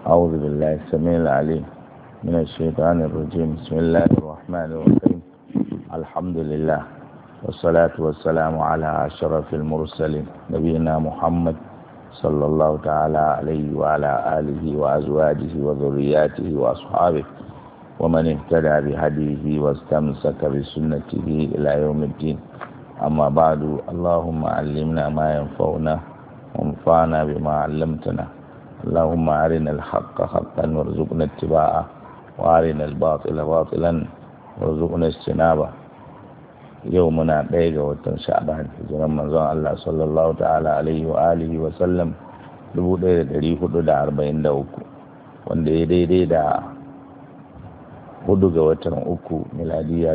أعوذ بالله السميع العليم من الشيطان الرجيم. بسم الله الرحمن الرحيم. الحمد لله والصلاة والسلام على أشرف المرسلين نبينا محمد صلى الله تعالى عليه وعلى آله وأزواجه وذرياته وأصحابه ومن اهتدى بهديه واستمسك بسنته إلى يوم الدين. أما بعد، اللهم علمنا ما ينفعنا وانفعنا بما علمتنا. اللهم أرنا الحق حقا وارزقنا اتباعه وأرنا الباطل باطلا وارزقنا اجتنابه. يومنا دايغا وتن شعبان hijiran manzon Allah sallallahu ta'ala alaihi wa alihi wa sallam 1443 wanda ya daidai da 4 ga watan uku miladiya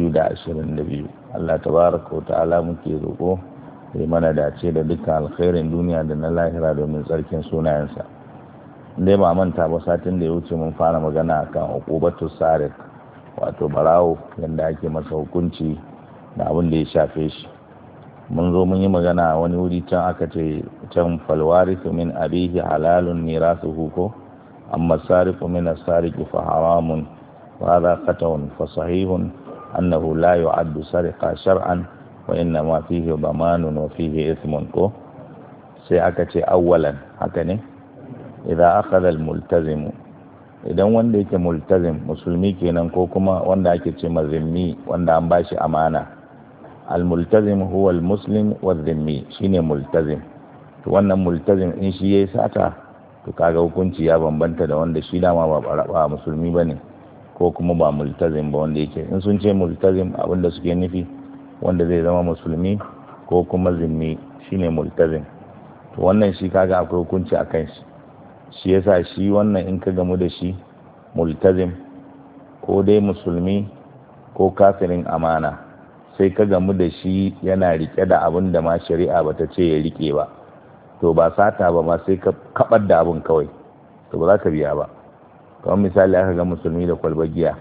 2022. Allah tabaraka wa ta'ala muke roƙo ya mana dace da dukkan alkhairin duniya da na lahira domin tsarkin sunayensa. Indai ba manta ba, satin da ya wuce mun fara magana kan uqubatu sariq, wato barawo, yanda ake masa hukunci da abin da ya shafe shi. Mun zo mun yi magana wani wuri can aka ce can falwarisu min abihi halalun mirasuhu ko amma sariqu min as-sariqi fa haramun wa hadha qat'un fa sahihun annahu la yu'addu sariqa shar'an wa inna ma fihi damanun wa fihi ithmun ko. sai aka ce awwalan, haka ne, idan akhadha al-multazim, idan wanda yake multazim musulmi kenan ko kuma wanda ake ce mazimmi wanda an bashi amana. Al-multazim huwa al-muslim wa dhimmi, shine multazim. To wannan multazim in shi yayi sata, to kaga hukunci ya bambanta da wanda shi dama ba musulmi bane ko kuma ba multazim ba. Wanda yake in sun ce multazim abinda suke nufi wanda zai zama musulmi ko kuma zimmi, shine multazim. To wannan shi kaga akwai hukunci akan shi. Shi yasa shi wannan in ka gamu da shi multazim ko dai musulmi ko kafirin amana, sai ka gamu da shi yana rike da abin da ma shari'a bata ce ya rike ba, to ba sata ba ma, sai ka kabar da abin kawai, to ba za ka biya ba. Kamar misali aka ga musulmi da kwalbar giya,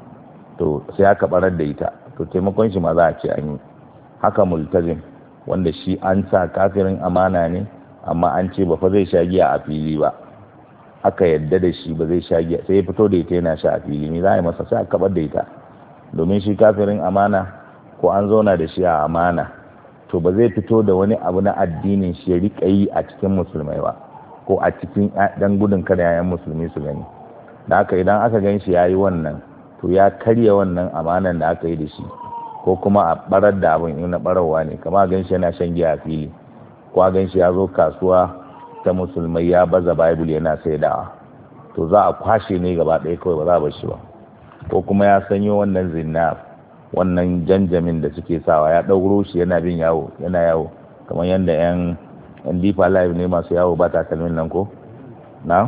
to sai aka barar da ita, to taimakon shi ma za a ce an yi. Haka multazim wanda shi an sa kafirin amana ne, amma an ce ba fa zai sha giya a fili ba, aka yadda da shi ba zai sha giya, sai ya fito da ita yana sha a fili, ne za a yi masa, sai a kabar da ita. Domin shi kafirin amana ko an zauna da shi a amana, to ba zai fito da wani abu na addinin shi ya riƙa yi a cikin musulmai ba, ko a cikin dan gudun kada yayan musulmi su gani. Da haka idan aka gan shi ya yi wannan, to ya karya wannan amanan da aka yi da shi, ko kuma a barar da abin na barawa ne. Kama gan shi yana shan giya a fili, ko a gan shi ya zo kasuwa ta musulmai ya baza bible yana saidawa, to za a kwashe ne gaba ɗaya kawai, ba za a bar shi ba. Ko kuma ya sanyo wannan zinnar, wannan janjamin da suke sawa, ya ɗauro shi yana bin yawo, yana yawo kamar yadda yan deeper life ne masu yawo ba takalmin nan ko na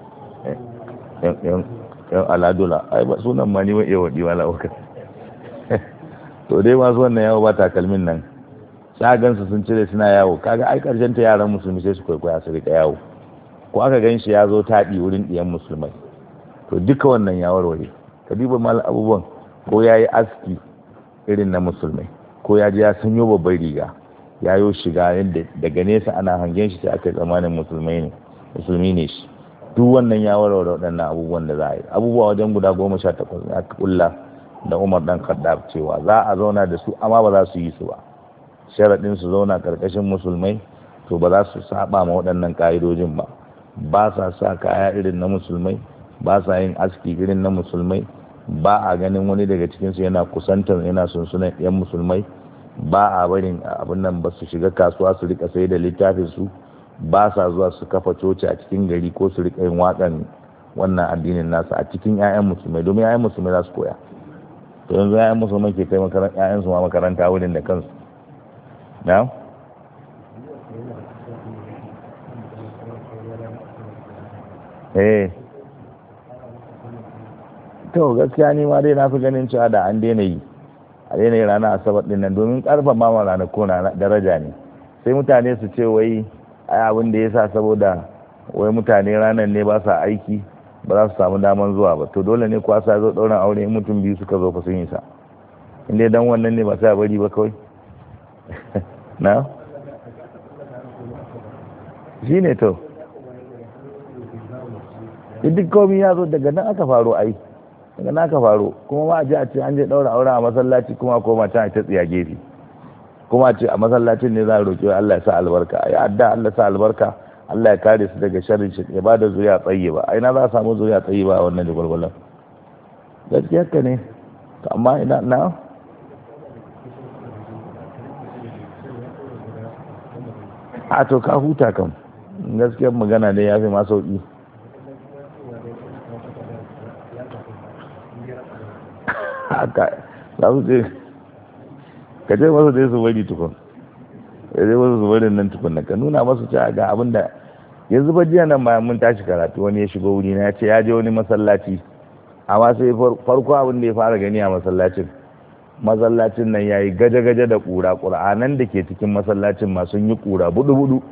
yan aladula, ai ba sunan ma ni wa iya waɗi wala waka to dai masu wannan yawo ba takalmin nan, shagansu sun cire suna yawo, kaga ai karshen ta yaran musulmi sai su kwaikwaya su rika yawo. Ko aka gan shi ya zo taɗi wurin ɗiyan musulmai, to duka wannan ya warware. Ka duba mal abubuwan, ko ya yi aski irin na musulmai, ko ya je ya sanyo babbar riga ya yo shiga yadda daga nesa ana hangen shi sai aka yi tsammanin musulmi ne shi. Duk wannan ya warware waɗannan abubuwan da za a yi. Abubuwa wajen guda 18 ya kulla da Umar dan Khattab cewa za a zauna da su, amma ba za su yi su ba. Sharaɗin su zauna ƙarƙashin musulmai, to ba za su saba ma waɗannan ƙa'idojin ba. Ba sa sa kaya irin na musulmai, ba sa yin aski irin na musulmai, ba a ganin wani daga cikinsu yana kusantar yana sunsunan yan musulmai, ba a barin abin nan ba su shiga kasuwa su rika sai da littafin su, ba sa zuwa su kafa coci a cikin gari ko su rika yin waƙan wannan addinin nasu a cikin 'ya'yan musulmai, domin 'ya'yan musulmai za su koya. To yanzu 'ya'yan musulmai ke kai 'ya'yan su ma makaranta wurin da kansu. Na? To gaskiya ni ma dai na fi ganin cewa da an daina yi, a daina yi ranar asabar din nan, domin karfa ma ranaku na daraja ne. Sai mutane su ce wai ai abin da ya sa saboda wai mutane ranar ne ba sa aiki, ba za su samu daman zuwa ba. To dole ne kuwa sa zo ɗaurin aure in mutum biyu suka zo fa sun yi sa. In dai dan wannan ne ba sai a bari ba kawai. Na? Shi ne to. duk komai ya zo daga nan aka faro ai daga nan aka faro kuma ma a je a ce an je daura aure a masallaci kuma koma can ta tsiya gefe kuma a ce a masallacin ne za a roƙi Allah ya sa albarka ai adda Allah ya sa albarka Allah ya kare su daga sharrin shi ya bada zuriya tayyiba ai na za a samu zuriya tayyiba a wannan jigwalgwalan gaskiya ka ne amma ina na a to ka huta kam gaskiyar magana ne ya fi ma sauki haka za su ce ka ce masu dai su bari tukun ya zai wasu su bari nan tukun ka nuna masu cewa ga abin da yanzu ba jiya nan bayan mun tashi karatu wani ya shigo wuri na ya ce ya je wani masallaci amma sai farko abin da ya fara gani a masallacin nan ya yi gaje-gaje da ƙura ƙura'anan da ke cikin masallacin ma sun yi ƙura budu-budu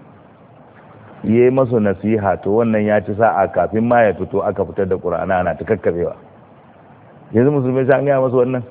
ya yi masu nasiha to wannan ya ci sa'a kafin ma ya fito aka fitar da ƙura'ana ana ta kakkabewa yanzu musulmai sai an gaya masu wannan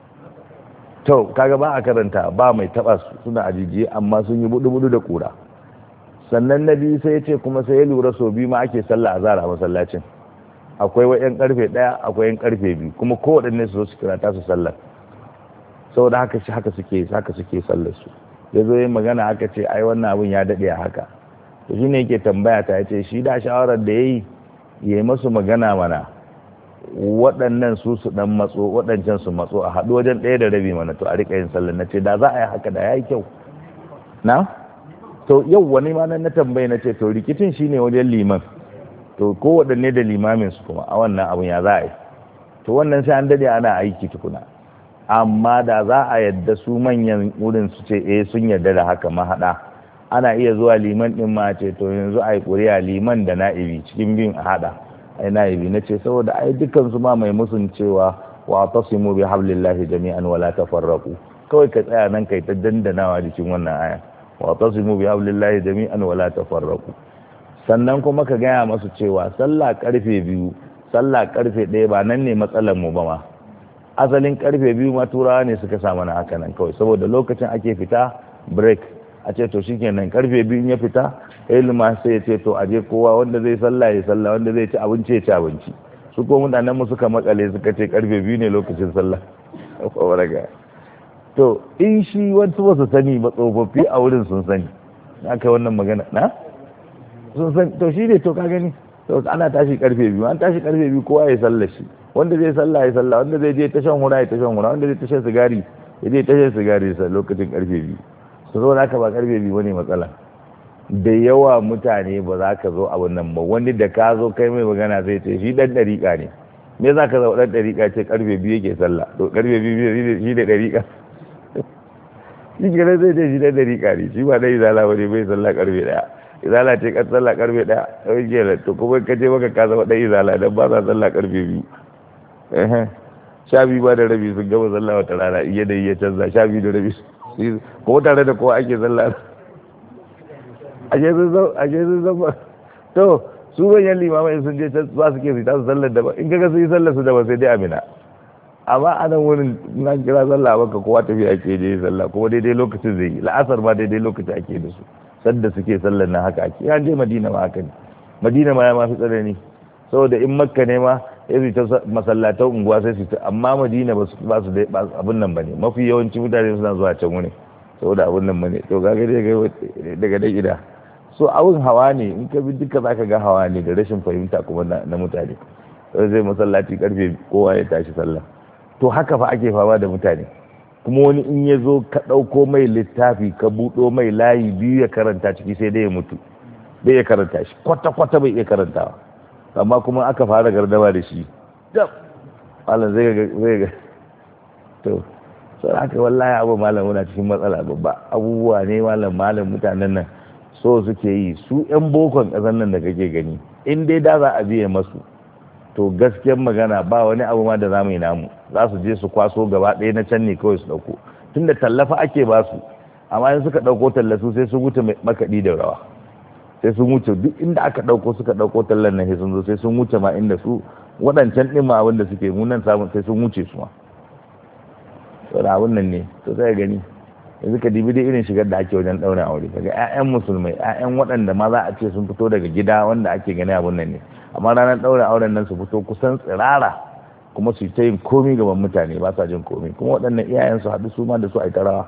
to kaga ba a karanta ba mai taɓa su suna ajijiye amma sun yi budu-budu da ƙura sannan na biyu sai ya ce kuma sai ya lura sau biyu ma ake sallah a zara masallacin akwai wa 'yan karfe 1 akwai 'yan karfe 2 kuma kowaɗanne su zo su kira ta su sallar saboda haka suke sallar su ya zo yin magana aka ce ai wannan abin ya daɗe a haka to shine yake tambaya ta ya ce shi da shawarar da ya yi masu magana mana waɗannan su ɗan matso waɗancan su matso a haɗu wajen 1:30 mana to a riƙa yin sallar na ce da za a yi haka da ya yi kyau na to yau wani ma na tambaye na ce to rikicin shine wajen liman to ko waɗanne da limamin su kuma a wannan abun ya za a yi to wannan sai an dade ana aiki tukuna amma da za a yadda su manyan wurin su ce sun yarda da haka mahaɗa ana iya zuwa liman ɗin ma ce to yanzu a yi ƙuri'a liman da na'ibi cikin biyun a haɗa ai na'ibi na ce saboda ai dukkan su ma mai musun cewa wa tasimu bi hablillahi jami'an wala tafarraqu kawai ka tsaya nan kai ta dandanawa jikin wannan aya wa tasimu bi hablillahi jami'an wala tafarraqu sannan kuma ka gaya masu cewa sallah karfe 2 sallah karfe 1 ba nan ne matsalar mu ba ma asalin karfe 2 ma turawa ne suka sa mana haka nan kawai saboda lokacin ake fita break a ce to shikenan karfe 2 ya fita ilma sai ya ce to aje kowa wanda zai sallah ya sallah wanda zai ci abinci ya ci abinci su ko mutanen mu suka makale suka ce karfe 2 ne lokacin sallah to in shi wasu ba su sani ba tsofaffi a wurin sun sani aka wannan magana na sun san to shi ne to ka gani to ana tashi karfe 2 an tashi karfe 2 kowa ya sallar shi wanda zai sallah ya sallah wanda zai je tashan hura ya tashan hura wanda zai tashan sigari ya je tashan sigari sa lokacin karfe 2 su zo naka ba karfe 2 bane matsala da yawa mutane ba za ka zo a wannan ba wani da ka zo kai mai magana zai ce shi dan dariƙa ne me za ka zo dan dariƙa ce karfe 2 yake sallah to karfe 2 shi da dariƙa shi gare zai ce shi dan dariƙa ne shi ba dai zala bane bai sallah karfe 1 izala ce kan sallah karfe 1 ɗauke to kuma ka ce maka ka zama ɗan izala don ba sa sallah karfe 2 12 ba da rabi sun gama sallah wata rana iya da iya canza 12 da rabi kuma tare da kowa ake sallah ashe sun zama to su ganyen limamai sun je ba su ke fita su sallar da ba in kaga sun yi sallar su da ba sai dai amina amma a nan wurin na kira sallah baka kowa tafiya ake je sallah kuma daidai lokacin zai yi la'asar ma daidai lokacin ake da su sadda suke sallar nan haka ake ya je madina ma haka ne madina ma ya mafi tsanani saboda in makka ne ma ya su ta masallatan unguwa sai su ta amma madina ba su abin nan ba ne mafi yawanci mutane suna zuwa can wuni saboda abin nan ba ne to gaga daga da gida so abin hawa ne in ka bi duka za ka ga hawa ne da rashin fahimta kuma na mutane sai zai masallaci karfe kowa ya tashi sallah to haka fa ake fama da mutane kuma wani in ya zo ka ɗauko mai littafi ka buɗo mai layi biyu ya karanta ciki sai dai ya mutu bai ya karanta shi kwata-kwata bai iya karantawa amma kuma aka fara gardama da shi malam zai ga to sau haka wallahi abu malam muna cikin matsala babba abubuwa ne malam mutanen nan so suke yi su yan bokon ƙasar nan da kake gani in dai da za a biye masu to gaskiyar magana ba wani abu ma da za mu yi namu za su je su kwaso gaba ɗaya na can ne kawai su ɗauko tun da tallafa ake ba su amma in suka ɗauko tallasu sai sun wuce makaɗi da rawa sai sun wuce duk inda aka ɗauko suka ɗauko tallan nan sai sun zo sai sun wuce ma inda su waɗancan ɗin ma abin da suke munan samun sai sun wuce su ma to da abin nan ne to sai gani yanzu ka dibi dai irin shigar da ake wajen ɗaurin aure kaga ƴaƴan musulmai ƴaƴan waɗanda ma za a ce sun fito daga gida wanda ake gani abun nan ne amma ranar ɗaurin auren nan su fito kusan tsirara kuma su ta yin komi gaban mutane ba sa jin komi kuma waɗannan iyayen su haɗu su ma da su a yi tarawa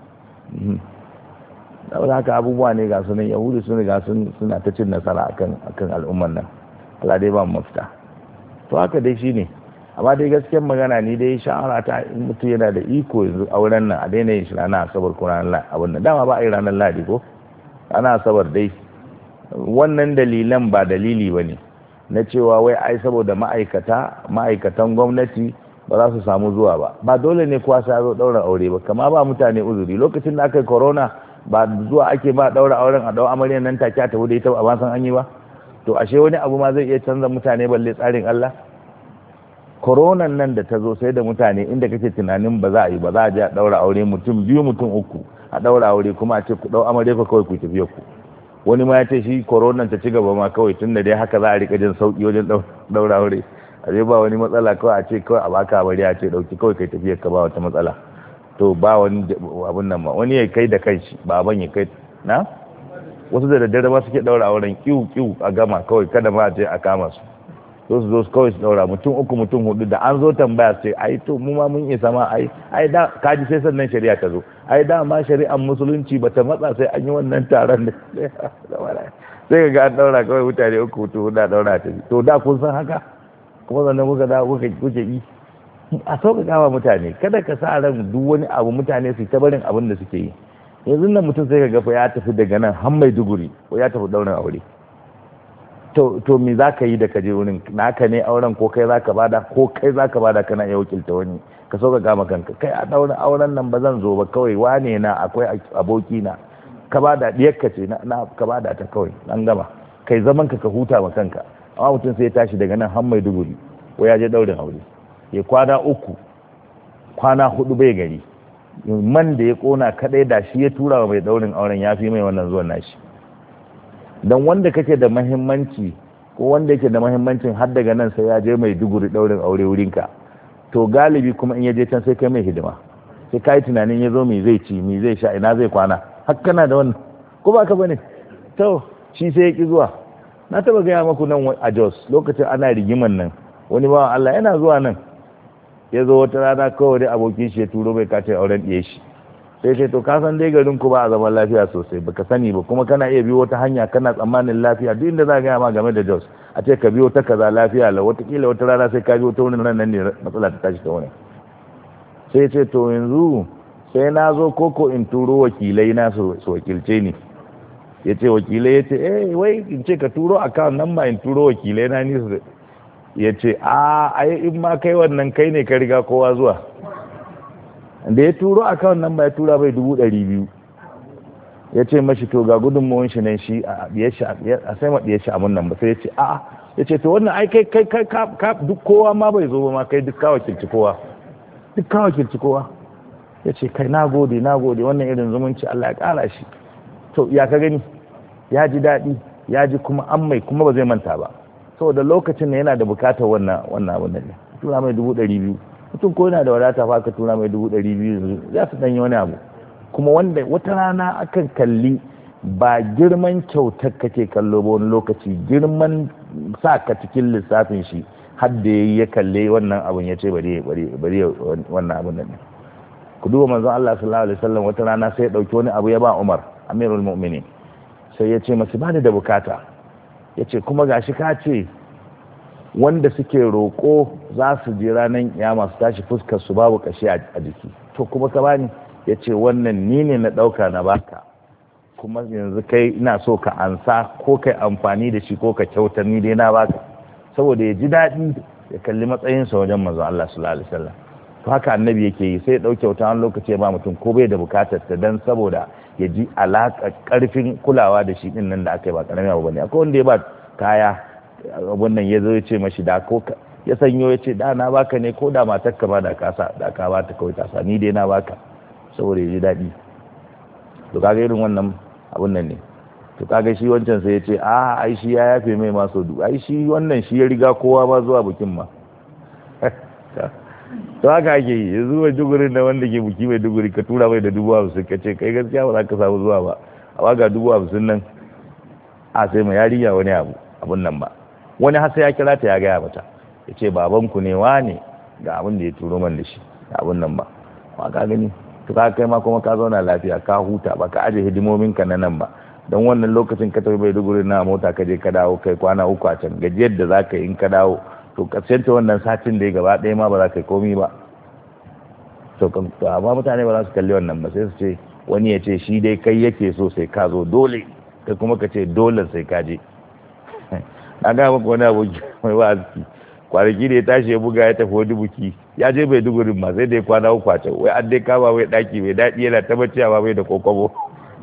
saboda haka abubuwa ne ga sunan yahudu sun riga suna ta cin nasara akan al'umman nan Allah dai ba mu mafita to haka dai shine amma dai gaskiyar magana ni dai sha'ara ta in mutum yana da iko yanzu auren nan a daina yin shi ranar asabar ko ranar abin nan dama ba a yi ranar ladi ko ana asabar dai wannan dalilan ba dalili ba ne na cewa wai ai saboda ma'aikatan gwamnati ba za su samu zuwa ba dole ne kuwa sai zo daura aure ba kama ba mutane uzuri lokacin da aka yi corona ba zuwa ake ba daura auren a dau amaryan nan take ta tafi da ita ba san an yi ba to ashe wani abu ma zai iya canza mutane balle tsarin Allah koronan nan da ta zo sai da mutane inda kake tunanin ba za a yi ba za a je a daura aure mutum 2 mutum 3 a daura aure kuma a ce ku dau amarya ku kawai ku tafi ku wani ma ya ce shi koronan ta ci gaba ma kawai tunda dai haka za a rika jin sauki wajen daura aure a zai ba wani matsala kawai a ce kawai a baka amarya a ce dauki kawai kai tafiyar ka ba wata matsala to ba wani abun nan ma wani ya kai da kanshi baban ya kai na wasu da daddare ma suke daura auren kiu a gama kawai kada ma a je a kama su su zo kawai su daura mutum 3 mutum 4 da an zo tambaya sai ai to mu ma mun isa ma ai da kaji sai sannan shari'a ta zo ai da ma shari'ar musulunci bata matsa sai an yi wannan taron da sai ga an daura kawai mutane 3 mutum 4 da daura ta to da kun san haka kuma sannan kuka da kuke yi a sauƙaƙa wa mutane kada ka sa ran duk wani abu mutane su ta barin abin da suke yi yanzu nan mutum sai ka ga fa ya tafi daga nan har Maiduguri ko ya tafi daurin aure to me za ka yi da ka je wurin naka ne auren ko kai za ka bada kana iya wakilta wani ka sauƙaƙa ma kanka kai a daurin auren nan ba zan zo ba kawai wane na akwai aboki na ka bada diyarka ce na ka bada ta kawai an gama kai zaman ka huta ma kanka amma mutum sai ya tashi daga nan har Maiduguri ko ya je daurin aure ya kwana 3 kwana 4 bai gari man da ya kona kadai da shi ya tura wa mai daurin auren ya fi mai wannan zuwan nashi don wanda kake da mahimmanci ko wanda yake da mahimmancin har daga nan sai ya je mai duguri daurin aure wurinka to galibi kuma in ya je can sai kai mai hidima sai kai tunanin ya zo me zai ci me zai sha ina zai kwana har kana da wannan ko ba ka bane to shi sai ya ki zuwa na taba gaya maku nan a Jos lokacin ana rigiman nan wani bawan Allah yana zuwa nan ya zo wata rana kawai dai abokin shi ya turo bai kace auren ɗiye shi sai sai to ka san dai garin ku ba a zaman lafiya sosai baka sani ba kuma kana iya biyo wata hanya kana tsammanin lafiya duk inda za ka gaya ma game da Jos a ce ka biyo ta kaza lafiya la watakila wata rana sai ka biyo ta wani nan ne matsala ta tashi ta wani sai ce to yanzu sai na zo koko in turo wakilai na su wakilce ni ya ce wakilai ya ce wai in ce ka turo account number in turo wakilai na ni su ya ce ai in ma kai wannan kai ne ka riga kowa zuwa da ya turo account number ya tura bai 200,000 ya ce mashi to ga gudunmawar shi ne shi a sai maɗiya shi abin nan ba sai ya ce ya ce to wannan ai kai duk kowa ma bai zo ba ma kai duk kawo kilci kowa ya ce kai na gode wannan irin zumunci Allah ya ƙara shi to ya ka gani ya ji daɗi ya ji kuma an mai kuma ba zai manta ba saboda lokacin ne yana da bukatar wannan abin nan ne tura mai 200,000 mutum ko yana da wadata fa ka tura mai 200,000 za su ɗanyi wani abu kuma wanda wata rana akan kalli ba girman kyautar kake kallo ba wani lokaci girman sa ka cikin lissafin shi har da ya kalle wannan abin ya ce bari wannan abin nan ku duba manzon Allah sallallahu alaihi wasallam wata rana sai ya dauki wani abu ya ba Umar Amirul Mu'minin sai ya ce masa bani da bukata ya ce kuma gashi ka ce wanda suke roƙo za su je ranar kiyama su tashi fuskar su babu kashi a jiki to kuma ka bani ya ce wannan ni ne na ɗauka na baka kuma yanzu kai ina so ka ansa ko kai amfani da shi ko ka kyautar ni dai na baka saboda ya ji daɗi ya kalli matsayinsa wajen manzon Allah sallallahu alaihi wasallam to haka annabi yake yi sai ya ɗauke wata wani lokaci ya ba mutum ko bai da bukatar ta dan saboda ya ji alaƙa ƙarfin kulawa da shi ɗin nan da aka yi ba ƙaramin abu bane akwai wanda ya ba kaya wannan ya zo ya ce mashi da ko ya sanyo ya ce da na baka ne ko da matar ka ba da ka ba ta kawai kasa ni dai na baka saboda ya ji daɗi to kaga irin wannan abun nan ne to kaga shi wancan sai ya ce ai shi ya yafe mai maso ai shi wannan shi ya riga kowa ma zuwa bikin ma to haka ake yi yanzu mai dugurin da wanda ke buki mai duguri ka tura mai da 50,000 ka ce kai gaskiya ba za ka samu zuwa ba amma ga 50,000 nan a sai mai yarinya wani abun nan ba wani har sai ya kira ta ya gaya mata ya ce babanku ne wane ga abin da ya turo man da shi ga abun nan ba ma ka gani to ka kai ma kuma ka zauna lafiya ka huta ba ka aje hidimomin ka na nan ba don wannan lokacin ka tafi mai duguri na mota ka je ka dawo kai kwana 3 a can gajiyar da za ka yi in ka dawo to karsenta wannan satin da ya gaba ɗaya ma ba za ka yi komi ba to amma mutane ba za su kalli wannan ba sai su ce wani ya ce shi dai kai yake so sai ka zo dole kai kuma ka ce dole sai ka je na ga maka wani aboki mai wa'azi kwanaki da ya tashi ya buga ya tafi wani buki ya je bai dugurin ma sai dai kwana 3 a can wai an dai kama mai ɗaki mai daɗi yana tabbacewa bai da kokobo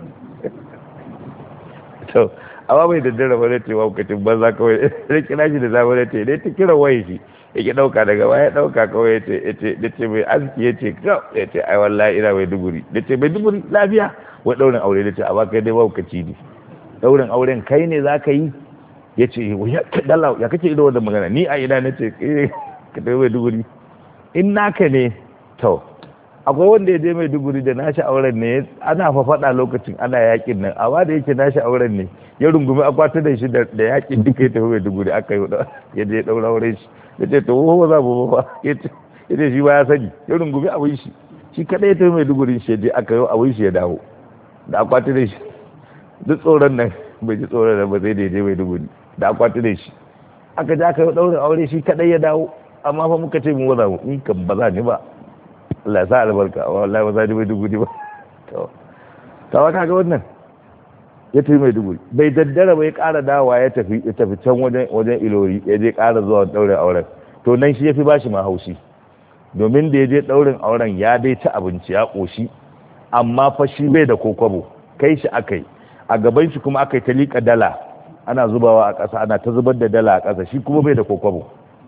to amma bai da dare wani ce wakacin banza kawai da kira shi da zama ce dai ta kira waye shi ya ki ɗauka daga baya ɗauka kawai ya ce mai aski ya ce ya ce ai wallahi ina mai duguri da ce mai duguri lafiya wai ɗaurin aure da ce amma kai dai wakaci ne ɗaurin auren kai ne za ka yi ya ce ya kake ido wannan magana ni a ina na ce ka tafi mai duguri in naka ne to akwai wanda ya je mai duguri da nashi auren ne ana fafaɗa lokacin ana yakin nan amma da yake nashi auren ne ya rungumi akwati da shi da yakin duka ya tafi mai duguri aka yi ya je ɗaura auren shi ya ce to wo za mu ba ya ce shi ba ya sani ya rungumi abin shi kaɗai ya tafi mai duguri shi ya je aka yi abin shi ya dawo da akwati da shi duk tsoron nan bai ji tsoron nan ba sai da ya je mai duguri da akwati da shi aka je aka yi ɗaurin aure shi kaɗai ya dawo amma fa muka ce mu waza mu in kan ba za ni ba Allah ya sa albarka wallahi ba za ni mai duguri ba to kawa kaga wannan ya tafi mai duguri bai daddara bai ƙara dawa ya tafi can wajen ilori ya je ƙara zuwa ɗaurin auren to nan shi ya fi bashi ma haushi domin da ya je ɗaurin auren ya dai ci abinci ya ƙoshi amma fa shi bai da kokwabo kai shi akai a gaban shi kuma akai ta liƙa dala ana zubawa a ƙasa ana ta zubar da dala a ƙasa shi kuma bai da kokwabo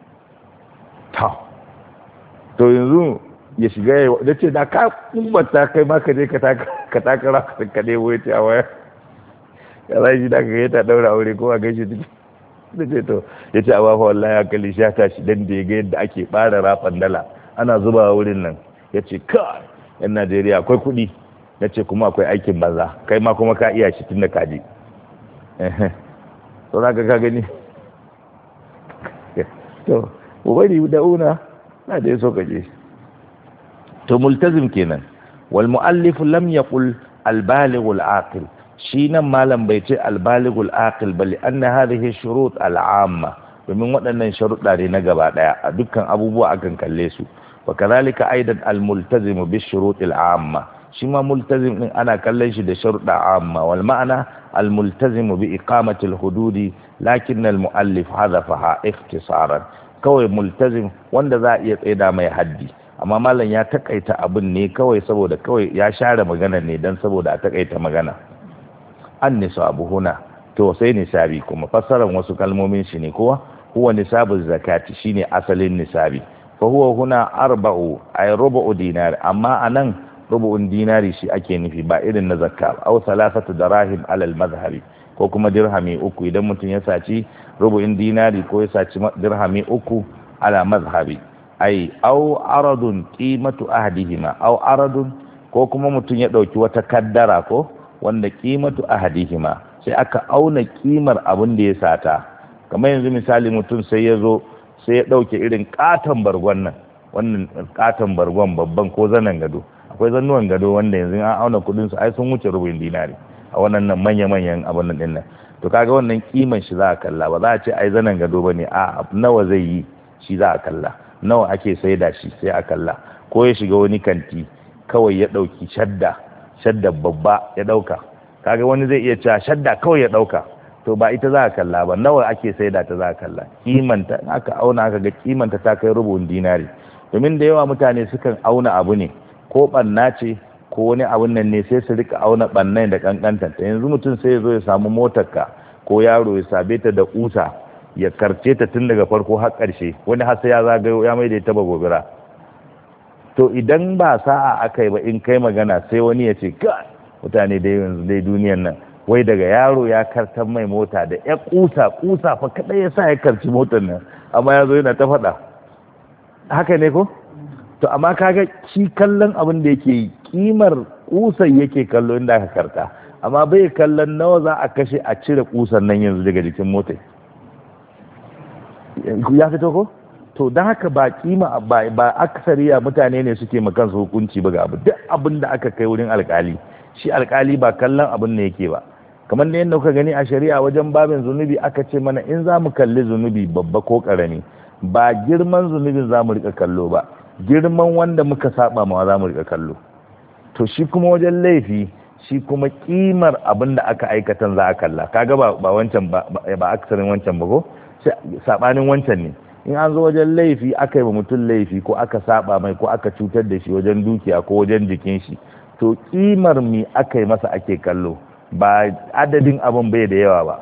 to yanzu ya shiga ya ce da ka kumbata kai ma ka je ka takara ka nemo ya ce a waya ya za shi da ka gaita daura aure ko a gaishe duk da ce to ya ce a wafa wallahi ya kalli shi ya tashi dan da ya ga yadda ake fara rafan dala ana zuba wurin nan ya ce kai yan Najeriya akwai kuɗi ya ce kuma akwai aikin banza kai ma kuma ka iya shi tun da ka je to za ka gani to mu bari da una na da ya so ka je to multazim kenan wal muallif lam yaqul al baligh al aqil shi nan malam bai ce al baligh al aqil bal anna hadhihi shurut al amma domin waɗannan sharuɗa ne na gaba daya a dukkan abubuwa akan kalle su wa kadhalika aidan al multazim bi shurut al amma shi ma multazim din ana kallon shi da sharuɗa amma wal ma'ana al multazim bi iqamati al hududi lakin al muallif hadafaha ikhtisaran kawai multazim wanda za a iya tsaida mai haddi amma malam ya takaita abin ne kawai saboda kawai ya share magana ne dan saboda a takaita magana an nisabu huna to sai nisabi kuma fassaran wasu kalmomin shi ne kowa huwa nisabu zakati shine asalin nisabi fa huwa huna arba'u ay rubu'u dinar amma anan rubu'un dinari shi ake nufi ba irin na zakka aw salasatu darahim ala al-madhhabi ko kuma dirhami 3 idan mutum ya saci rubu'in dinari ko ya saci dirhami 3 ala madhhabi ai au aradun qimatu ahadihima au aradun ko kuma mutum ya dauki wata kaddara ko wanda qimatu ahadihima sai aka auna kimar abin da ya sata kamar yanzu misali mutum sai ya zo sai ya dauke irin katon bargon nan wannan katon bargon babban ko zanan gado akwai zannuwan gado wanda yanzu an auna kudin su ai sun wuce rubin dinari a wannan nan manya-manyan abin nan din nan to kaga wannan kiman shi za a kalla ba za a ce ai zanan gado bane a nawa zai yi shi za a kalla nawa ake saida shi sai a kalla ko ya shiga wani kanti kawai ya dauki shadda babba ya dauka kaga wani zai iya cewa shadda kawai ya dauka to ba ita za a kalla ba nawa ake saida ta za a kalla kimanta aka auna aka ga kimanta ta kai rubun dinari domin da yawa mutane sukan auna abu ne ko banna ce ko wani abun nan ne sai su rika auna bannan da kankanta yanzu mutum sai ya zo ya samu motarka ko yaro ya sabe ta da kusa ya karce ta tun daga farko har ƙarshe wani har sai ya zagayo ya mai da ita ba gobira to idan ba sa'a aka yi ba in kai magana sai wani ya ce ka mutane dai yanzu dai duniyan nan wai daga yaro ya kartar mai mota da ya kusa fa kadai ya sa ya karci motar nan amma ya zo yana ta faɗa haka ne ko to amma kaga shi kallon abin da yake kimar kusan yake kallo inda aka karta, amma bai kallon nawa za a kashe a cire kusan nan yanzu daga jikin mota. Ya fito ko? To don haka ba kima ba aksariya mutane ne suke makansu hukunci ba ga abu, duk abin da aka kai wurin alkali, shi alkali ba kallon abin ne yake ba. Kamar da yadda kuka gani a shari'a wajen babin zunubi aka ce mana in za mu kalli zunubi babba ko karami, ba girman zunubin za mu rika kallo ba, girman wanda muka saba ma za mu rika kallo. To shi kuma wajen laifi, shi kuma kimar abin da aka aikatan za a kalla. Kaga ba wancan ba aksarin wancan ba ko sabanin wancan ne. In an zo wajen laifi aka yi wa mutum laifi ko aka saba mai ko aka cutar da shi wajen dukiya ko wajen jikin shi, to kimar mi aka yi masa ake kallo, ba adadin abin bai da yawa ba.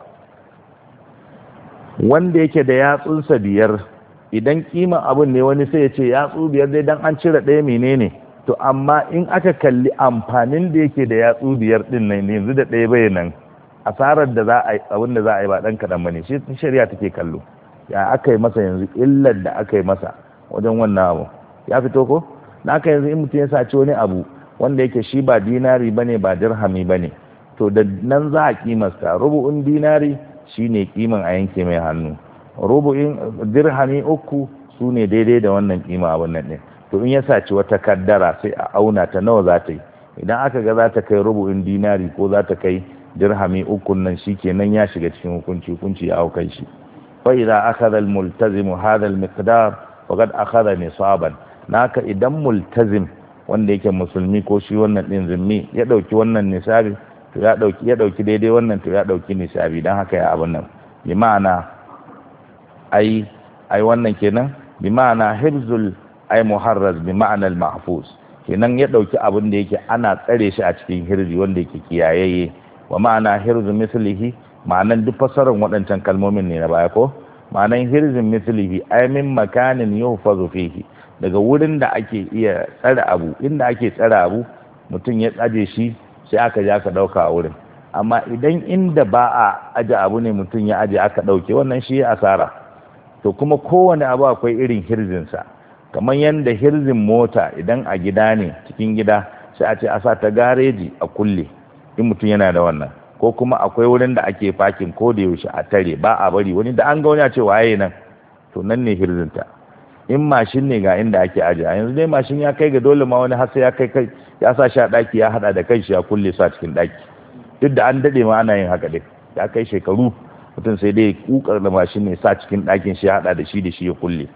Wanda yake da yatsunsa biyar, idan kiman abin ne wani sai ya ce yatsu biyar dai dan an cire ɗaya menene, to amma in aka kalli amfanin da yake da yatsu biyar din nan yanzu da ɗaya bai nan, asarar da za a yi abin da za a yi ba ɗan kaɗan ba ne, shi shari'a take kallo. Ya aka yi masa yanzu illar da aka yi masa wajen wannan abu ya fito ko? Na aka yanzu in mutum ya saci wani abu wanda yake shi ba dinari bane ba dirhami bane, to da nan za a kimasta rubu'in dinari shine kiman a yanke mai hannu, rubu'in dirhami 3 su ne daidai da wannan kima abin nan ɗin. To in ya saci wata kaddara sai a auna ta nawa za ta yi, idan aka ga za ta kai rubu'in dinari ko za ta kai dirhami 3 nan shikenan ya shiga cikin hukunci ya hau kai shi. فإذا أخذ الملتزم هذا المقدار وقد أخذ نصابا. naka idan multazim wanda yake musulmi ko shi wannan din zimmi ya dauki wannan nisabi, to ya dauki daidai wannan, to ya dauki nisabi. Dan haka ya abun nan bi ma'ana ai wannan kenan bi ma'ana hibzul ai muharraz bi ma'ana al-mahfuz, kenan ya dauki abun da yake ana tsare shi a cikin hirzi wanda yake kiyayeye. Wa ma'ana hirzu mislihi, ma'anan duk fasarar waɗancan kalmomin ne na baya ko? Ma'anan hirzin mislihi ay min makanin yuhfazu fihi, daga wurin da ake iya tsare abu, inda ake tsare abu mutum ya aje shi sai aka je aka dauka a wurin. Amma idan inda ba a aje abu ne mutum ya aje aka dauke, wannan shi ya asara. To kuma kowane abu akwai irin hirzinsa, kamar yadda hirzin mota idan a gida ne cikin gida sai a ce a sa ta gareji a kulle in mutum yana da wannan, ko kuma akwai wurin da ake fakin ko da yaushe a tare ba a bari wani da an ga wani a ce waye nan, to nan ne hirzinta. In mashin ne ga inda ake aje, a yanzu dai mashin ya kai ga dole ma wani har sai ya kai ya sa shi a daki ya hada da kanshi ya kulle su a cikin daki, duk da an dade ma ana yin haka dai, ya kai shekaru mutum sai dai kukar da mashin ne sa cikin dakin shi ya hada da shi ya kulle.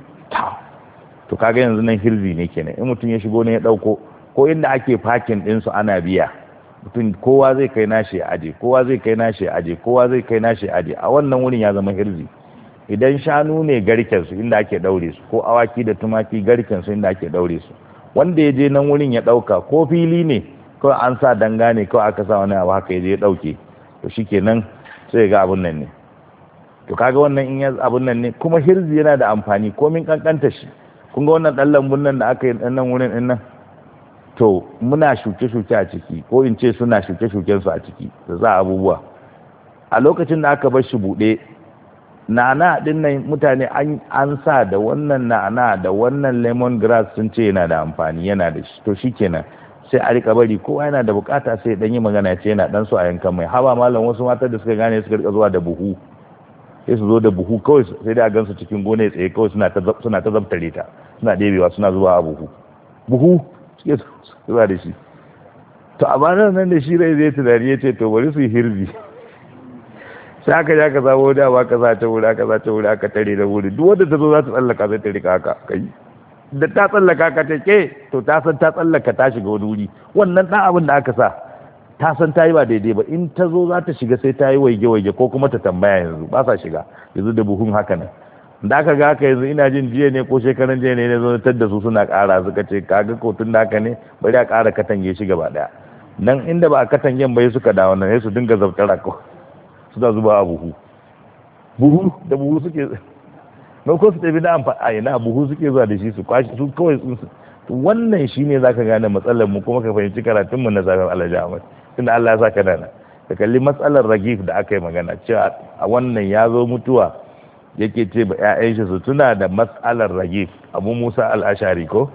To kaga yanzu nan hirzi ne kenan, in mutum ya shigo ne ya dauko, ko inda ake fakin din su ana biya, mutum kowa zai kai nashi ya aje, kowa zai kai nashi ya aje, kowa zai kai nashi ya aje, a wannan wurin ya zama hirzi. Idan shanu ne garken su inda ake daure su, ko awaki da tumaki garken su inda ake daure su, wanda ya je nan wurin ya dauka, ko fili ne kawai an sa danga ne kawai aka sa wani abu haka ya je ya dauke, to shikenan sai ga abun nan ne. To kaga wannan in ya abun nan ne, kuma hirzi yana da amfani komin kankanta shi. Kun ga wannan dan lambun nan da aka yi nan wurin din nan, to muna shuke-shuke a ciki, ko in ce suna shuke-shukensu a ciki da za abubuwa. A lokacin da aka bar shi buɗe, na'ana ɗin nan mutane an sa da wannan na'ana da wannan lemon grass sun ce yana da amfani, yana da shi, to shi kenan sai a rika bari kowa yana da bukata sai dan yi magana ya ce yana dan so a yankan mai. Haba malam, wasu matar da suka gane suka rika zuwa da buhu, sai su zo da buhu kawai sai da gansu cikin gona tsaye kawai suna ta zabtare ta, suna ɗebewa suna zuwa a buhu suke zuwa da shi. To a banar nan da shi rai zai tunani ya ce to bari su yi hirzi, sai aka ja ka samu da ba ka sa ta wuri aka tare da wuri, duk wanda ta zo za ta tsallaka sai ta rika haka kai, da ta tsallaka ka ta ke, to ta san ta tsallaka ta shiga wani wuri, wannan ɗan abin da aka sa ta san ta yi ba daidai ba, in ta zo za ta shiga sai ta yi waige-waige ko kuma ta tambaya, yanzu ba sa shiga yanzu da buhun haka nan. Da aka ga haka yanzu ina jin jiya ne ko shekaran jiya ne zo tar da su suna ƙara, suka ce kaga ko tun da haka ne bari a ƙara katange shi gaba ɗaya, nan inda ba a katangen bai suka dawo nan sai su dinga zabtara ko suna zuba a buhu da buhu suke na ko su tafi da amfani a yana buhu suke zuwa da shi su kwashi su kawai wannan shine zaka gane matsalar mu, kuma ka fahimci karatun mu na zafin Alhaji Ahmad tunda Allah ya saka dana ka kalli matsalar ragif da aka yi magana cewa a wannan ya zo mutuwa yake ce ba ƴaƴan shi su tuna da matsalar ragif. Abu Musa al-Ashari ko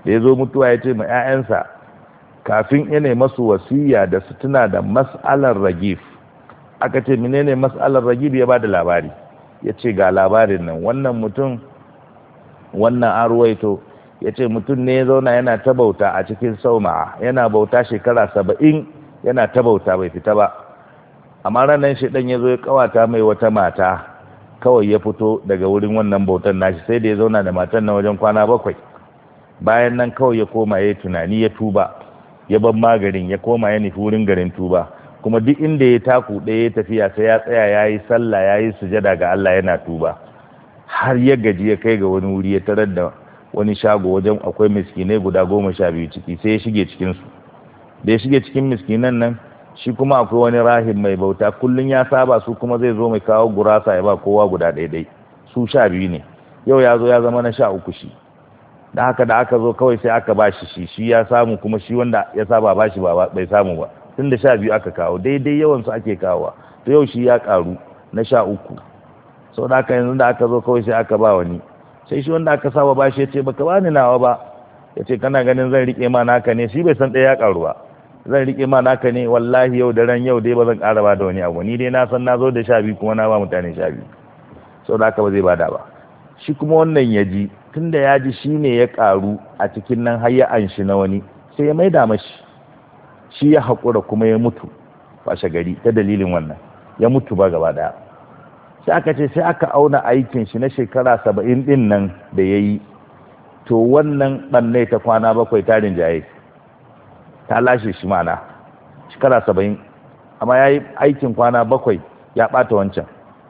da ya zo mutuwa ya ce ma 'ya'yansa kafin yana masu wasiya da su tuna da mas'alar ragif. Aka ce menene mas'alar ragif, ya ba da labari, ya ce ga labarin nan, wannan mutum, wannan an ruwaito, ya ce mutum ne ya zauna yana ta bauta a cikin sauma'a, yana bauta shekara 70 yana ta bauta bai fita ba. Amma ranar shaidan ya zo ya kawata mai wata mata, kawai ya fito daga wurin wannan bautan nashi, sai da ya zauna da matan na wajen kwana 7. Bayan nan kawai ya koma ya yi tunani, ya tuba, ya ban maganin, ya koma ya nufi wurin garin tuba. Kuma duk inda ya taku ɗaya ya tafiya sai ya tsaya ya yi sallah, ya yi sujada ga Allah yana tuba, har ya gaji ya kai ga wani wuri ya tarar da wani shago wajen akwai miskinai guda 12 ciki, sai ya shige cikinsu. Da ya shige cikin miskinan nan, shi kuma akwai wani rahib mai bauta, kullum ya saba su kuma zai zo mai kawo gurasa ya ba kowa guda ɗaiɗai, su 12 ne, yau ya zo ya zama na 13 shi. Da haka da aka zo kawai sai aka ba shi ya samu, kuma shi wanda ya saba ba shi bai samu ba, tun da 12 aka kawo, daidai yawansu ake kawowa, to yau shi ya karu na 13. sau da aka yanzu da aka zo kawai sai aka ba wani, sai shi wanda aka saba ba shi ya ce baka bani nawa ba, ya ce kana ganin zan rike ma naka ne, shi bai san ɗaya ya karu ba, zan rike ma naka ne, wallahi yau da ran yau dai ba zan ƙara ba da wani abu, ni dai na san na zo da 12 kuma na ba mutane 12, sau da aka ba zai bada ba. Shi kuma wannan ya ji, tun da ya ji shi ne ya karu a cikin nan har ya anshi na wani, sai ya maida mashi, shi ya haƙura kuma ya mutu washe gari ta dalilin wannan, ya mutu ba gaba daya. Sai aka ce sai aka auna aikin shi na shekara 70 din nan da ya yi, to wannan ɓannai ta kwana 7 ta rinjaye, ta lashe shi mana shekara 70, amma ya yi aikin kwana 7 ya ɓata wancan.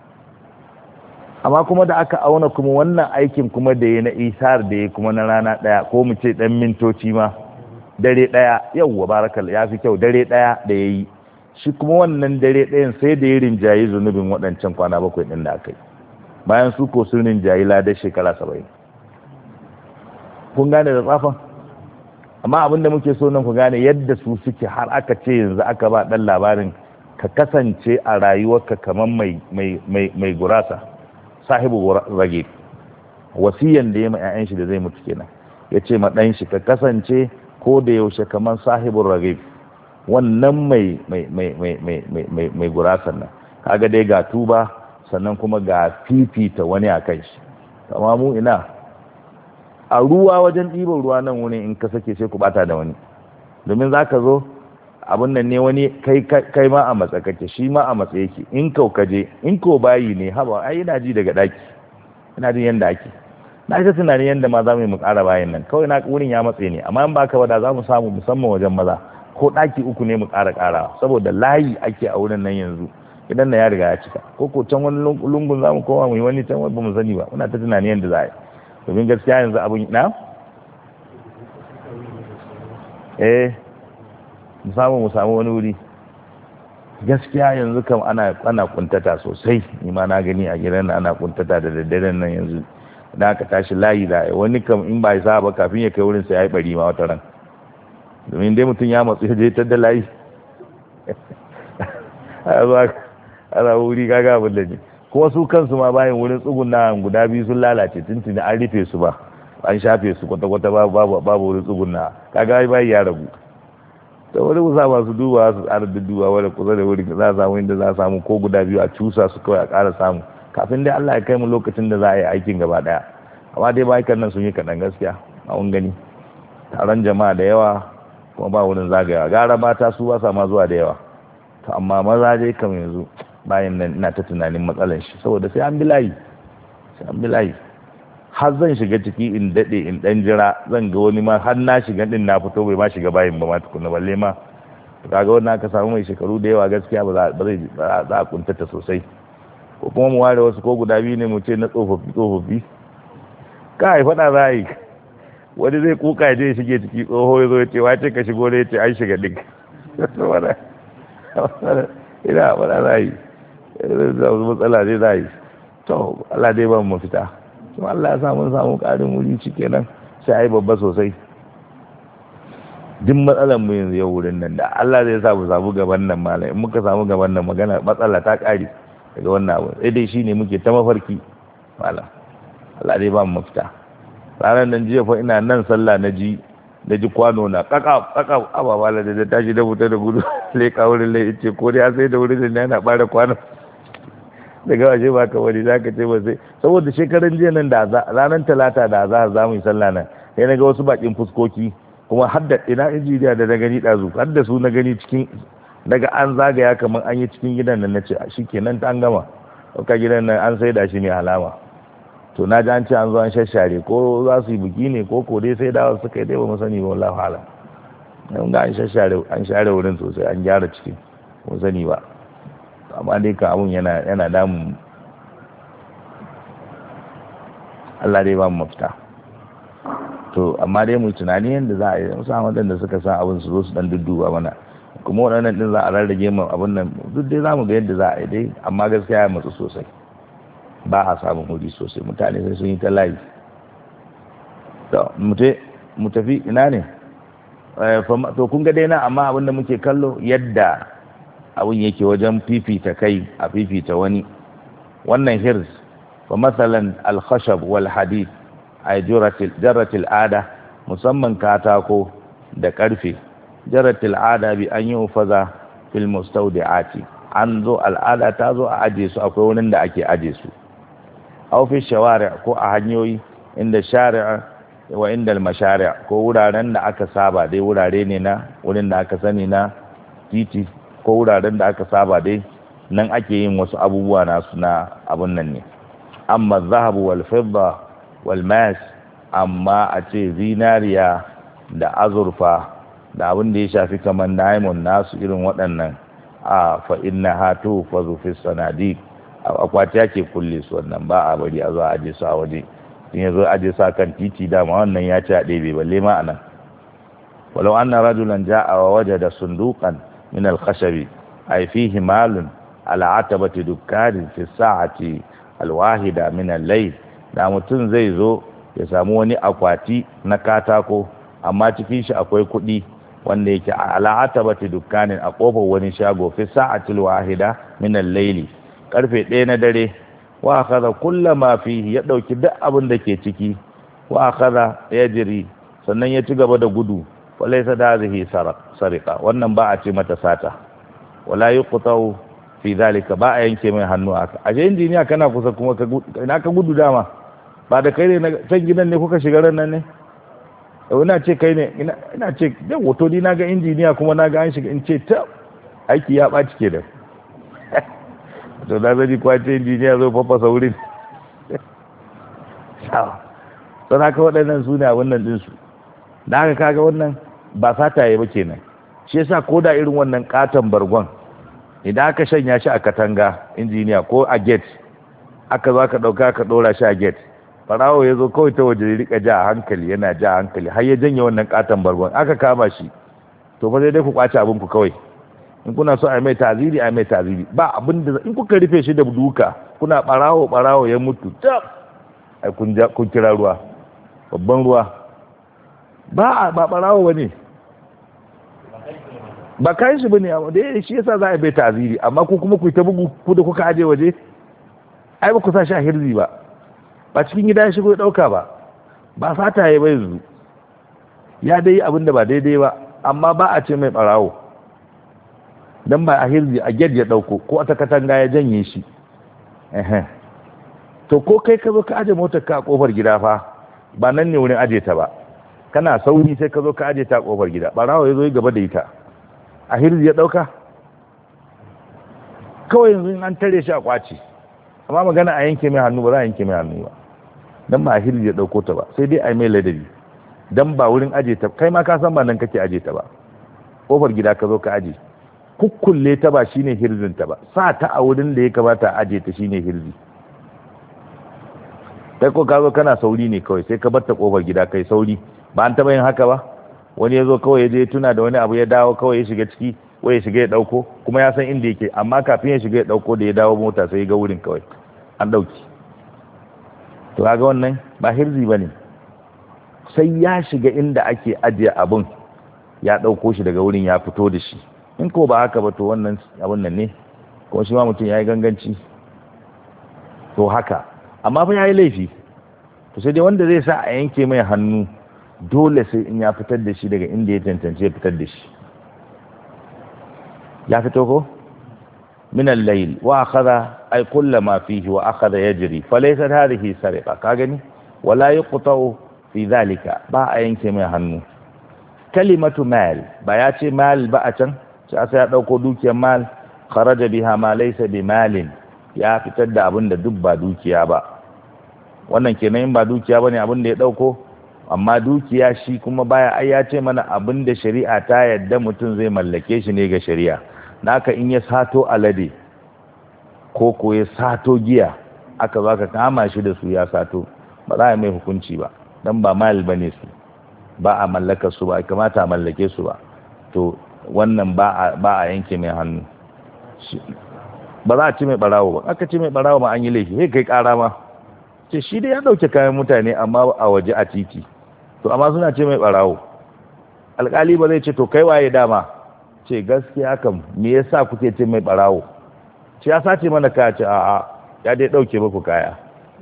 Amma kuma da aka auna kuma wannan aikin kuma da ya na isar da ya kuma na rana ɗaya, ko mu ce ɗan mintoci ma, dare ɗaya, yauwa barakal ya fi kyau, dare ɗaya da ya yi, shi kuma wannan dare ɗayan sai da ya rinjayi zunubin waɗancan kwana 7 ɗin da aka yi, bayan su ko sun rinjayi ladar shekara 70. Kun gane da tsafan? Amma abin da muke so nan ku gane yadda su suke, har aka ce yanzu aka ba ɗan labarin ka kasance a rayuwarka kamar mai gurasa, sahibu rage. Wasiyan da ya ma 'ya'yan shi da zai mutu kenan, ya ce ma ɗan shi ka kasance ko da yaushe kamar sahibin rage, wannan mai gurasan nan. Kaga dai ga tuba, sannan kuma ga fifita wani a kan shi. Amma mu ina a ruwa, wajen ɗiban ruwa nan wuni in ka sake sai ku bata da wani, domin za ka zo abin nan ne wani kai ma a matsakake, shi ma a matsa yake, in kaukaje in ko bayi ne haba, ai ina ji daga daki, ina jin yanda ake, na ta tunanin yanda ma za mu yi mu ƙara bayin nan, kawai na wurin ya matse ne. Amma in ba ka wada za mu samu musamman wajen maza, ko ɗaki 3 ne mu ƙara saboda layi ake a wurin nan yanzu, idan na ya riga ya cika, ko can wani lungun za mu koma mu yi wani can wani ba mu sani ba, muna ta tunanin yanda za a yi, domin gaskiya yanzu abin na mu samu wani wuri. Gaskiya yanzu kam ana kuntata sosai, ni ma na gani a gidan ana kuntata da daddaren nan yanzu, da aka tashi layi da wani kam in ba ya sa ba kafin ya kai wurin sai ya yi bari ma wata ran, domin dai mutum ya matsu ya je ta da layi ana wuri kaga abin da ne. Kuma su kansu ma bayan wurin tsugunna guda 2 sun lalace, tuntuni an rufe su ba, an shafe su kwata-kwata babu wurin tsugunna, kaga bayan ya rabu. Ta wani kusa masu duba su tsara duba wadda kusa da wurin za a samu inda za a samu ko guda 2 a cusa su kawai a ƙara samu, kafin dai Allah ya kai mu lokacin da za a yi aikin gaba ɗaya. Amma dai bayan nan sun yi kaɗan gaskiya, a wani gani taron jama'a da yawa kuma ba wurin zagayawa, gara mata su ba sa ma zuwa da yawa. To amma maza dai kam yanzu bayan nan ina ta tunanin matsalan shi, saboda sai an bi layi, har zan shiga ciki in daɗe in ɗan jira, zan ga wani ma har na shiga ɗin na fito bai ma shiga bayin ba ma tukuna, balle ma kaga wannan aka samu mai shekaru da yawa gaskiya ba za a kuntata sosai. Ko kuma mu ware wasu ko guda 2 ne mu ce na tsofaffi kai faɗa za a yi, wani zai kuka ya je ya shige ciki, tsoho ya zo ya ce wace ka shigo ne, ya ce an shiga ɗin ina faɗa za a yi, matsala zai za a yi. To Allah dai ba mu mafita, kuma Allah ya samu ƙarin wuri cike nan sai a yi babba sosai. Duk matsalar mu yanzu yau wurin nan da Allah zai sa mu samu gaban nan malam, in muka samu gaban nan magana matsala ta ƙare daga wannan abu, sai dai shine muke ta mafarki malam. Allah dai ba mu mafita. ranar nan jiya fa ina nan sallah na ji kwano na kaka ababa da tashi da fita da gudu leka wurin lai ce ko dai sai da wurin da yana bara kwano daga waje ba ka wani za ka ce ba sai saboda shekaran jiya nan da ranar talata da za mu yi sallah nan sai na ga wasu bakin fuskoki kuma har da ina injiniya da na gani ɗazu har da su na gani cikin daga an zagaya kamar an yi cikin gidan nan na ce shi kenan ta an gama ɗauka gidan nan an sai da shi mai alama to na ji an ce an zo an shashare ko za su yi biki ne ko dai sai dawa suka yi dai ba mu sani ba wallahi hala yan ga an share wurin sosai an gyara cikin mu sani ba amma dai ka abun yana damun Allah dai ba mu mafita to amma dai mu tunani yadda za a yi musamman waɗanda suka san abin su zo su dan dudduba mana kuma waɗannan din za a rarrage mu abin nan duk dai za mu ga yadda za a yi dai amma gaskiya ya matsu sosai ba a samun wuri sosai mutane sai sun yi ta layi to mu tafi ina ne to kun ga dai na amma abin da muke kallo yadda abin yake wajen fifita kai a fifita wani wannan hirs fa masalan al-khashab wal hadid ay jaratil ada musamman katako da karfe jaratil ada bi an yi ufaza fil mustawdi'ati an zo al'ada ta zo a aje su akwai wurin da ake aje su aw fi shawari' ko a hanyoyi inda shari'a wa inda al-mashari' ko wuraren da aka saba dai wurare ne na wurin da aka sani na titi ko wuraren da aka saba dai nan ake yin wasu abubuwa nasu na abun nan ne amma zahabu wal fidda wal mas amma a ce zinariya da azurfa da abin da ya shafi kamar diamond nasu irin waɗannan a fa inna hatu fa zufi sanadi akwati yake kulle su wannan ba a bari a zo aje su a waje in ya zo aje su kan titi dama wannan ya ci a ɗebe balle ma anan walau anna rajulan ja'a wa wajada sunduqan min al-khashabi ay fihi malun ala atabati dukkani fi sa'ati al-wahida min al-layl da mutum zai zo ya samu wani akwati na katako amma cikin shi akwai kuɗi wanda yake ala atabati dukkanin a kofar wani shago fi sa'ati al-wahida min al-layl karfe 1 na dare wa akhadha kullama fihi ya dauki duk abin da ke ciki wa akhadha yajri sannan ya ci gaba da gudu falaisa da zai sarika wannan ba a ce mata sata wala yuqtau fi zalika ba a yanke mai hannu aka ashe injiniya kana kusa kuma ina ka gudu dama ba da kai ne can gidan ne kuka shiga ran nan ne ina ce kai ne ina ce dan wato ni naga injiniya kuma naga an shiga in ce ta aiki ya baci ke da to da zai kwace injiniya zo fafasa wurin sai haka waɗannan su ne a wannan ɗinsu da haka kaga wannan ba sataye ba kenan shi yasa ko da irin wannan katon bargon idan aka shanya shi a katanga injiniya ko a gate aka zo aka dauka aka dora shi a gate farawo ya zo kawai ta waje rika ja a hankali yana ja a hankali har ya janye wannan katon bargon aka kama shi to fa sai dai ku kwace abin ku kawai in kuna so a mai taziri a mai taziri ba abin da in kuka rufe shi da duka kuna barawo ya mutu tab ai kun kira ruwa babban ruwa ba barawo bane ba kai shi bane amma dai shi yasa za a bai taziri amma ku kuma ku ta bugu ku da kuka aje waje ai ba ku sa shi a hirzi ba ba cikin gida ya shigo ya dauka ba sata ya bai zu ya dai abinda ba daidai ba amma ba a ce mai barawo dan ba a hirzi a ged ya dauko ko a ta katanga ya janye shi to ko kai ka zo ka aje motar ka a kofar gida fa ba nan ne wurin aje ta ba kana sauri sai ka zo ka aje ta a kofar gida barawo ya zo gaba da ita a hirzi ya dauka kawai yanzu an tare shi a kwaci amma magana a yanke mai hannu ba za a yanke mai hannu ba dan ba a hirzi ya dauko ta ba sai dai a yi mai ladabi dan ba wurin aje ta kai ma ka san ba nan kake aje ta ba kofar gida ka zo ka aje kukkulle ta ba shine hirzin ta ba sa ta a wurin da ya kamata a aje ta shine hirzi kai ko ka zo kana sauri ne kawai sai ka bar ta kofar gida kai sauri ba an taba yin haka ba wani ya zo kawai ya je tuna da wani abu ya dawo kawai ya shiga ciki ko ya shiga ya dauko kuma ya san inda yake amma kafin ya shiga ya dauko da ya dawo mota sai ya ga wurin kawai an dauki to kaga wannan ba hirzi bane sai ya shiga inda ake ajiye abun ya dauko shi daga wurin ya fito da shi in ko ba haka ba to wannan abun nan ne kuma shi ma mutum ya yi ganganci to haka amma fa ya yi laifi to sai dai wanda zai sa a yanke mai hannu dole sai in ya fitar da shi daga inda ya tantance ya fitar da shi. Ya fito ko min al-layl wa akhadha ay kull ma fihi wa akhadha yajri falaysa hadhihi sariqa, ka gani wala yuqta'u fi dhalika, ba a yanke mai hannu. Kalimatu mal, ba ya ce mal ba a can sai ya dauko dukiyar mal, kharaja biha ma laysa bi malin, ya fitar da abin da duk ba dukiya ba. Wannan kenan in ba dukiya bane abin da ya dauko, amma dukiya shi kuma baya. Ai ya ce mana abin da shari'a ta yadda mutum zai mallake shi ne ga shari'a. Naka in ya sato alade ko ya sato giya aka baka kama shi da su ya sato, ba za a mai hukunci ba, dan ba mal bane su, ba a mallaka su ba, kamata a mallake su ba. To wannan ba a yanke mai hannu. Ba za a ci mai barawo ba, aka ci mai barawo ma an yi laifi, sai kai kara ma ce shi dai ya dauke kayan mutane amma a waje a titi, to amma suna ce mai barawo. Alkali ba zai ce to kai waye dama, ce gaskiya kam me yasa kuke ce mai barawo, ce ya sace mana kaya, ce a'a ya dai dauke muku kaya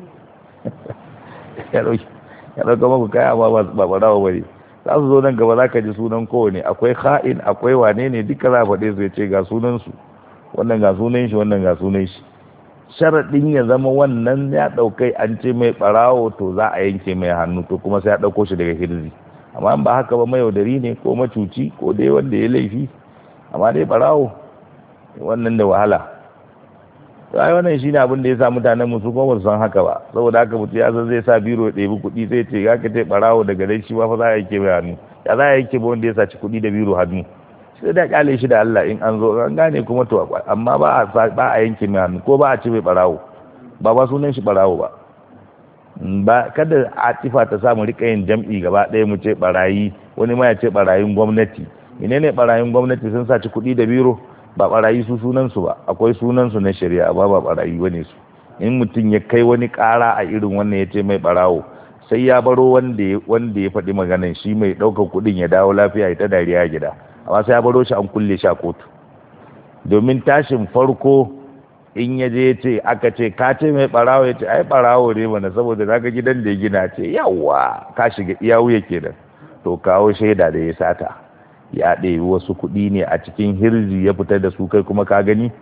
ya dauke muku kaya amma ba barawo bane. Za su zo nan gaba za ka ji sunan kowane, akwai kha'in akwai wane ne duka za a faɗe su, ya ce ga sunan su, wannan ga sunan shi, wannan ga sunan shi. Sharaɗin ya zama wannan ya ɗaukai an ce mai ɓarawo, to za a yanke mai hannu, to kuma sai ya ɗauko shi daga hirzi. Amma ba haka ba, mayaudari ne ko macuci ko dai wanda ya laifi, amma dai ɓarawo wannan da wahala. Ai wannan shi ne abin da ya sa mutanen musu kuma ba su san haka ba, saboda haka mutum ya san zai sa biro ya ɗebi kuɗi sai ce ya ka ce ɓarawo daga dai shi ba fa za a yanke mai hannu. Ya za a yanke ba wanda ya saci kuɗi da biro hannu, sai da kyale shi da Allah in an zo an gane kuma to, amma ba a yanke mai hannu ko ba a ci mai barawo, ba sunan shi barawo ba. Kada atifa ta samu rika yin jam'i gaba ɗaya mu ce barayi, wani ma ya ce barayin gwamnati. Menene barayin gwamnati? Sun saci kuɗi da biro, ba barayi su sunan su ba, akwai sunan su na shari'a, ba barayi bane su. In mutum ya kai wani ƙara a irin wannan ya ce mai barawo, sai ya baro wanda ya faɗi maganan shi mai ɗaukar kuɗin ya dawo lafiya ya ta dariya gida, amma sai ya baro shi an kulle shi a kotu. Domin tashin farko in ya je ce aka ce ka ce mai barawo, ya ce ai barawo ne mana saboda naga gidan da ya gina, ce yawa ka shiga iya wuya kenan, to kawo shaida da ya sata, ya ɗebi wasu kuɗi ne a cikin hirzi ya fitar da su, kai kuma ka gani.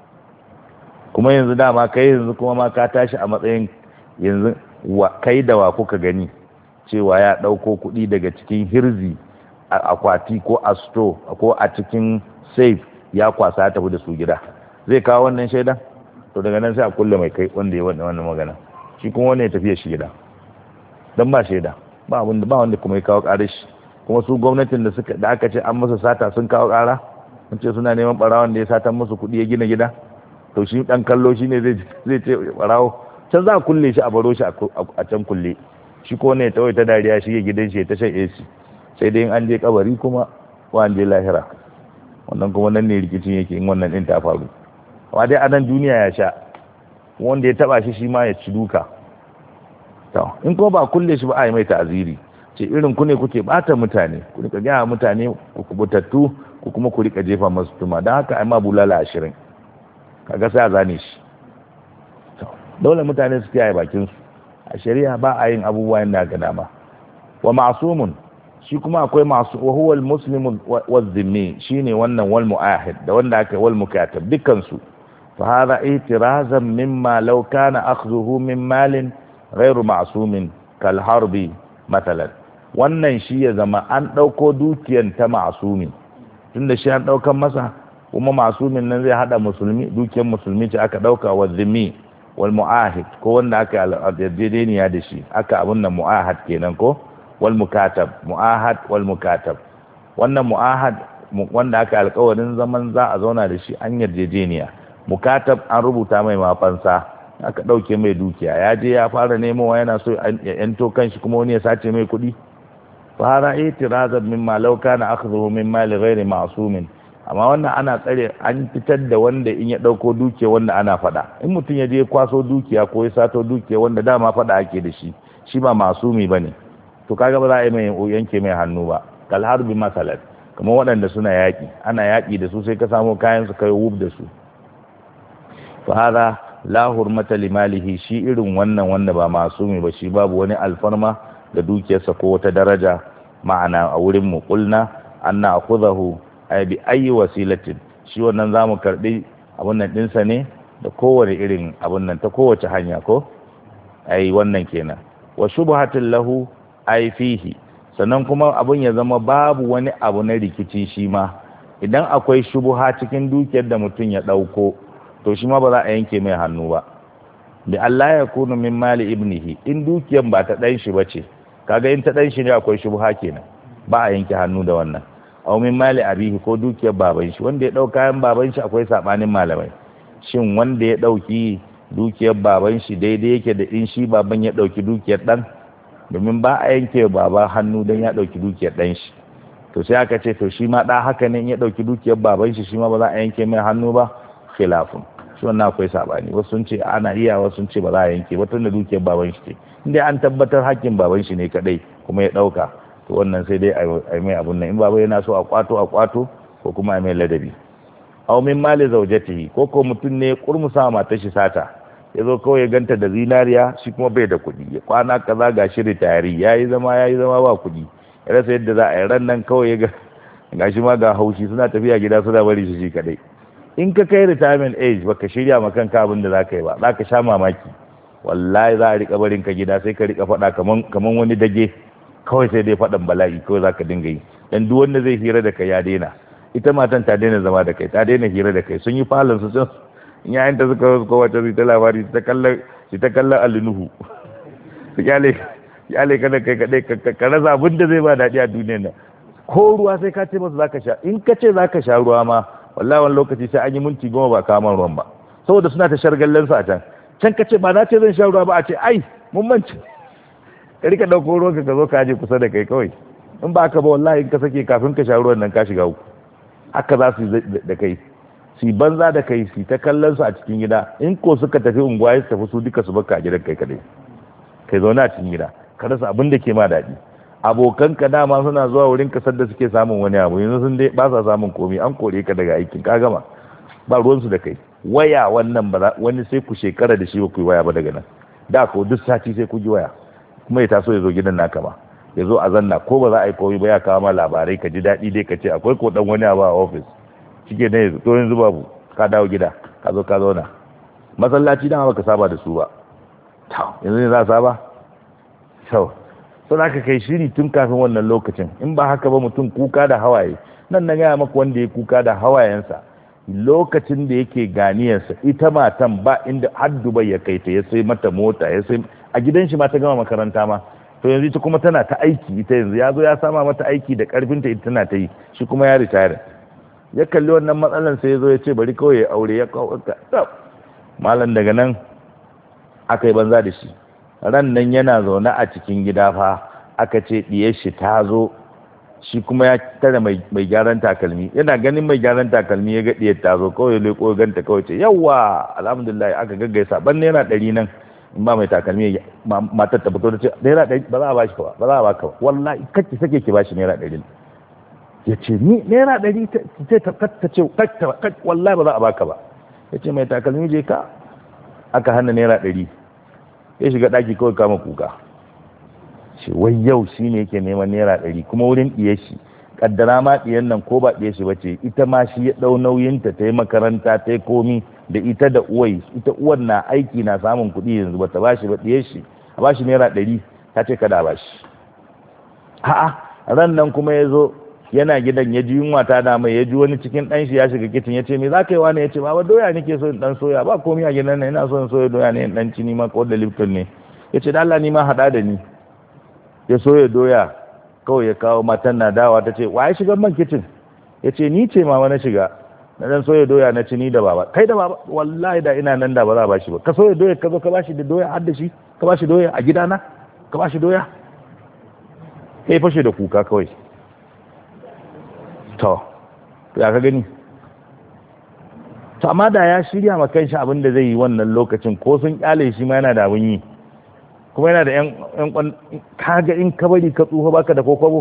Kuma yanzu dama kai yanzu kuma ma ka tashi a matsayin yanzu kai da wa kuka gani cewa ya ɗauko kuɗi daga cikin hirzi a akwati ko a sto ko a cikin safe ya kwasa ya tafi da su gida, zai kawo wannan shaidan? To daga nan sai a kulle mai kai wanda ya wannan magana, shi kuma wanda ya tafiya shi gida don ba shaida, ba wanda kuma ya kawo ƙarar shi. Kuma su gwamnatin da aka ce an masa sata sun kawo ƙara, sun ce suna neman ɓarawon da ya satan musu kuɗi ya gina gida, to shi ɗan kallo shi ne zai ce ɓarawo, can za a kulle shi a baro shi a can kulle, shi ko ne ta ta dariya shi ya gidan shi ta shan AC, sai dai an je kabari kuma ko an je lahira, wannan kuma nan ne rikicin yake in wannan din ta faru. Amma dai a nan duniya ya sha, wanda ya taba shi ma ya ci duka. To in kuma ba kulle shi ba a yi mai ta'aziri, ce irin ku ne kuke bata mutane, ku rika gaya mutane ku kubutattu, ku kuma ku rika jefa masu tuma, don haka ai ma bulala 20 kaga sai a zane shi. To dole mutane su kiyaye bakin su, a shari'a ba a yin abubuwa yanda ga dama. Wa ma'sumun, shi kuma akwai masu wa huwa al-muslimu waz-zimmi, shine wannan wal mu'ahid da wanda aka wal mukatab dukkan su. Fa hada ihtirazan mimma law kana akhdhuhu min malin ghayru ma'sumin kal harbi mathalan. Wannan shi ya zama an dauko dukiyan ta ma'sumi, tunda shi an daukan masa, kuma ma'sumin nan zai hada musulmi, dukiyan musulmi ce aka dauka, wa zimmi wal mu'ahid ko wanda aka yarjejeniya da shi, aka abun nan mu'ahad kenan ko wal mukatab, mu'ahad wal mukatab. Wannan mu'ahad wanda aka alƙawarin zaman za a zauna da shi an yarjejeniya, mukatab an rubuta mai mafansa, aka ɗauke mai dukiya, ya je ya fara nemowa yana so ya yanto kanshi kuma wani ya sace mai kuɗi. Fara itirazan mimma law kana akhdhuhu min mali ghairi ma'sumin. Amma wannan ana tsare, an fitar da wanda in ya ɗauko dukiya wanda ana faɗa, in mutum ya je kwaso dukiya ko ya sato dukiya wanda dama faɗa ake da shi, shi ba masumi bane, to kaga ba za a yi mai yanke mai hannu ba. Kal harbi masalan, kamar waɗanda suna yaƙi, ana yaƙi da su sai ka samu kayan su kai wub da su. Fa hada la hurmata limalihi, shi irin wannan wanda ba masumi ba, shi babu wani alfarma da dukiyarsa ko wata daraja. Ma'ana a wurin mu qulna anna akhudahu ay bi ayi wasilatin, shi wannan zamu karbi abun nan dinsa ne da kowane irin abun nan, ta kowace hanya ko ai wannan kenan. Wa shubhatin lahu ay fihi, sannan kuma abun ya zama babu wani abu na rikici shi ma. Idan akwai shubha cikin dukiyar da mutum ya dauko, to shi ma ba za a yanke mai hannu ba. Da Allah ya kunu min mali ibnihi, in dukiyar ba ta dan shi bace, kaga in ta dan shi ne akwai shubha kenan, ba a yanke hannu da wannan. Aw min mali abihi, ko dukiyar baban shi, wanda ya dauka kayan baban shi akwai sabanin malamai. Shin wanda ya dauki dukiyar baban shi daidai yake da in shi baban ya dauki dukiyar dan? Domin ba a yanke baba hannu dan ya dauki dukiyar dan shi. To sai aka ce to shi ma da haka ne in ya dauki dukiyar baban shi, shi ma ba za a yanke mai hannu ba. Khilafun, shi wannan akwai sabani, wasu sun ce ana iya, wasu sun ce ba za a yanke ba tunda dukiyar baban shi ce. Inda an tabbatar hakkin baban shi ne kadai kuma ya dauka, to wannan sai dai ai mai abun nan, in baba yana so a kwato ko kuma ai mai ladabi. Aw min mali zawjatihi, ko mutum ne kurmusa matar shi sata, yazo kawai ya ganta da zinariya, shi kuma bai da kuɗi, ya kwana kaza ga shi ritayari, yayi zama ba kuɗi, ya rasa yadda za a yi. Ran nan kawai ya ga gashi ma ga haushi, suna tafiya gida suna bari shi kadai. In ka kai retirement age baka shirya ma kanka abin da zaka yi ba, zaka sha mamaki. Wallahi za a rika barin ka gida, sai ka rika faɗa kaman wani dage, kawai sai dai faɗan bala'i kawai zaka dinga yi. Dan duk wanda zai hira da kai ya daina, ita matan ta daina zama da kai, ta daina hira da kai, sun yi falon su can, in yayin ta suka kowace su ta labari, ta kallon alinuhu, su kyale kada kai kadai ka rasa abin da zai ba daɗi a duniyar nan. Ko ruwa sai ka ce masu zaka sha, in ka ce zaka sha ruwa ma wallahi wani lokaci sai an yi minti 10 ba kaman ruwan ba, saboda suna ta shargallen su a can ka ce ba na ce zan sha ruwa ba, a ce ai mun manci, ka rika dauko ruwan ka zo ka aje kusa da kai kawai. In ba haka ba wallahi in ka sake kafin ka sha ruwan nan ka shiga uku. Haka za su yi da kai, su banza da kai, su ta kallon su a cikin gida. In ko suka tafi unguwa su tafi su duka su baka a gidan kai kadai, kai zaune a cikin gida ka rasa abin da ke ma daɗi. Abokan ka dama suna zuwa wurin kasar da suke samun wani abu, yanzu sun dai ba sa samun komai, an kore ka daga aikin ka gama, ba ruwansu da kai. Waya wannan ba wani sai ku shekara da shi ba ku yi waya ba daga nan, da ko duk sati sai ku ji waya, kuma ya taso ya zo gidan naka ba, ya zo a zanna, ko ba za a yi komai ba ya kawo ma labarai ka ji daɗi dai ka ce akwai ko dan wani abu a ofis, shike ne yanzu to yanzu babu, ka dawo gida ka zo ka zauna. Masallaci dama baka saba da su ba, yanzu ne za a saba. So za ka kai shiri tun kafin wannan lokacin, in ba haka ba mutum kuka da hawaye. Nan na gaya maka wanda ya kuka da hawayensa lokacin da yake ganiyarsa, ita matan ba inda har Dubai ya kai ta, ya sai mata mota, ya sai a gidan shi ma ta gama makaranta ma, to yanzu ita kuma tana ta aiki, ita yanzu ya zo ya sama mata aiki da karfinta, ita tana ta yi, shi kuma ya retire. Ya kalli wannan matsalan sai ya zo ya ce bari kawai ya aure, ya kawo malam. Daga nan aka yi banza da shi. Ran nan yana zaune a cikin gida fa, aka ce diyar shi ta zo, shi kuma ya tare mai gyaran takalmi, yana ganin mai gyaran takalmi ya ga diyar ta zo, kawai ya leko ganta kawai ce yawa alhamdulillah, aka gaggaisa, ban naira 100 nan in ba mai takalmi. Matar ta fito da ce naira 100 ba za a bashi ba, ba za a baka ba, wallahi kake sake ki bashi naira 100. Ya ce ni naira 100 ta ce wallahi ba za a baka ba. Ya ce mai takalmi je ka, aka hana naira 100. Ya shiga ɗaki kawai kama kuka, shi wai yau shi ne yake neman naira 100 kuma wurin ɗiye shi. Kaddara ma ɗiyan nan ko ba ɗiye shi ba ce, ita ma shi ya ɗau nauyinta, ta yi makaranta, ta yi komi da ita da uwai. Ita uwar na aiki na samun kuɗi yanzu, ba ta ba shi ba, ɗiye shi a ba shi naira 100, ta ce kada a ba shi. A'a ran nan kuma ya zo yana gidan, ya ji yunwa ta da mai, ya ji wani cikin ɗan shi ya shiga kicin, ya ce me za ka yi wani? Ya ce ba doya nake so in ɗan soya, ba komai a gidan nan, ina so in soya doya ne in ɗan ci ni ma, ko da Lipton ne. Ya ce da Allah ni ma haɗa da ni. Ya soya doya kawai ya kawo, matan na dawa ta ce wa ya shiga man kicin? Ya ce ni ce mama na shiga, na ɗan soya doya na ci ni da baba. Kai da baba? Wallahi da ina nan da ba za a ba shi ba. Ka soya doya ka zo ka ba shi da doya har da shi, ka ba shi doya a gidana, ka ba shi doya. Kai fashe da kuka kawai. To ya ka gani? To amma da ya shirya ma kanshi abin da zai yi wannan lokacin, ko sun kyale shi ma yana da abin yi, kuma yana da yan kaga in ka bari ka tsufa baka da kokobo,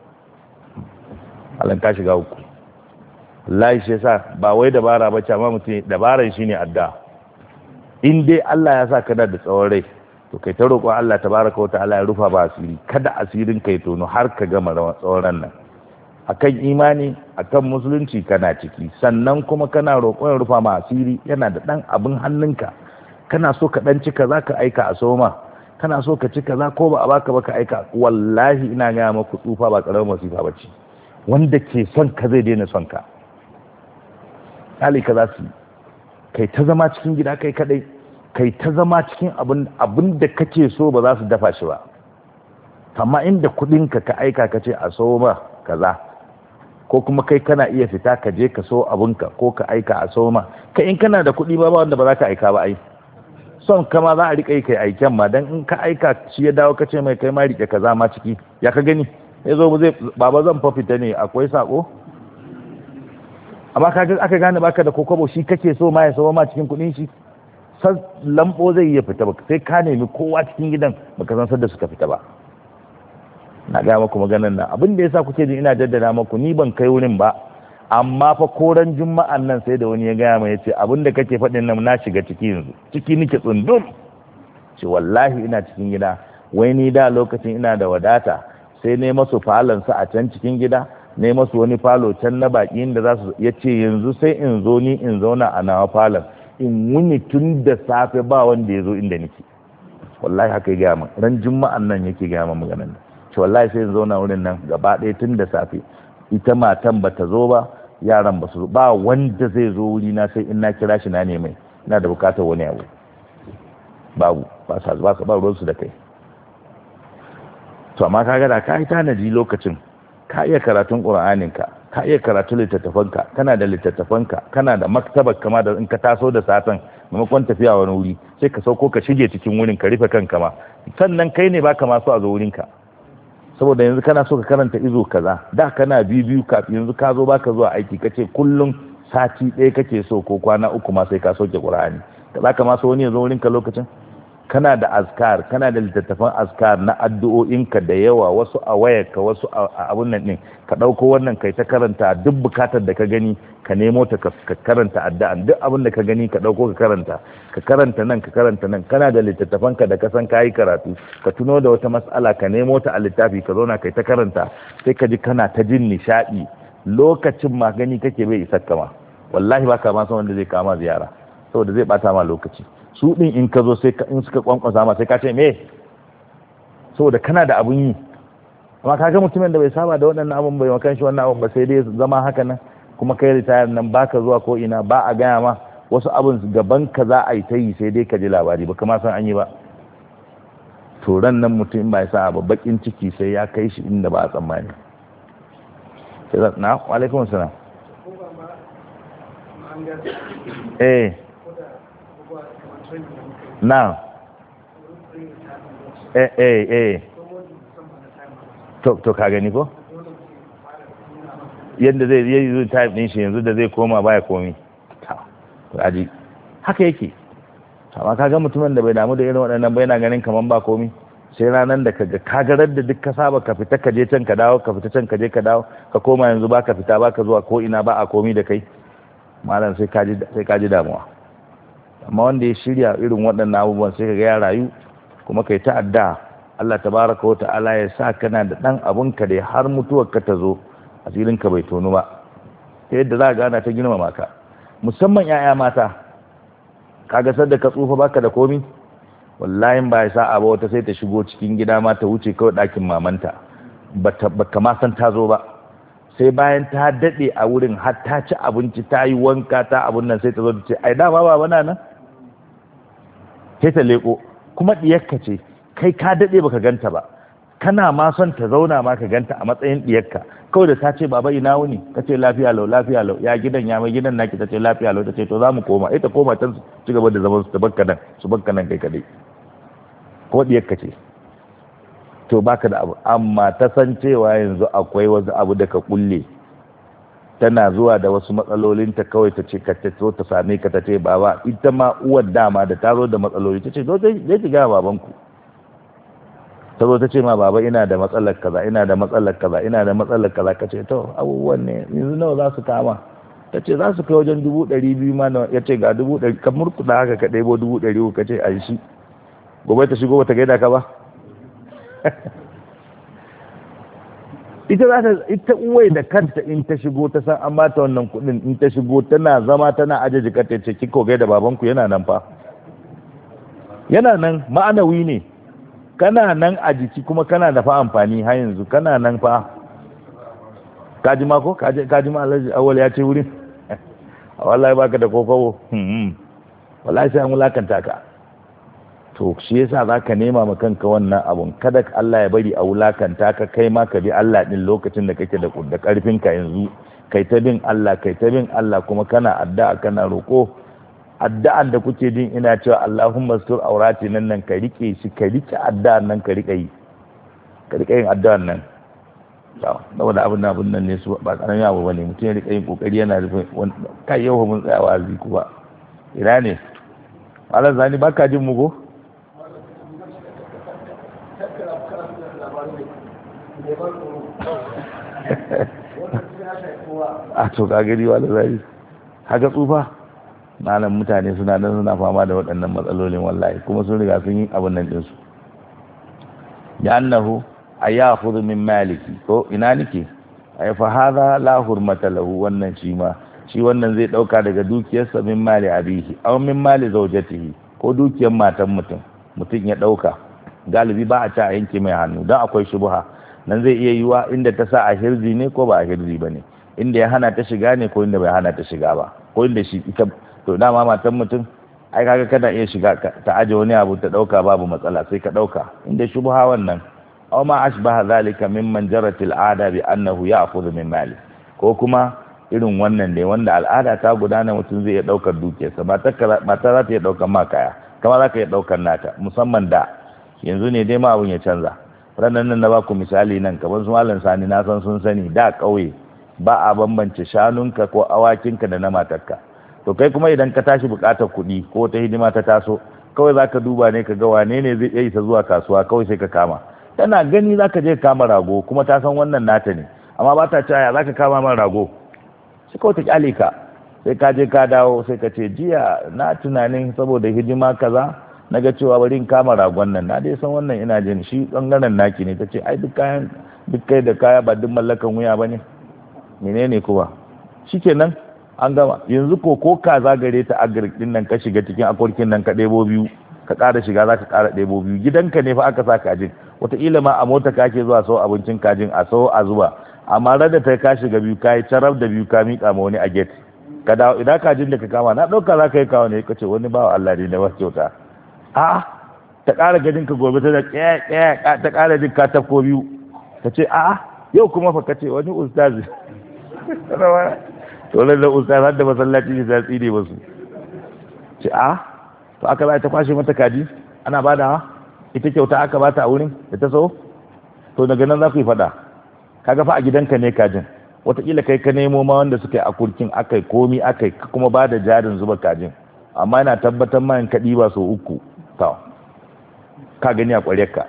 alan ka shiga uku. wallahi shi yasa ba wai dabara ba ce, amma mutum dabaran shine adda. in dai Allah ya sa kana da tsawon rai to kai ta roƙon Allah tabaraka wa ta'ala ya rufa ba asiri, kada asirin kai tono har ka gama tsawon ran nan akan imani akan musulunci kana ciki, sannan kuma kana roƙon rufa ma asiri, yana da ɗan abin hannunka, kana so ka ɗan cika za ka aika a soma, kana so ka cika za ko ba a baka ba ka aika. Wallahi ina gaya maku tsufa ba ƙaramin masifa ba ce, wanda ke son ka zai daina son ka. Hali ka za su yi kai ta zama cikin gida kai kadai, kai ta zama cikin abin da kake so ba za su dafa shi ba, amma inda kuɗinka ka aika ka ce a soma kaza, ko kuma kai kana iya fita ka je ka so abinka ko ka aika a soma. Kai in kana da kuɗi ba wanda ba za ka aika ba ai, son kama za a riƙa yi kai aiken ma, dan in ka aika shi ya dawo ka ce mai kai ma riƙe kaza ma ciki, ya ka gani ya zo zai baba zan fa fita ne akwai sako, amma ka aka gane baka da kokobo shi kake so ma ya so ma cikin kuɗin shi, san lambo zai iya fita ba sai ka nemi kowa cikin gidan baka san sadda suka fita ba. Na ga maku maganar nan, abin da yasa kuke jin ina jaddada maku, ni ban kai wurin ba, amma fa koran juma'an nan sai da wani ya gaya mai yace abin da kake faɗin nan na shiga ciki yanzu, ciki nake tsundum. Ce wallahi ina cikin gida, wai ni da lokacin ina da wadata sai ne masu falon sa a can cikin gida, ne masu wani falo can na baki inda za su, yace yanzu sai in zo ni in zauna a nawa falon in wuni tun da safe ba wanda ya zo inda nake. Wallahi haka ya gaya min ran juma'an nan yake gaya min maganar nan. Ce wallahi sai in zauna wurin nan gaba ɗaya tun da safe, ita matan ba ta zo ba, yaran ba su zo ba, wanda zai zo wuri na sai in na kira shi na nemai ina da bukatar wani abu, babu ba sa ba ruwan su da kai. To amma kaga da ka yi tanaji lokacin, ka iya karatun Qur'aninka, ka iya karatun littattafanka, kana da littattafanka, kana da maktabar kama da in ka taso da safen maimakon tafiya wani wuri sai ka sauko ka shige cikin wurin ka rufe kanka ma, sannan kai ne baka ma so a zo wurinka, saboda yanzu kana so ka karanta izo kaza, da kana biyu kafin yanzu ka zo baka zuwa aiki kace kullum sati ɗaya kake so ko kwana uku ma sai ka soke Qur'ani, ka zaka ma so wani ya zo wurinka lokacin. Kana da azkar, kana da littattafan azkar na addu'o'inka da yawa, wasu a wayarka wasu a abun nan din, ka dauko wannan kai ta karanta duk bukatar da ka gani ka nemo ta ka karanta addu'an, duk abin da ka gani ka dauko ka karanta nan ka karanta nan. Kana da littattafanka da ka san kayi karatu, ka tuno da wata mas'ala ka nemo ta a littafi ka zauna kai ta karanta, sai ka ji kana ta jin nishadi, lokacin ma gani kake bai isar kama. Wallahi baka ma san wanda zai kama ziyara saboda zai bata ma lokaci, su din in ka zo sai in suka kwankwasa ma sai ka ce me, saboda kana da abun yi. Amma kaga mutumin da bai saba da waɗannan abun bai makan shi wannan abun ba, sai dai zama haka nan, kuma kai ritayar nan baka zuwa ko ina, ba a gaya ma wasu abun gaban ka za a yi ta yi sai dai ka ji labari ba kama san an yi ba. To ran nan mutum ba ya sa ba bakin ciki sai ya kai shi inda ba a tsammani. Sai na wa alaikum salam. Na to ka gani ko yadda zai yi type din shi yanzu da zai koma baya komi aji haka yake. Amma kaga mutumin da bai damu da irin waɗannan bai na ganin kaman ba komi, sai ranar da kaga kagarar da duk ka saba ka fita ka je can ka dawo, ka fita can ka je ka dawo, ka koma yanzu baka fita baka zuwa ko ina ba a komi da kai, malam sai ka ji damuwa. Amma wanda ya shirya irin waɗannan abubuwan sai kaga ya rayu, kuma kai ta'adda Allah tabaraka wa ta'ala ya sa kana da dan abun ka da har mutuwar ka ta zo asirin ka bai tonu ba, ta yadda za ka gana ta girmama ka, musamman 'ya'ya mata. Kaga sadda ka tsufa baka da komi, wallahi ba ya sa abu wata sai ta shigo cikin gida ma ta wuce kawai ɗakin mamanta baka ma san ta zo ba, sai bayan ta daɗe a wurin har ta ci abinci ta yi wanka ta abun nan sai ta zo ta ce ai dama ba bana nan, sai ta leko kuma diyarka ce kai ka daɗe baka ganta ba, kana ma son ta zauna ma ka ganta a matsayin diyarka, kawai da ta ce baba ina wuni ka ce lafiya lau lafiya lau, ya gidan ya mai gidan naki ta ce lafiya lau, ta ce to za mu koma, ita koma can su ci gaba da zaman su bakka nan kai kadai, ko diyarka ce. To baka da abu, amma ta san cewa yanzu akwai wasu abu da ka kulle, tana zuwa da wasu matsalolinta kawai ta ce ka zo ta same ka ta ce baba, ita ma uwar dama da ta zo da matsaloli ta ce zo zai ki gaya babanku, ta zo ta ce ma baba ina da matsalar kaza ina da matsalar kaza ina da matsalar kaza, ka ce to abubuwan ne yanzu nawa za su kama, ta ce za su kai wajen 200,000 ma ya ce ga 100,000 kan murkuɗa haka ka ɗebo 100,000 ka ce a shi gobe ta shigo bata gaida ka ba ita uwai da kanta in ta shigo ta san an bata wannan kuɗin in ta shigo tana zama tana aje jikar ta ce kiko gaida babanku yana nan fa yana nan ma'anawi ne kana nan a jiki kuma kana da fa amfani har yanzu kana nan fa kaji ma ko kaji ma Alhaji Awwal ya ce wurin wallahi baka da kokobo wallahi sai an wulakanta ka to shi yasa zaka nema ma kanka wannan abun kada Allah ya bari a wulakanta ka kai ma ka bi Allah din lokacin da kake da karfin ka yanzu kai ta bin Allah kuma kana addu'a kana roko addu'an da kuke jin ina cewa Allahumma sur aurati nan ka rike shi ka rike addu'an nan ka rike yin addu'an nan saboda abin nan ne su ba karamin abu bane mutum ya rika yin kokari yana rufin kai yau mun tsaya wazi kuma ina ne malam zani baka jin mu go a to ka gari wala zai haka tsufa malam mutane suna fama da waɗannan matsalolin wallahi kuma sun riga sun yi abin nan ɗinsu ya annahu ayakhudhu min maliki ko ina nake ay fa hadha la hurmata lahu wannan shi wannan zai dauka daga dukiyarsa min mali abihi aw min mali zawjatihi ko dukiyar matan mutum ya dauka galibi ba a ci a yanke mai hannu dan akwai shubha nan zai iya yiwa inda ta sa a hirzi ne ko ba a hirzi bane inda ya hana ta shiga ne ko inda bai hana ta shiga ba ko inda shi ita to dama matan mutum ai kaga kana iya shiga ta aje wani abu ta dauka babu matsala sai ka dauka inda shubha wannan aw ma ashbaha zalika mimman jarat al'ada bi annahu ya'khudhu min mali ko kuma irin wannan ne wanda al'ada ta gudana mutum zai iya daukar dukiyarsa mata za ta iya daukar ma kaya kama za ka iya daukar nata musamman da yanzu ne dai ma abun ya canza ranar nan na ba ku misali nan kamar su malam sani na san sun sani da kauye ba a bambance shanunka ko awakinka da na matarka to kai kuma idan ka tashi bukatar kuɗi ko ta hidima ta taso kawai za ka duba ne ka ga wane ne zai iya isa zuwa kasuwa kawai sai ka kama tana gani za ka je kama rago kuma ta san wannan nata ne amma ba ta caya za ka kama man rago sai kawai ta kyale ka sai ka je ka dawo sai ka ce jiya na tunanin saboda hidima kaza na ga cewa bari in kama ragon nan na dai san wannan ina jin shi bangaren naki ne ta ce ai duk kai da kaya ba duk mallakan wuya ba ne menene kuma shikenan an gama yanzu ko kaza gare ta agric din nan ka shiga cikin akwarkin nan ka ɗebo biyu ka ƙara shiga za ka ƙara ɗebo biyu gidanka ne fa aka sa kajin wataƙila ma a mota ka ke zuwa sau abincin kajin a sau a zuba amma rada ta ka shiga biyu ka yi carab da biyu ka miƙa ma wani a get ka dawo idan kajin da ka kama na ɗauka za ka yi kawo ne ka ce wani bawa Allah ne na wasu kyauta a ta ƙara gajin ka gobe ta da ta ƙara jin ka tafko biyu ta ce a yau kuma fa ka ce wani ustazi to lalle ustaz har da masallaci ne sai tsire musu ce a to aka ba ta kwashe mata kaji ana badawa ita kyauta aka bata a wurin da ta so to daga nan za ku yi fada kaga fa a gidanka ne kajin wataƙila kai ka nemo ma wanda suka yi a kurkin akai komi akai kuma ba da jarin zuba kajin amma yana tabbatar ma in ka ɗiba so uku to ka gani a ƙwaryarka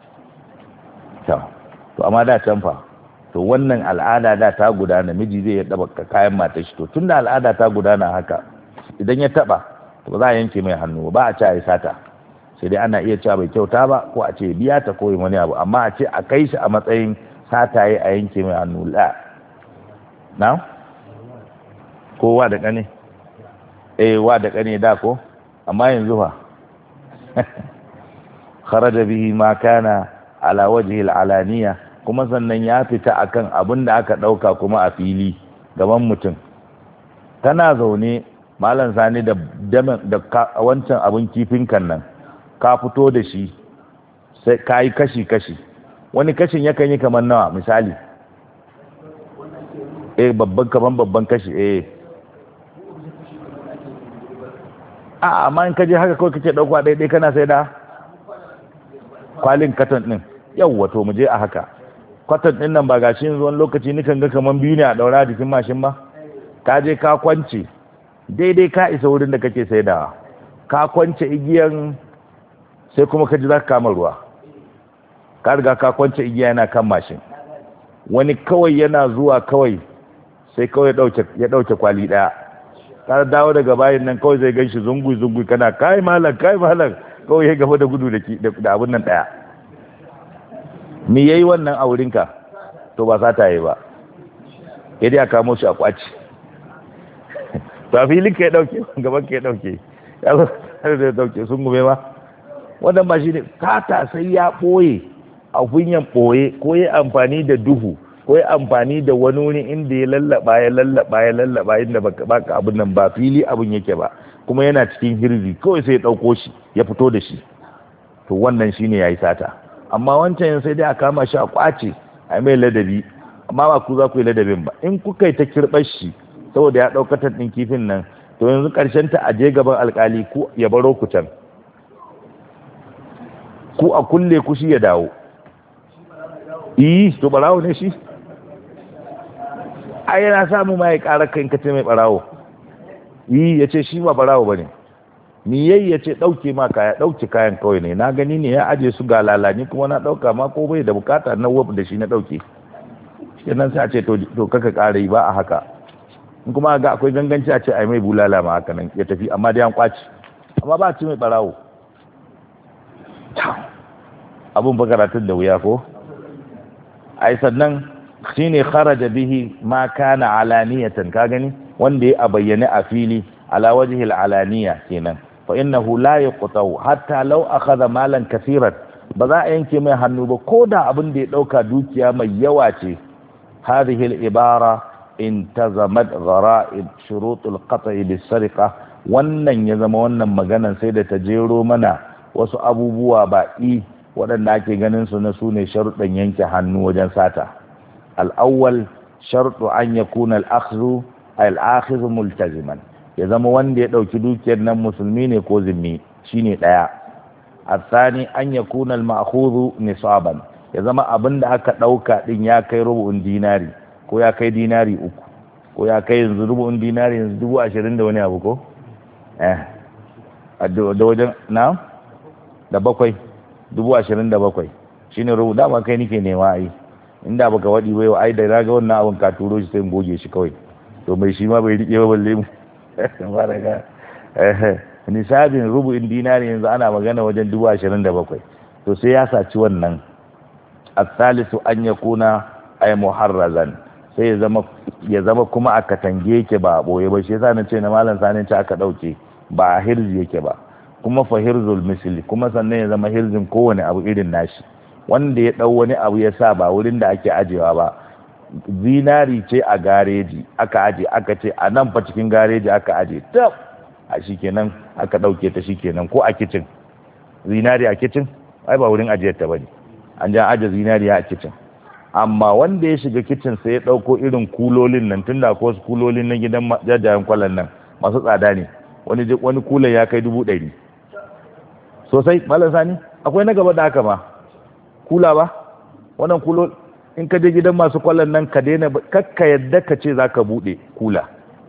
to amma da can fa to wannan al'ada da ta gudana miji zai ya daba kayan matar shi to tunda al'ada ta gudana haka idan ya taba to ba za a yanke mai hannu ba a ce a yi sata sai dai ana iya cewa bai kyauta ba ko a ce biya ta koyi wani abu amma a ce a kai shi a matsayin sataye a yanke mai hannu la na kowa da kane wa da kane da ko amma yanzu fa kharaja bihi ma kana ala wajhi al'alaniya kuma sannan ya fita akan abin da aka ɗauka kuma a fili gaban mutum tana zaune malam sani da wancan abin kifin kan nan ka fito da shi sai ka yi kashi wani kashin yakan yi kamar nawa misali babban kashi amma in kaje haka kawai kake ɗauka ɗaiɗai kana sai da kwalin katon ɗin yau wato mu je a haka kwatan ɗin nan ba ga shi yanzu wani lokaci nikan ga kaman biyu ne a ɗaura jikin mashin ba ka je ka kwance daidai ka isa wurin da kake saidawa ka kwance igiyan sai kuma ka ji za ka kama ruwa ka riga ka kwance igiya yana kan mashin wani kawai yana zuwa kawai sai kawai ya ɗauke kwali ɗaya. Ka dawo daga bayin nan kawai zai ganshi zungu kana kai malam kawai ya gaba da gudu da abin nan ɗaya. Me yayi wannan a wurinka? To ba sa ta yi ba. Ya dai a kamo shi a kwaci. Ba filin ka ya ɗauke, gaban ka ya ɗauke. Ya zo da ɗauke sun gume ma. Wannan ba shi ne, kata sai ya ɓoye a kunyan ɓoye ko ya amfani da duhu ko ya amfani da wani wuri inda ya lallaba inda baka abin nan ba fili abin yake ba kuma yana cikin hirzi kawai sai ya ɗauko shi ya fito da shi. To wannan shine yayi sata. Amma wancan sai dai a kama shi a kwace a mai ladabi, amma ba ku za ku yi ladabin ba. In kuka yi ta kirɓar shi saboda ya ɗaukatar ɗin kifin nan, to yanzu ƙarshen ta aje gaban alƙali ku ya baro ku can, ku a kulle ku shi ya dawo. To barawo ne shi? Ai yana samu ma ya ƙara kan kace mai barawo. Ya ce shi ba barawo ba ne. Ni yayi ya ce ɗauke ma kaya, ɗauke kayan kawai ne, na gani ne ya aje su ga lalani kuma na ɗauka ma ko bai da bukata na wuf da shi na ɗauke. Shi nan sai a ce to kaka ƙara yi ba a haka. In kuma ga akwai ganganci a ce ai mai bulala ma haka nan ya tafi, amma dai an kwaci. Amma ba a ce mai barawo. Abun ba karatun da wuya ko? Ai sannan shine kharaja bihi ma kana alaniyatan, ka gani wanda ya bayyane a fili ala wajhi alaniya kenan, fa innahu la yuqtau hatta law akhadha malan kaseeran, ba za a yanke mai hannu ba ko da abin da ya dauka dukiya mai yawa ce. hadhihi al-ibara intazamat gharaib shurut al-qat'i bis-sariqa, wannan ya zama wannan maganan sai da ta jero mana wasu abubuwa ba'i waɗanda ake ganin su na sune sharuɗan yanke hannu wajen sata. Al-awwal shartu an yakuna al-akhidhu multaziman, ya zama wanda ya ɗauki dukiyar nan musulmi ne ko zimmi, shine ɗaya. Al-thani an yakuna al-ma'khudhu nisaban, ya zama abin da aka ɗauka ɗin ya kai rubu'un dinari ko ya kai dinari 3 ko ya kai yanzu rubu'un dinari yanzu 20,000 da wani abu ko da wajen na da 27,000 shine rubu. dama kai nike nema ai, inda baka waɗi bai ai da raga wannan abin ka turo shi sai goge shi kawai, to mai shi ma bai rike ba balle mu baraka. Nisabin rubu'in dinari yanzu ana magana wajen 27,000, to sai ya saci wannan. Al-thalithu an yakuna ay muharrazan, sai ya zama kuma a katange yake ba a boye ba. Shi yasa nace na malam sanin ta aka dauke ba a hirzi yake ba. Kuma fa hirzul misli, kuma sannan ya zama hirzin kowane abu irin nashi. Wanda ya dau wani abu ya sa ba wurin da ake ajewa ba, zinari ce a gareji aka aje, aka ce a nan fa cikin gareji aka aje, tab a shikenan aka dauke ta shikenan. Ko a kitchen, zinari a kitchen ai ba wurin ajiyar ta bane, an ja aje zinariya a kitchen. Amma wanda ya shiga kitchen sai ya dauko irin kulolin nan, tunda ko su kulolin na gidan jajayen kwallon nan masu tsada ne, wani kulan ya kai 100,000 sosai. Malam Sani akwai na gaba da haka ma kula ba, wannan kulo in ka je gidan masu kwallon nan ka daina kakka yadda ka ce zaka bude kula.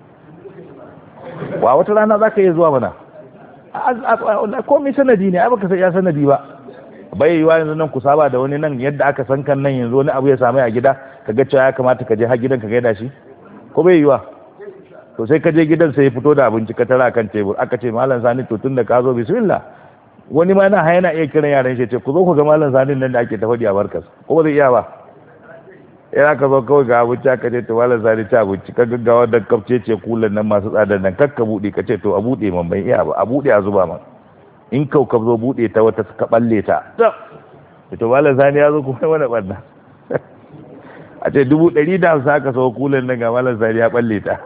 Wa wata rana zaka iya zuwa mana ko mai sanadi ne, ai baka sai ya sanadi ba. Bai yiwa yanzu nan ku saba da wani nan yadda aka san kan nan yanzu wani abu ya samu a gida ka ga cewa ya kamata ka je har gidan ka gaida shi, ko bai yiwa? To sai ka je gidan sai ya fito da abinci ka tara kan tebur, aka ce Malam Sani to tunda ka zo bismillah. Wani ma na yana iya kiran yaran shi ce ku zo ku ga Malam Sani nan da ake ta faɗi a barkas, ko ba zai iya ba? Yana ka zo kawai ga abinci aka ce to Malam Sani ta abinci, ka gaggawa da kafce ce kulan nan masu tsadar nan kakka buɗe, ka ce to a buɗe man ban iya ba, a buɗe a zuba man. In ka zo buɗe ta wata suka balle ta, to Malam Sani ya zo kuma wani ɓanna. A ce 150 aka sau kulan nan ga Malam Sani ya balle ta.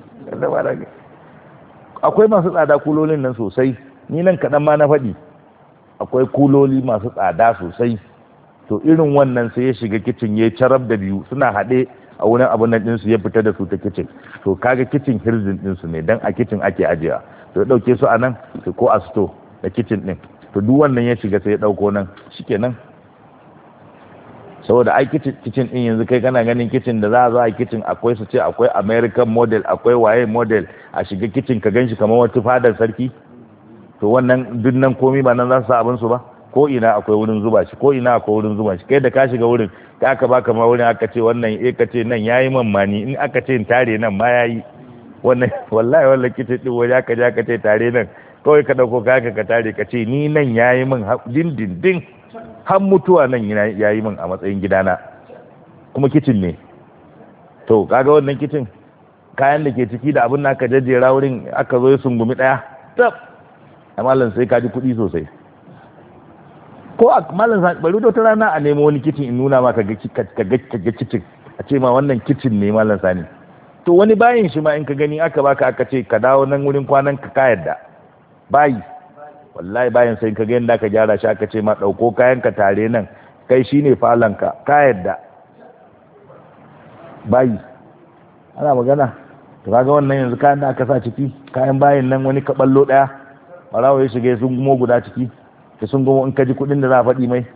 Akwai masu tsada kulolin nan sosai, ni nan kaɗan ma na faɗi. Akwai kuloli masu tsada sosai. To irin wannan sai ya shiga kicin ya carab da biyu suna haɗe a wurin abin nan ɗinsu, ya fita da su ta kicin. To kaga kicin hirzin ɗinsu ne, dan a kicin ake ajiya. To ya ɗauke su a nan ko a sto da kicin ɗin. To duk wannan ya shiga sai ya ɗauko nan, shikenan. Saboda ai kicin ɗin yanzu kai kana ganin kicin da za a zo a kicin akwai su ce akwai American model, akwai waye model, a shiga kicin ka ganshi kamar wata fadar sarki. To wannan duk nan komai ba nan za su sa abin su ba, ko ina akwai wurin zuba shi, ko ina akwai wurin zuba shi. Kai da ka shiga wurin ka aka baka ma wurin aka ce wannan ka ce nan yayi man mani, in aka ce tare nan ma yayi wannan. Wallahi kitchen din wani aka je aka ce tare nan, kawai ka dauko kaka ka tare ka ce ni nan yayi min dindindin har mutuwa nan yayi min a matsayin gidana, kuma kitchen ne. To kaga wannan kitchen kayan da ke ciki da abin da aka jajjera wurin aka zo ya sungumi daya tab, malam sai ka ji kuɗi sosai. Ko a malam bari da wata rana a nemo wani kitchen in nuna ma ka ga kitchen, a ce ma wannan kitchen ne malam Sani. To wani bayin shi ma in ka gani aka baka aka ce ka dawo nan wurin kwanan ka yadda bayi, wallahi bayin sai ka ga yanda ka gyara shi aka ce ma dauko kayan ka tare nan kai shine falon ka yadda bayi. Ana magana to kaga wannan yanzu kayan da aka sa ciki, kayan bayin nan wani kaballo daya barawo ya shiga sun gumo guda ciki da sun gumo in ka ji kudin da za a faɗi mai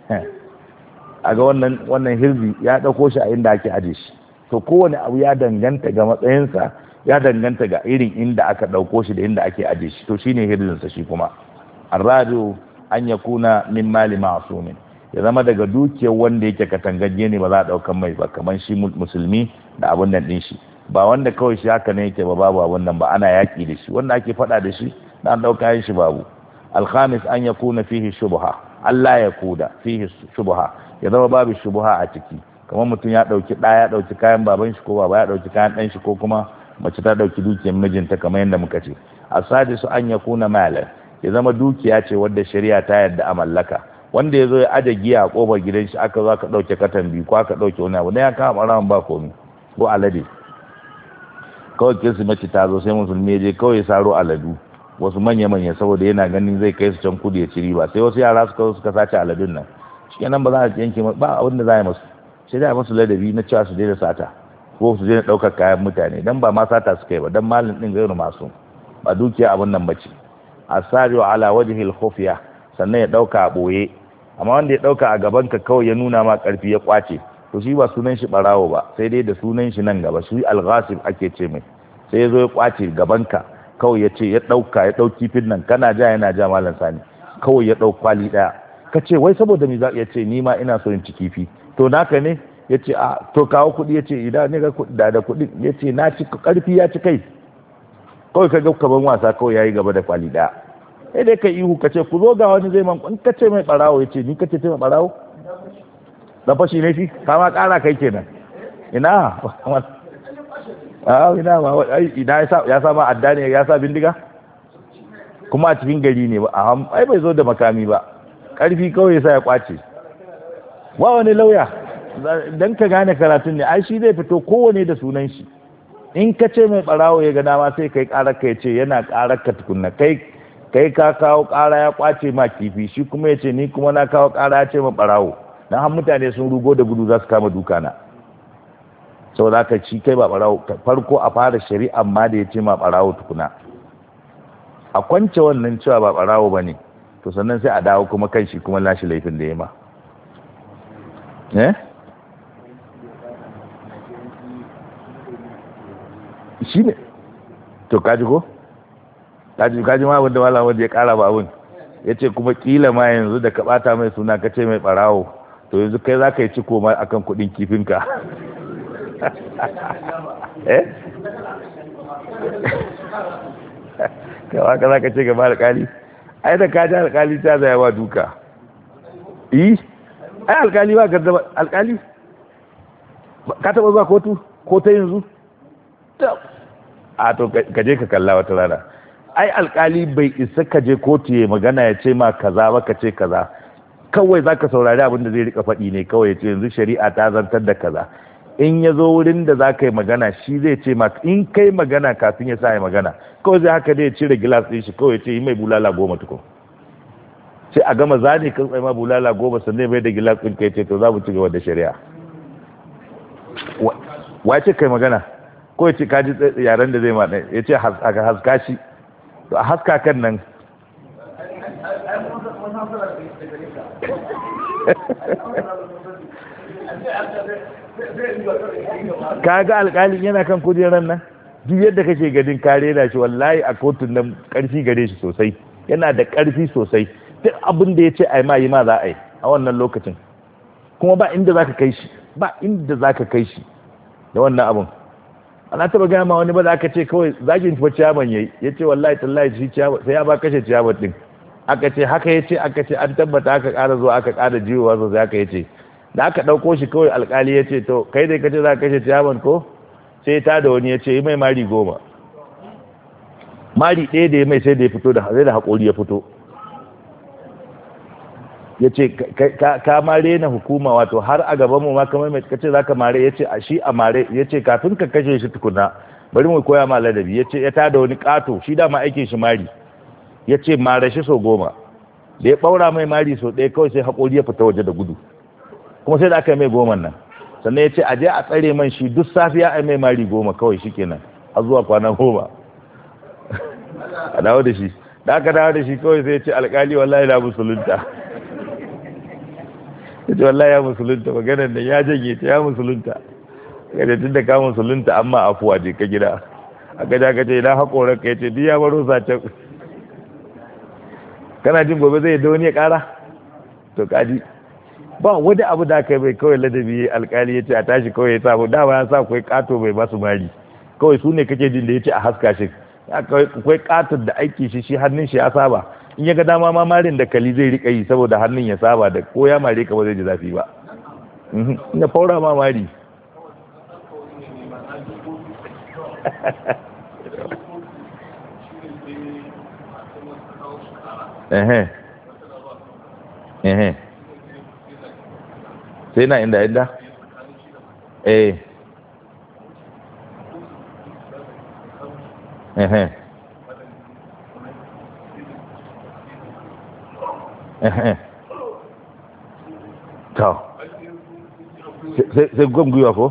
a ga wannan hirzi ya ɗauko shi a inda ake aje shi. To kowane abu ya danganta ga matsayinsa, ya danganta ga irin inda aka ɗauko shi da inda ake aje shi. To shine hirzinsa shi kuma. Arradu an yakuna min mali ma'sumin, ya zama daga dukiyar wanda yake katangagge ne ba za a ɗaukan mai ba, kamar shi musulmi da abun nan ɗin shi, ba wanda kawai shi haka ne yake ba, babu abun nan ba, ana yaƙi da shi, wanda ake faɗa da shi da an ɗauka yin shi babu. Alkhamis an yakuna fihi shubha, Allah ya kuda fihi shubha, ya zama babu shubha a ciki, kamar mutum ya ɗauki ɗaya ya ɗauki kayan baban shi, ko baba ya ɗauki kayan ɗan shi, ko kuma mace ta ɗauki dukiyar mijinta kamar yadda muka ce. Asadisu an yakuna malan, ya zama dukiya ce wadda shari'a ta yarda a mallaka. Wanda ya zo ya aje giya a kofar gidan shi aka zo aka ɗauke katan biyu ko aka ɗauke wani abu, dan ya kama ɓarawan ba komi ko alade. Kawai Kirsimeti ta zo sai musulmi ya je kawai ya saro aladu, wasu manya-manya, saboda yana ganin zai kai su can kudu ya ci riba, sai wasu yara suka sace aladun nan, shi kenan ba za a yanke ba abin da za a yi masu, sai da masu ladabi na cewa su daina sata ko su daina ɗaukar kayan mutane, dan ba ma sata suka yi ba, dan malin ɗin gairu masu ba dukiya abin nan bace. Asari wa ala wajhil khufiya, sannan ya ɗauka a ɓoye, amma wanda ya ɗauka a gaban ka kawai ya nuna ma ƙarfi ya kwace, to shi ba sunan shi ɓarawo ba, sai dai da sunan shi nan gaba, shi alghasib ake ce mai. Sai ya zo ya kwace gaban ka kawai ya ce ya ɗauka, ya ɗau kifin nan kana ja yana ja malam Sani, kawai ya ɗau kwali ɗaya, ka ce wai saboda me za ya ce ni ma ina so in ci kifi, to naka ne ya ce a to kawo kuɗi, ya ce idan ne ga da kuɗi, ya ce na ci ƙarfi ya ci kai, kawai ka ga kaman wasa kawai ya yi gaba da kwali ɗaya. Sai dai ka ihu ka ce ku zo ga wani zai man, in ka ce mai ɓarawo ya ce ni ka ce mai ɓarawo, da fashi ne shi kama ƙara kai kenan. Ina ina ma ya sa ma adda ne, ya sa bindiga kuma a cikin gari ne ba, ai bai zo da makami ba, karfi kawai ya sa ya kwace. Wa wani lauya dan ka gane karatun ne, ai shi zai fito kowane da sunan shi. In ka ce mai barawo ya ga dama sai kai karar ka ya ce yana karar ka tukunna, kai ka kawo kara ya kwace ma kifi, shi kuma ya ce ni kuma na kawo kara ya ce ma barawo, dan har mutane sun rugo da gudu za su kama dukana. Saboda haka shi kai ba barawo, farko a fara shari'a ma da ya ce ma barawo tukuna, a kwance wannan cewa ba barawo bane, to sannan sai a dawo kuma kan shi kuma lashi laifin da ya ma. Shi ne to kaji ko kaji ma wanda wala wanda ya kara ba abun, ya ce kuma kila ma yanzu da ka bata mai suna ka ce mai barawo, to yanzu kai za ka yi ciko ma akan kudin kifinka. kawa ka za ka ce gaba alkali, ai da kaji alkali ta zaya wa duka. ai alkali ba ka zaba alkali, ka taba zuwa kotu ko ta yanzu a to ka je ka kalla wata rana. Ai alkali bai isa ka je kotu ya magana ya ce ma kaza ba ka ce kaza, kawai za ka saurari abin da zai rika faɗi ne, kawai ya ce yanzu shari'a ta zantar da kaza. In ya zo wurin da za ka yi magana shi zai ce ma, in kai magana kafin ya sa ya magana, kawai zai haka dai ya cire gilas ɗin shi kawai ya ce yi mai bulala 10 tukun, sai a gama zane kan tsaye ma bulala 10 sannan mai da gilas ɗin kai ce to za mu ci gaba da shari'a. Wa ce kai magana ko ya ce kaji yaren da zai ma ɗaya ya ce haska shi, to a haska kan nan kaga alƙalin yana kan kujerar nan, duk yadda kake gadin kare da shi, wallahi a kotun nan ƙarfi gare shi sosai, yana da ƙarfi sosai, duk abin da ya ce a yi ma yi ma za a yi a wannan lokacin, kuma ba inda za ka kai shi, ba inda za ka kai shi da wannan abin. Ana taba gaya ma wani ba da aka ce kawai zagin fa ciyaman yayi, ya ce wallahi tallahi shi ciyaman sai ya ba kashe ciyaman din. Aka ce haka ya ce, aka ce an tabbata aka ƙara zuwa aka ƙara jiwowa sosai, haka ya ce da aka ɗauko shi kawai alƙali ya ce to kai dai ka ce za ka kashe ciyaman ko, sai ta da wani ya ce yi mai mari 10, mari ɗaya da ya mai sai da ya fito da zai da haƙori ya fito. Ya ce ka mare na hukuma, wato har a gaban mu ma kamar mai kace za ka mare, ya ce a shi a mare, ya ce kafin ka kashe shi tukuna bari mu koya ma ladabi. Ya ce ya tada wani ƙato shi dama aikin shi mari, ya ce mare shi sau 10, da ya ɓaura mai mari sau ɗaya kawai sai haƙori ya fita waje da gudu, kuma sai da aka yi mai 10 nan. Sannan ya ce a je a tsare man shi duk safiya a mai mari 10 kawai shi kenan a zuwa kwana 10 a dawo da shi. Da aka dawo da shi kawai sai ya ce alƙali wallahi na musulunta. Ya ce wallahi ya musulunta, maganar da ya janye ta ya musulunta. Ya ce tun da ka musulunta amma afuwa je ka gida. Aka ja ka ce na haƙoran ka, ya ce duk ya baro sacen. Kana jin gobe zai da wani ya ƙara? To kaji ba wani abu da aka yi bai, kawai ladabi alƙali ya ce a tashi kawai ya samu dama ya sa kai ƙato bai ba su mari kawai su ne kake jin da ya ce a haska shi. Akwai ƙaton da aiki shi hannun shi ya saba, in ya ga dama ma marin da kali zai riƙa yi saboda hannun ya saba da ko ya mare ka ba zai ji zafi ba. Ina faura ma mari. Sai na inda to sai gwamgwiwa ko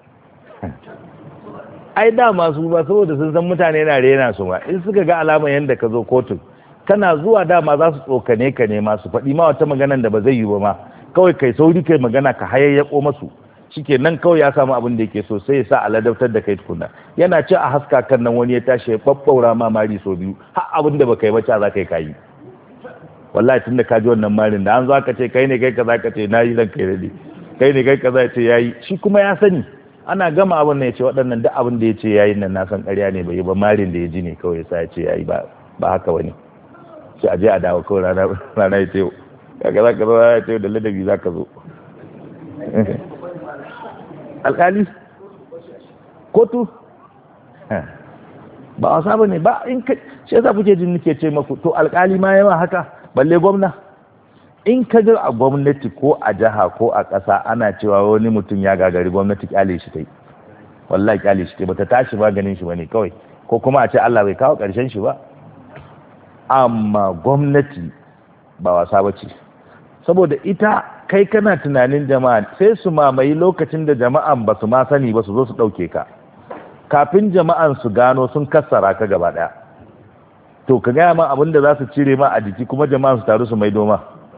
ai dama su ba, saboda sun san mutane na rena su ba, in suka ga alamar yadda ka zo kotun kana zuwa dama za su tsokane ka ne masu faɗi ma wata maganan da ba zai yi ba ma, kawai kai sauri kai magana ka hayayyako masu shike nan kawai ya samu abin da yake so sai ya sa aladabtar da kai tukuna. Yana ce a haska kan nan wani ya tashi ya babbaura ma mari so 2 har abin da baka yi ba za ka yi kayi. Wallahi tunda ka ji wannan marin da an zo aka ce kai ne kai kaza ka ce nayi ran kai dade, kai ne kai kaza ce yayi, shi kuma ya sani. Ana gama abin nan ya ce waɗannan duk abin da ya ce yayi nan na san ƙarya ne bai yi ba, marin da ya ji ne kawai ya sa ya ce yayi ba haka bane. Sai a je a dawo kawai rana ya ce kaga za ka zo ya ce da ladabi za ka zo. Alƙali kotu ba wasa ba ne ba, in ka shi yasa kuke jin nake ce maku to alƙali ma yawa haka balle gwamna. In ka ga a gwamnati ko a jiha ko a ƙasa ana cewa wani mutum ya gagari gwamnati, kyale shi ta yi, wallahi kyale shi ta yi, ba ta tashi ba ganin shi ba ne kawai, ko kuma a ce Allah bai kawo ƙarshen shi ba. Amma gwamnati ba wasa ba ce, saboda ita kai kana tunanin jama'a sai su mamaye lokacin da jama'an ba su ma sani ba su zo su ɗauke ka, kafin jama'an su gano sun kassara ka gaba ɗaya. To ka gaya ma abin da za su cire ma a jiki kuma jama'an su taru su mai doma.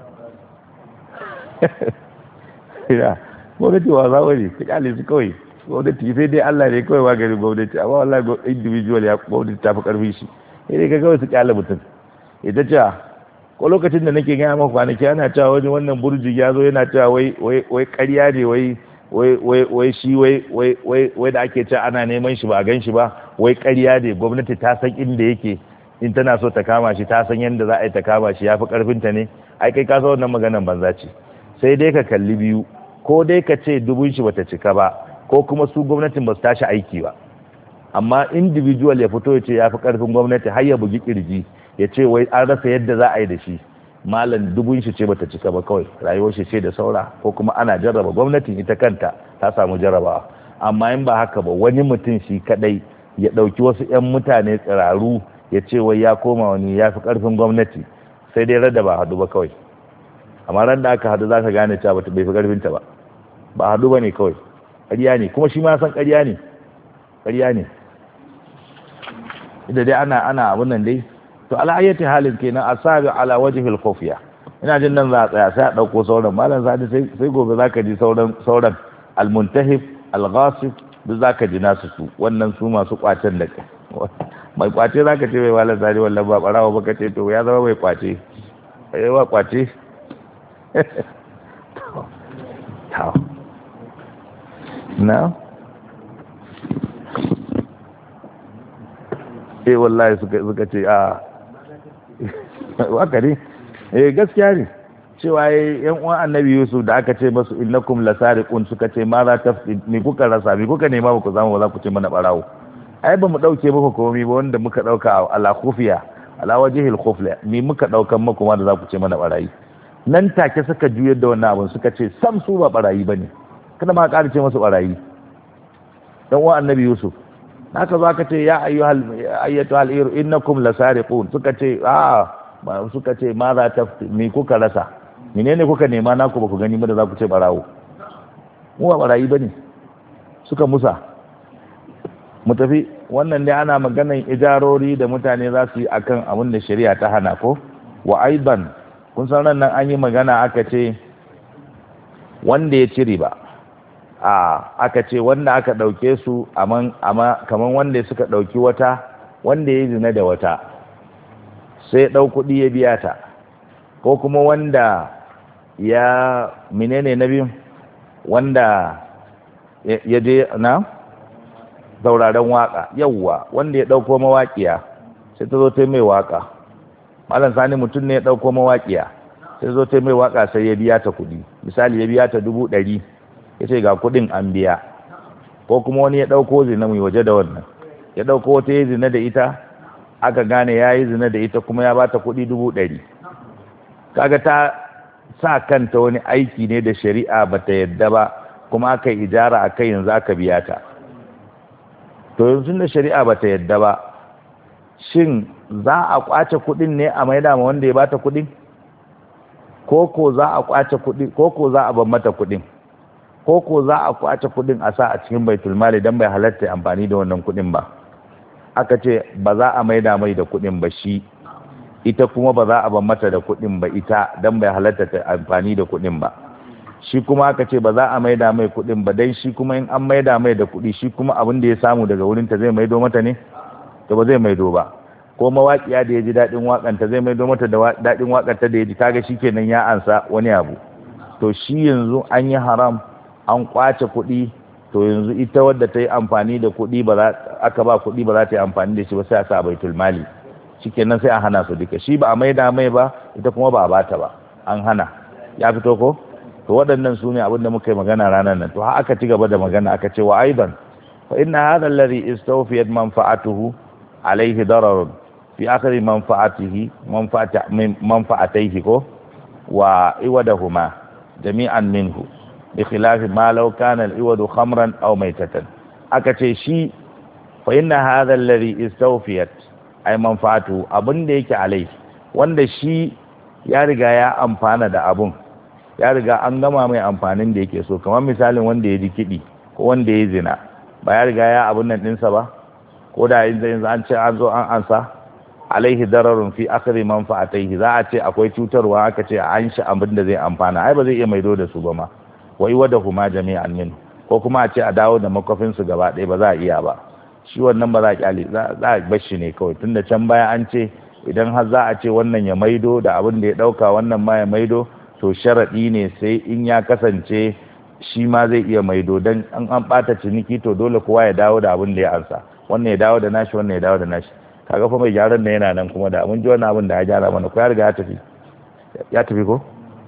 Gwamnati wa za wani ka kyale su kawai, gwamnati sai dai Allah ne kawai wa gari gwamnati, amma wallahi individual ya gwamnati ta fi ƙarfi shi, sai dai ka kawai su kyale mutum. Ita ce ko lokacin da nake gaya maka kwanaki ana cewa wani wannan burji ya zo yana cewa wai ƙarya ne, wai shi wai da ake cewa ana neman shi ba a gan shi ba, wai ƙarya ne, gwamnati ta san inda yake, in tana so ta kama shi ta san yadda za a yi ta kama shi, ya fi ƙarfinta ne. Ai kai ka san wannan maganan banza ce. Sai dai ka kalli biyu, ko dai ka ce dubun shi bata cika ba, ko kuma su gwamnatin ba su tashi aiki ba. Amma individual ya fito ya ce ya fi ƙarfin gwamnati har ya bugi kirji ya ce wai an rasa yadda za a yi da shi, malam dubun shi ce bata cika ba, kawai rayuwar shi ce da saura, ko kuma ana jarraba gwamnatin ita kanta ta samu jarrabawa. Amma in ba haka ba, wani mutum shi kadai ya dauki wasu 'yan mutane tsiraru ya ce wai ya koma wani ya fi karfin gwamnati, sai dai rada ba hadu ba kawai. Amma ran da aka hadu za ka gane cewa bai fi karfinta ba, ba hadu ba ne kawai, ƙarya ne, kuma shi ma san ƙarya ne, ƙarya ne. Ida dai ana abun nan dai. To al'ayyati halin kenan asabi ala wajhil khufiya. Ina jin nan za a tsaya sai a dauko sauran, malam sadi sai gobe zaka ji sauran al-muntahib al-ghasib duk zaka ji nasu su, wannan su masu kwacen da mai kwace zaka ce mai malam sadi wallahi ba barawo baka ce to ya zama mai kwace. wa kwace na wallahi suka ce a wakari gaskiya ne cewa yan uwan annabi Yusuf da aka ce masu innakum lasariqun suka ce ma za ta me kuka rasa me kuka nema ku zama ba za ku ce mana barawo ai ba mu dauke muku komai ba wanda muka dauka ala khufiya ala wajhil khufla me muka daukan muku ma da za ku ce mana barayi nan take suka juyar da wannan abun suka ce sam su ba barayi bane kada ma ƙara ce masu barayi dan uwan annabi Yusuf haka zo aka ce ya ayyatuhal ir innakum lasariqun suka ce suka ce ma za ta me kuka rasa menene kuka nema naku ba ku gani ba da za ku ce barawo mu ba barayi bane suka musa mu tafi wannan dai ana maganan ijarori da mutane za su yi akan abin da shari'a ta hana ko wa aiban kun san nan an yi magana aka ce wanda ya ci riba aka ce wanda aka dauke su amma kaman wanda suka dauki wata wanda ya zina da wata sai ɗau kuɗi ya biya ta ko kuma wanda ya menene na biyu wanda ya je na sauraren waka yawwa wanda ya ɗauko mawaƙiya sai ta zo ta mai waka malam sani mutum ne ya ɗauko mawaƙiya sai zo ta mai waka sai ya biya ta kuɗi misali ya biya ta 100 ya ce ga kuɗin an biya ko kuma wani ya ɗauko zina mai waje da wannan ya ɗauko wata ya zina da ita aka gane ya yi zina da ita kuma ya ba ta kuɗi 100 kaga ta sa kanta wani aiki ne da shari'a ba ta yadda ba kuma aka yi ijara a kai yanzu aka biya ta to yanzu da shari'a ba ta yadda ba shin za a kwace kuɗin ne a maida ma wanda ya ba ta kuɗin ko za a kwace kuɗi ko za a ban mata kuɗin ko za a kwace kuɗin a sa a cikin baitul mali dan bai halatta amfani da wannan kuɗin ba aka ce ba za a maida mai da kuɗin ba shi ita kuma ba za a ban mata da kuɗin ba ita dan bai halatta ta amfani da kuɗin ba shi kuma aka ce ba za a maida mai kuɗin ba dan shi kuma in an maida mai da kuɗi shi kuma abin da ya samu daga wurin ta zai maido mata ne to ba zai maido ba ko mawaƙiya da ya ji daɗin waƙan ta zai maido mata da daɗin waƙar ta da ya ji kaga shikenan ya ansa wani abu to shi yanzu an yi haram an kwace kuɗi to yanzu ita wadda ta yi amfani da kuɗi ba za aka ba kuɗi ba za ta yi amfani da shi ba sai a sa baitul mali shikenan sai a hana su duka shi ba a maida mai ba ita kuma ba a bata ba an hana ya fito ko to waɗannan su ne abinda muka yi magana ranar nan to har aka ci gaba da magana aka ce wa aidan fa inna hadha alladhi istawfiyat manfa'atuhu alayhi dararun fi akhiri manfa'atayhi ko wa iwadahuma jami'an minhu bi khilafi ma law kana al-iwadu khamran aw maytatan aka ce shi fa inna hadha alladhi istawfiyat ay manfa'atu abinda yake alai wanda shi ya riga ya amfana da abun ya riga an gama mai amfanin da yake so kamar misalin wanda ya ji kiɗi ko wanda ya zina ba ya riga ya abun nan ɗinsa ba ko da yanzu an ce an zo an ansa alaihi dararun fi akhiri manfa'ataihi za a ce akwai cutarwa aka ce an shi abin da zai amfana ai ba zai iya maido da su ba ma wai wadahuma jami'an min ko kuma a ce a dawo da makofin su gaba ɗaya ba za a iya ba shi wannan ba za a kyale za a bar shi ne kawai tunda can baya an ce idan har za a ce wannan ya maido da abin da ya ɗauka wannan ma ya maido to sharaɗi ne sai in ya kasance shi ma zai iya maido don an ɓata ciniki to dole kowa ya dawo da abin da ya ansa wannan ya dawo da nashi wannan ya dawo da nashi kaga fa mai gyaran da yana nan kuma da mun ji wannan abin da ya gyara mana ko ya riga ya tafi ko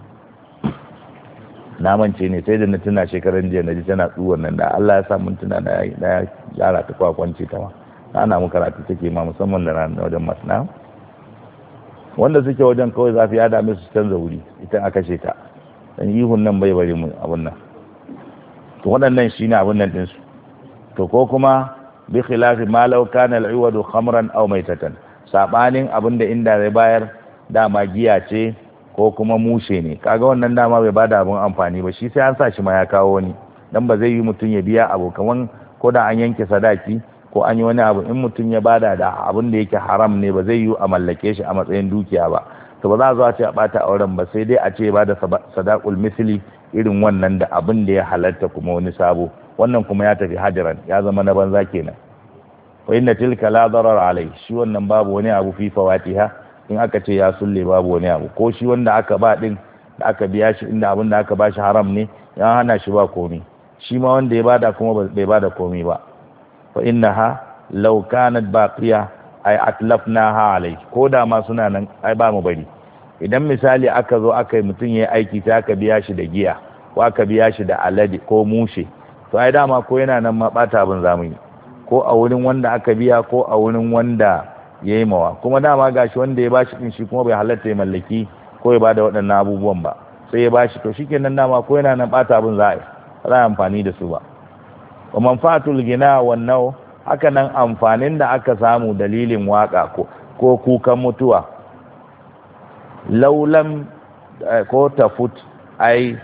na mance ne sai da na tuna shekaran jiya na ji tana tsuwar nan da Allah ya sa mun tuna na gyara ta kwakwanci ta ma ana mu karatu take ma musamman da ranar wajen masna wanda suke wajen kawai zafi ya dame su canza wuri ita aka ce ta dan ihun nan bai bari mu abun nan to waɗannan shine abun nan din su to ko kuma bi khilafi ma law kana al-iwadu khamran aw maytatan sabanin abinda inda zai bayar dama giya ce ko kuma mushe ne kaga wannan dama bai bada abun amfani ba shi sai an sa shi ma ya kawo wani dan ba zai yi mutun ya biya abu kaman ko da an yanke sadaki ko an yi wani abu in mutum ya bada da abin da yake haram ne ba zai yi a mallake shi a matsayin dukiya ba to ba za a zo a ce a bata auren ba sai dai a ce ba da sadaqul misli irin wannan da abin da ya halatta kuma wani sabo wannan kuma ya tafi hajaran ya zama na banza kenan wa inna tilka la darar alai shi wannan babu wani abu fi fawatiha in aka ce ya sulle babu wani abu, ko shi wanda aka ba din da aka biya shi inda abin da aka ba shi haram ne ya hana shi ba komi, shi ma wanda ya bada kuma bai bada komi ba. fa innaha law kanat baqiya ay atlafnaha alai, ko da ma suna nan ai ba mu bari. idan misali aka zo aka yi mutum ya aiki sai aka biya shi da giya ko aka biya shi da alade ko mushe, to ai dama ko yana nan ma bata abin zamu yi, ko a wurin wanda aka biya ko a wurin wanda ya yi mawa, kuma dama gashi wanda ya bashi din shi kuma bai halatta ya mallaki ko ya bada waɗannan abubuwan ba, sai ya bashi to shikenan dama ko yana nan bata abin za a yi amfani da su ba. wa manfaatul gina wannan haka nan amfanin da aka samu dalilin waka ko kukan mutuwa, laulam ko tafut ai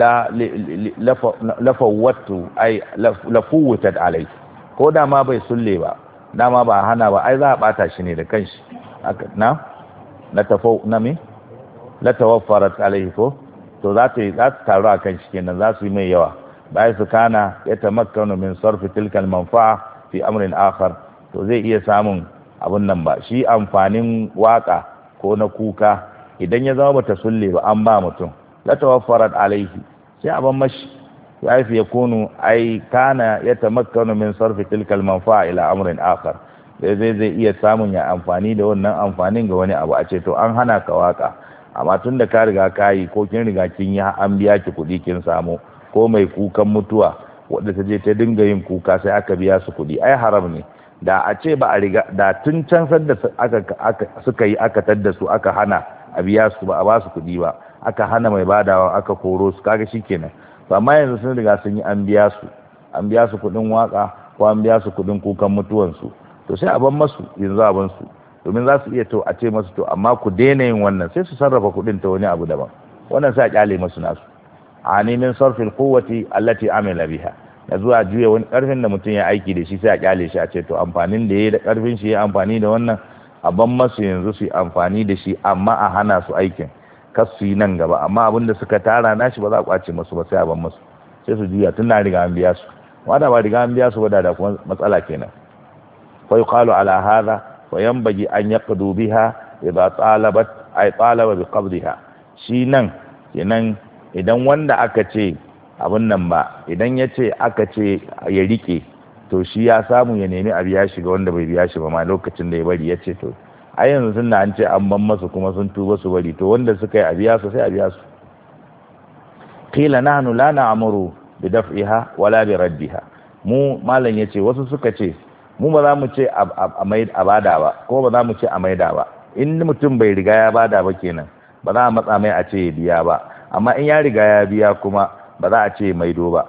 lafawwatu ai lafuwatat alai, ko dama bai sulle ba dama ba hana ba ai za a bata shi ne da kanshi na tafau na me la tawaffarat alaihi ko to za ta taru a kan shi kenan, za su yi mai yawa bai su kana ya tamakkanu min sarfi tilkal manfa'a fi amrin akhar, to zai iya samun abun nan ba shi amfanin waka ko na kuka idan ya zama bata sulle ba an ba mutum la tawaffarat alaihi sai aban mashi ya fi yakunu ai kana ya tamakkanu min sarfi tilkal manfa'a ila amrin akhar, zai iya samun ya amfani da wannan amfanin ga wani abu, a ce to an hana ka waka amma tun da ka riga ka yi ko kin riga kin yi an biya ki kuɗi kin samu, ko mai kukan mutuwa wadda ta je ta dinga yin kuka sai aka biya su kuɗi ai haram ne. da a ce ba a riga da tun can sadda suka yi aka tadda su aka hana a biya su ba a ba su kuɗi ba, aka hana mai badawa aka koro su kaga shikenan. to amma yanzu sun riga sun yi an biya su kuɗin waka ko an biya su kuɗin kukan mutuwansu, to sai a ban masu yanzu abin su, domin za su iya to a ce masu to amma ku daina yin wannan, sai su sarrafa kuɗin ta wani abu daban, wannan sai a kyale masu nasu. a nemin sarfil quwwati allati amila biha, da zuwa juya wani karfin da mutum ya aiki da shi sai a kyale shi a ce to amfanin da yayi da karfin shi ya amfani da wannan a ban masu yanzu su yi amfani da shi, amma a hana su aikin kas su yi nan gaba, amma abin da suka tara nashi ba za a kwace masu ba sai a ban masu, sai su juya tun na riga an biya su, wanda ba riga an biya su ba da kuma matsala kenan. fa yuqalu ala hadha wa yanbaghi an yaqdu biha idza talabat ay talaba bi qabdiha. shi nan kenan idan wanda aka ce abun nan ba, idan ya ce aka ce ya rike, to shi ya samu ya nemi a biya shi ga wanda bai biya shi ba ma lokacin da ya bari, ya ce to a yanzu sun an ce an ban masu kuma sun tuba su bari, to wanda suka yi a biya su sai a biya su. qila nahnu la na'muru bi daf'iha wala bi raddiha, mu malam yace wasu suka ce mu ba za mu ce a bada ba ko ba za mu ce a maida ba, in mutum bai riga ya bada ba kenan ba za a matsa mai a ce ya biya ba, amma in ya riga ya biya kuma ba za a ce maido ba.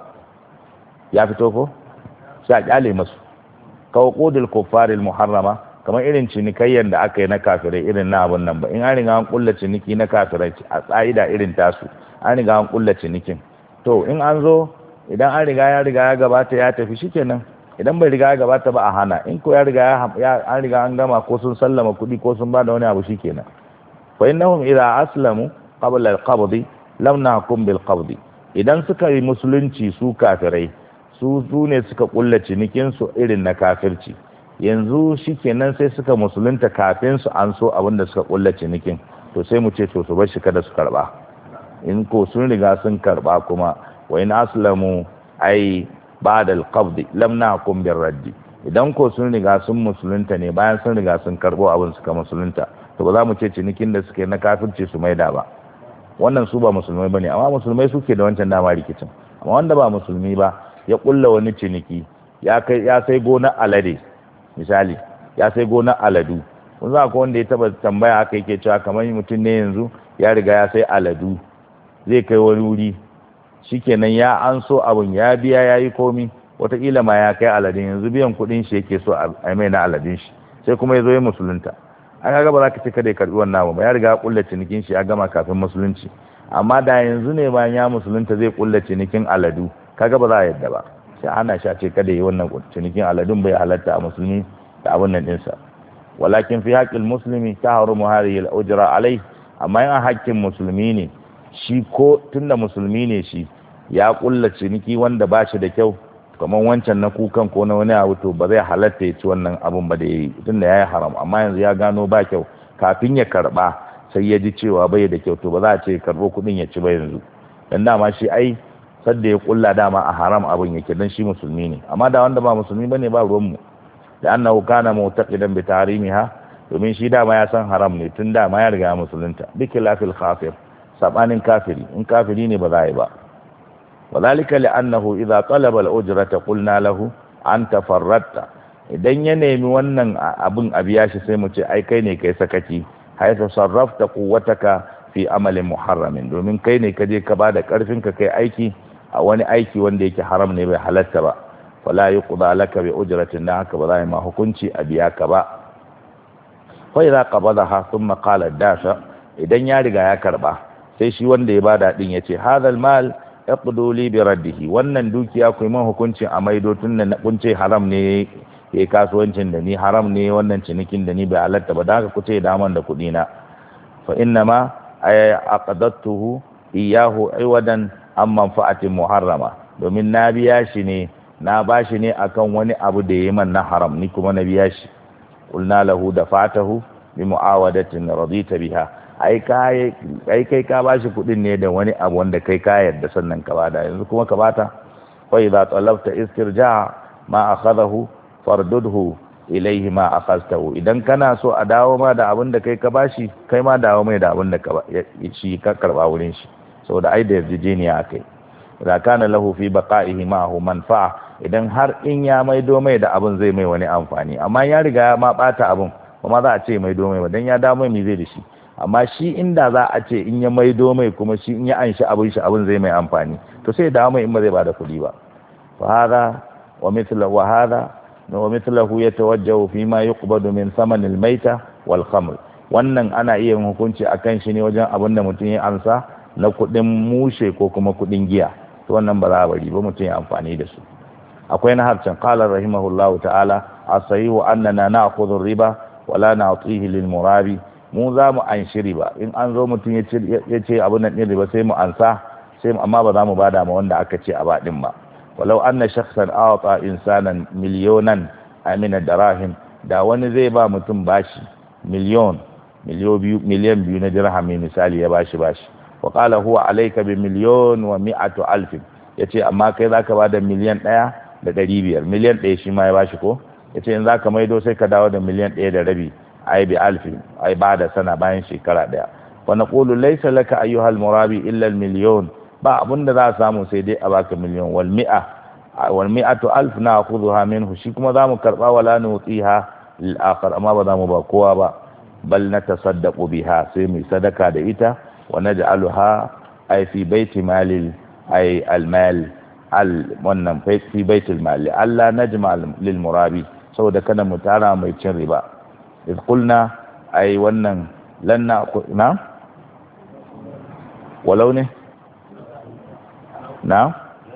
ya fito ko sai a kyale masu kawo qudul kuffaril muharrama, kamar irin cinikayyar da aka yi na kafirai irin na abun nan ba, in an riga an kulla ciniki na kafirai a tsa'ida irin tasu an riga an kulla cinikin, to in an zo idan an riga ya gabata ya tafi shikenan, idan bai riga ya gabata ba a hana, in ko ya riga an riga an gama ko sun sallama kuɗi ko sun bada wani abu shikenan. fa innahum idza aslamu qabla al-qabd lam nahkum bil qabd, idan suka yi musulunci su kafirai su ne suka kulla cinikin su irin na kafirci, yanzu shikenan sai suka musulunta kafin su an so abin da suka kulla cinikin, to sai mu ce to su bar shi kada su karba. in ko sun riga sun karba kuma wa in aslamu ai ba'da al-qabd lam nahkum bir raddi, idan ko sun riga sun musulunta ne bayan sun riga sun karbo abin suka musulunta, to ba za mu ce cinikin da suke na kafirci su maida ba. wannan su ba musulmai bane, amma musulmai suke da wancan dama rikicin. amma wanda ba musulmi ba ya kulla wani ciniki, ya sai gona alade misali, ya sai gona aladu, kun za ko wanda ya taba tambaya aka yake cewa kamar mutum ne yanzu ya riga ya sai aladu zai kai wani wuri, shikenan ya an so abun ya biya ya yi komi, wataƙila ma ya kai aladun, yanzu biyan kuɗin shi yake so a mai na aladun shi, sai kuma ya zo ya musulunta. an kaga ba za ka ce kada ya karɓi wannan ba, ya riga ya kulla cinikin shi ya gama kafin musulunci. amma da yanzu ne bayan ya musulunta zai kulla cinikin aladu, kaga ba za a yadda ba, sai ana sha ce kada yi wannan cinikin aladun, bai halatta a musulmi da abun nan ɗinsa. walakin fi haƙƙin musulmi ta harumu hadhihi al-ujra alai, amma in haƙƙin musulmi ne shi, ko tunda musulmi ne shi ya kulla ciniki wanda ba shi da kyau kamar wancan na kukan ko na wani abu, to ba zai halatta ya ci wannan abun ba da yayi, tunda yayi haram, amma yanzu ya gano ba kyau kafin ya karba sai ya ji cewa bai da kyau to ba za a ce karbo kuɗin ya ci ba yanzu dan dama shi ai sadda ya kulla dama a haram abin yake dan shi musulmi ne amma da wanda ba musulmi bane ba ruwan mu da annahu kana mu'taqidan bi tahrimiha domin shi dama ya san haram ne tun dama ya riga musulunta bi khilafil kafir sabanin kafiri in kafiri ne ba za a yi ba wadhalika li'annahu idza talaba al-ujrata qulna lahu anta farratta idan ya nemi wannan abin a biya shi sai mu ce ai kai ne kai sakaki haythu sarrafta quwwataka fi amalin muharramin domin kai ne ka je ka bada karfin ka kai aiki a wani aiki wanda yake haram ne bai halatta ba wala yuqda laka bi ujratin da haka ba za ma hukunci a biya ka ba fa idza qabadaha thumma qala dafa idan ya riga ya karba sai shi wanda ya bada din yace hadal mal yaqdu li bi raddihi wannan dukiya ku man hukuncin a maido tun da kunce haram ne ke kasuwancin da ni haram ne wannan cinikin da ni bai halatta ba da haka kuce daman da kudi na fa inna ma ay aqadtuhu iyahu aywadan an manfa'atin muharrama domin na biya shi ne na bashi ne akan wani abu da yayi man na haram ni kuma na biya shi qulna lahu dafa'tahu bi mu'awadatin radita biha ai kai ka bashi kudin ne da wani abu wanda kai ka yarda sannan ka bada yanzu kuma ka bata fa idza talabta istirja ma akhadahu fardudhu ilayhi ma akhadtahu idan kana so a dawo ma da abin da kai ka bashi kai ma dawo mai da abin da shi ka karba wurin shi saboda ai da yarjejeniya akai idan kana lahu fi baqa'ihi ma'ahu manfa'a idan har in ya maido mai da abin zai mai wani amfani amma ya riga ya ma bata abin kuma za a ce maido mai ba dan ya dawo mai me zai da shi amma shi inda za a ce in ya maido mai kuma shi in ya anshi abin zai mai amfani to sai dawo mai in ba zai bada kuɗi ba fa hada wa mithluhu yatawajjahu fi ma yuqbadu min thaman al-maita wal khamr wannan ana iya hukunci akan shi ne wajen abin da mutum ya amsa na kuɗin mushe ko kuma kuɗin giya to wannan ba za a bari ba mutum ya amfani da su akwai na harcen qala rahimahullahu ta'ala as-sahihu annana na'khudhu ar-riba wa la na'tihi lil murabi mu za mu an shiri ba in an zo mutum ya ce abin nan ɗin riba sai mu ansa sai amma ba za mu bada ma wanda aka ce a baɗin ba walau anna shakhsan a'ta insanan milyonan amina darahim da wani zai ba mutum bashi miliyan biyu na dirhami misali ya bashi wa qala huwa alayka bi milyon wa mi'atu alfin yace amma kai zaka bada miliyan 1.500 miliyan 1 shi ma ya bashi ko yace in zaka maido sai ka dawo da miliyan 1.5 ai bi alfin ai bada sana bayan shekara daya wa naqulu laysa laka ayyuhal murabi illa al milyon ba abunda za a samu sai dai a baka miliyon wal mi'atu alf na'khudha minhu shi kuma zamu karba wala nutiha lil akhar amma ba zamu ba kowa ba bal natasaddaqu biha sai mu sadaka da ita wa naj'aluha ay fi baiti malil ay al mal wannan fi baitil mali Allah najma lil murabi saboda kada mu tara mai cin riba إذ قلنا أي ونن لن نأخذ نعم ولونه نعم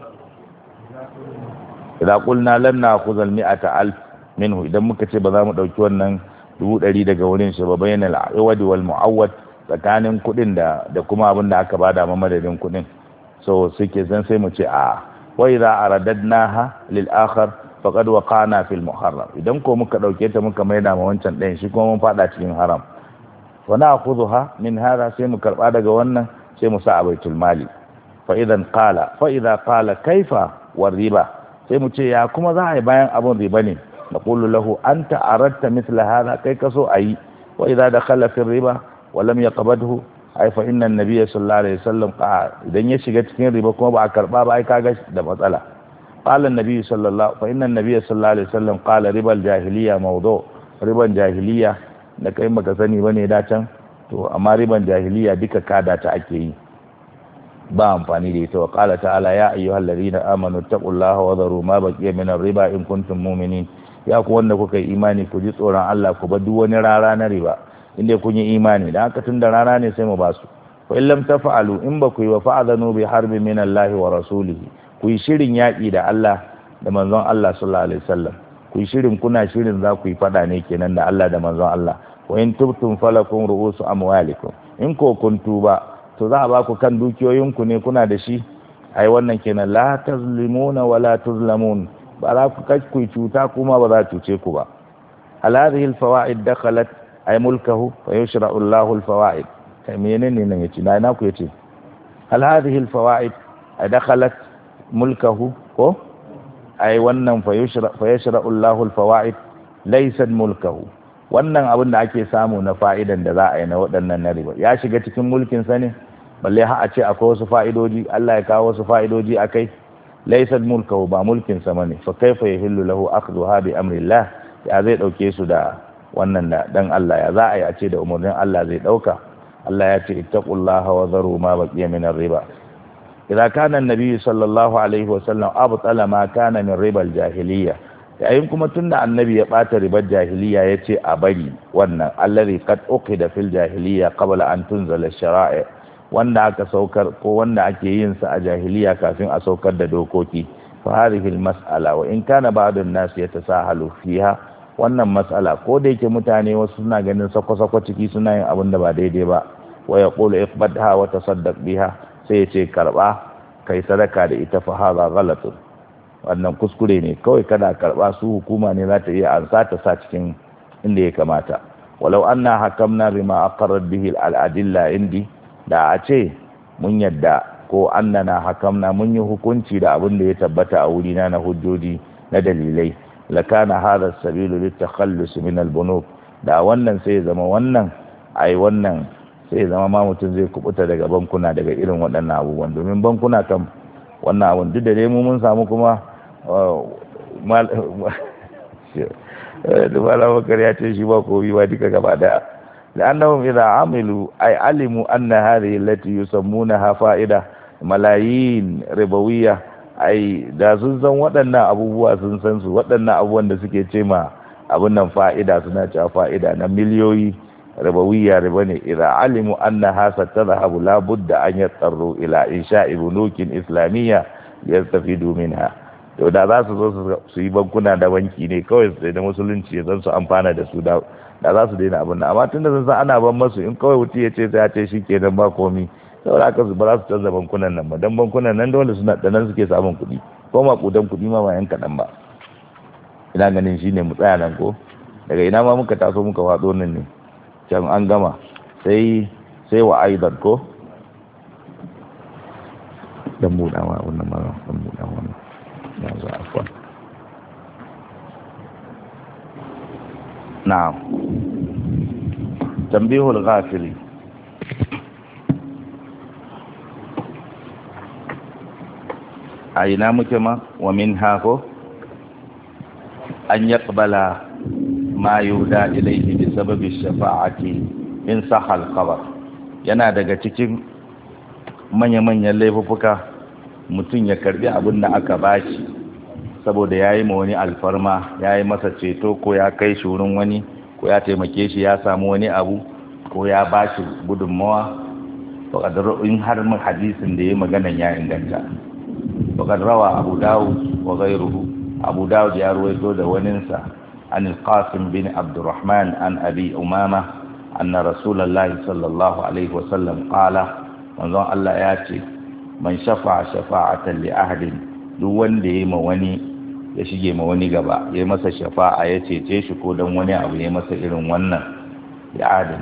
إذا قلنا لن نأخذ 100,000 منه إذا مكتب ذا مدوكي ونن 100 daga wurin shi ba bainal iwad wal muawwad tsakanin kudin da kuma abin da aka bada ma madadin kudin so suke zan sai mu ce a wa idza aradadnaha lil akhar faqad waqana fil muharram idan ko muka dauke ta muka maida ma wancan ɗayan shi kuma mun fada cikin haram wa na'khudha min hada sai mu karba daga wannan sai mu sa a baitul mali fa idza qala kaifa war riba sai mu ce ya kuma za a yi bayan abun riba ne naqulu lahu anta aradta mithla hada kai kaso ayi wa idza dakhala fi riba wa lam yaqbadhu ai fa inna an-nabiyya sallallahu alaihi wasallam idan ya shiga cikin riba kuma ba a karba ba ai kaga da matsala قال النبي صلى الله فإن النبي صلى الله عليه وسلم قال ربا الجاهلية موضوع ربا الجاهلية da kai maka sani bane da can to amma riban jahiliya duka kada ta ake yi ba amfani da ita wa qala ta'ala ya ayyuhal ladina amanu taqullaha wa dharu ma baqiya min ar-riba in kuntum mu'minin ya ku wanda kuka yi imani ku ji tsoron Allah ku bar duk wani rara na riba inda kun yi imani dan haka tun da rana ne sai mu basu fa in lam tafa'alu in ba ku yi wa fa'adhanu bi harbin min Allah wa rasulihi ku yi shirin yaƙi da Allah da manzon Allah sallallahu alaihi wasallam ku yi shirin kuna shirin za ku yi fada ne kenan da Allah da manzon Allah wa in tubtum falakum ru'usu amwalikum in ko kun tuba to za a ba ku kan dukiyoyinku ne kuna da shi ai wannan kenan la tazlimuna wa la tuzlamun ba za ku kai ku cuta kuma ba za cuce ku ba al hadhihi al fawaid dakhalat ay mulkahu fa yushra'u Allahu al-fawaid kai menene nan yace na ku yace hal hadhihi al-fawaid adkhalat mulkahu ko ay wannan fa yushra'u Allahu al-fawaid laysat mulkahu wannan abin da ake samu na fa'idan da za a yi na waɗannan na riba ya shiga cikin mulkin sa ne balle ha a ce akwai wasu fa'idoji Allah ya kawo wasu fa'idoji akai laysat mulkahu ba mulkin sa bane fa kaifa yahillu lahu akhdhuha bi amrillah ya zai dauke su da wannan da dan Allah ya za a yi a ce da umarnin Allah zai dauka Allah ya ce ittaqullaha wa dharu ma baqiya min ar-riba idza kana an-nabiy sallallahu alaihi wa sallam abtala ma kana min riba al-jahiliyya yayin kuma tunda annabi ya bata ribar jahiliyya yace a bari wannan allazi qad uqida fil jahiliyya qabla an tunzala ash-shara'i wanda aka saukar ko wanda ake yin sa a jahiliyya kafin a saukar da dokoki fa hadhihi al-mas'ala wa in kana ba'd an-nas yatasahalu fiha wannan mas'ala ko da yake mutane wasu suna ganin sako-sako ciki suna yin abin da ba daidai ba wa yaqulu iqbadha wa tasaddaq biha sai yace karba kai sadaka da ita fa hadha ghalatun wannan kuskure ne kawai kada karba su hukuma ne za ta iya ansa ta sa cikin inda ya kamata walau anna hakamna bima aqarrat bihi al-adilla indi da a ce mun yadda ko annana hakamna mun yi hukunci da abin da ya tabbata a wurina na hujjoji na dalilai lakana hadha as-sabilu litakhallus min al-bunuk da wannan sai zama wannan sai zama ma mutum zai kubuta daga bankuna daga irin waɗannan abubuwan domin bankuna kan wannan abun duk da dai mu mun samu kuma da malabakar ya ce shi ba komi ba duka gaba daya لأنهم إذا عملوا أي علموا أن هذه التي يسمونها فائدة ملايين ربوية أي da sun san waɗannan abubuwa sun san su waɗannan abubuwan da suke ce ma abun nan fa'ida suna cewa fa'ida na miliyoyi ribawiya riba ne idza alimu annaha satadhhabu la budda an yattaru ila insha'i bunukin islamiyya yastafidu minha to da za su zo su yi bankuna da banki ne kawai sai da musulunci zan su amfana da su da za su daina abin nan amma tun da sun san ana ban masu in kawai wuti ya ce sai ya ce shi kenan ba komi saboda haka ba za su canza bankunan nan ba dan bankunan nan dole suna da nan suke samun kuɗi ko maƙudan kuɗi ma ba yan kaɗan ba ina ganin shi ne mu tsaya nan ko daga ina ma muka taso muka faɗo nan ne can an gama sai wa aidan ko dan buɗa ma wannan ma dan buɗa wannan yanzu afwan na'am tambihul ghafili aina muke ma wa min hako an yaqbala ma yuda ilayhi bi sababi shafa'ati in sahal khabar yana daga cikin manya-manyan laifuka mutum ya karbi abin da aka bashi saboda ya yi ma wani alfarma ya yi masa ceto ko ya kai shi wurin wani ko ya taimake shi ya samu wani abu ko ya ba shi gudunmawa in har hadisin da ya yi maganan ya inganta faƙad rawa abu dawud wa ghayruhu abu dawud ya ruwaito da waninsa an al-qasim bin abdurrahman an abi umama anna rasulullahi sallallahu alaihi wasallam qala manzon Allah ya ce man shafa'a shafa'atan li ahadin duk wanda ya yi ma wani ya shige ma wani gaba ya masa shafa'a ya cece shi ko dan wani abu ya masa irin wannan ya adin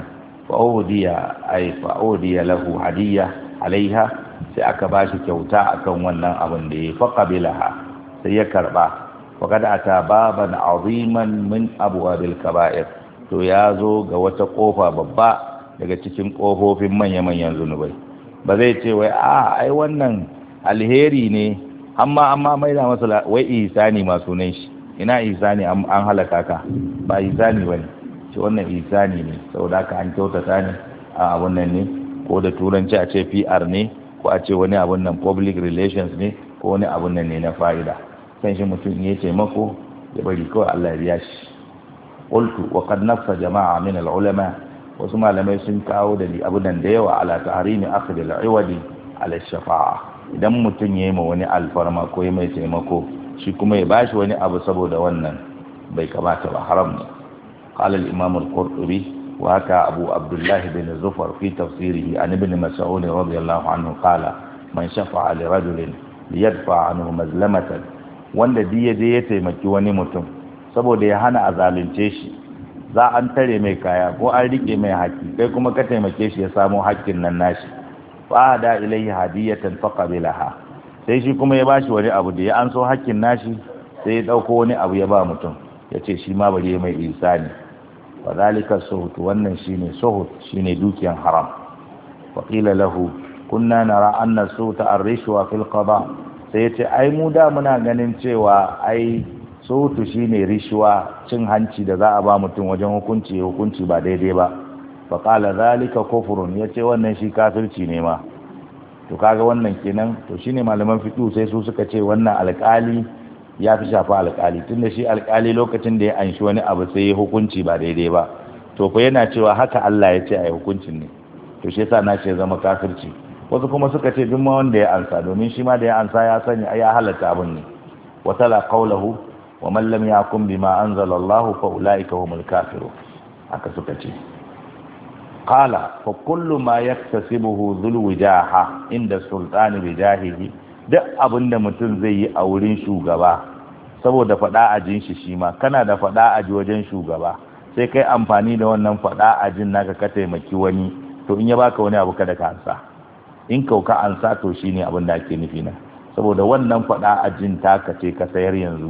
fa'udiya lahu hadiyya alaiha sai aka bashi kyauta akan wannan abin da ya faqabilaha sai ya karba faqad ata baban aziman min abwabil kaba'ir to ya zo ga wata kofa babba daga cikin kofofin manya-manyan zunubai ba zai ce wai ai wannan alheri ne amma mai da masa wai ihsani ma sunan shi ina ihsani an halaka ka ba ihsani bane ce wannan ihsani ne saboda haka an kyautata ne a abun nan ne ko da turanci a ce PR ne ko a ce wani abun nan public relations ne ko wani abun nan ne na fa'ida san shi mutum ya ce mako ya bari kawai Allah ya biya shi qultu wa qad nafsa jama'a min al-ulama wasu malamai sun kawo da abunan da yawa ala tahrimi akhdhi al-iwadi ala shafa'a idan mutum ya yi ma wani alfarma ko ya mai taimako shi kuma ya bashi wani abu saboda wannan bai kamata ba haram ne qala al-imam al-qurtubi wa haka abu abdullah bin zufar fi tafsirihi an ibn mas'ud radiyallahu anhu qala man shafa'a li rajulin liyadfa anhu mazlamatan wanda diya je ya taimaki wani mutum saboda ya hana a zalunce shi za an tare mai kaya ko an rike mai haƙƙi kai kuma ka taimake shi ya samu haƙƙin nan nashi fa da ilayhi hadiyatan faqabilaha sai shi kuma ya bashi wani abu da ya an so haƙƙin nashi sai ya dauko wani abu ya ba mutum yace shi ma bari mai ihsani wa zalika suhut wannan shine suhut shine dukiyan haram wa qila lahu kunna nara anna suta ar-rishwa fil qada sai yace ai mu da muna ganin cewa ai sutu shine rishwa cin hanci da za a ba mutum wajen hukunci ba daidai ba fa qala zalika kufrun yace wannan shi kafirci ne ma to kaga wannan kenan to shine malaman fiqh sai su suka ce wannan alƙali ya fi shafa alƙali tunda shi alƙali lokacin da ya anshi wani abu sai ya hukunci ba daidai ba to fa yana cewa haka Allah ya ce ai hukuncin ne to shi yasa na ce zama kafirci wasu kuma suka ce duk ma wanda ya ansa domin shi ma da ya ansa ya sani ya halatta abin ne wa tala qawluhu wa man lam yakum bima anzala Allah fa ulaika humul kafirun haka suka ce qala fa kullu ma yaktasibuhu dhul wijaha inda sultani bijahihi duk abinda mutum zai yi a wurin shugaba saboda fada ajin shi ma kana da fada aji wajen shugaba sai kai amfani da wannan fada ajin naka ka taimaki wani to in ya baka wani abu kada ka ansa in kauka ansa to shine abin da ake nufi na saboda wannan fada ajin taka ce ka sayar yanzu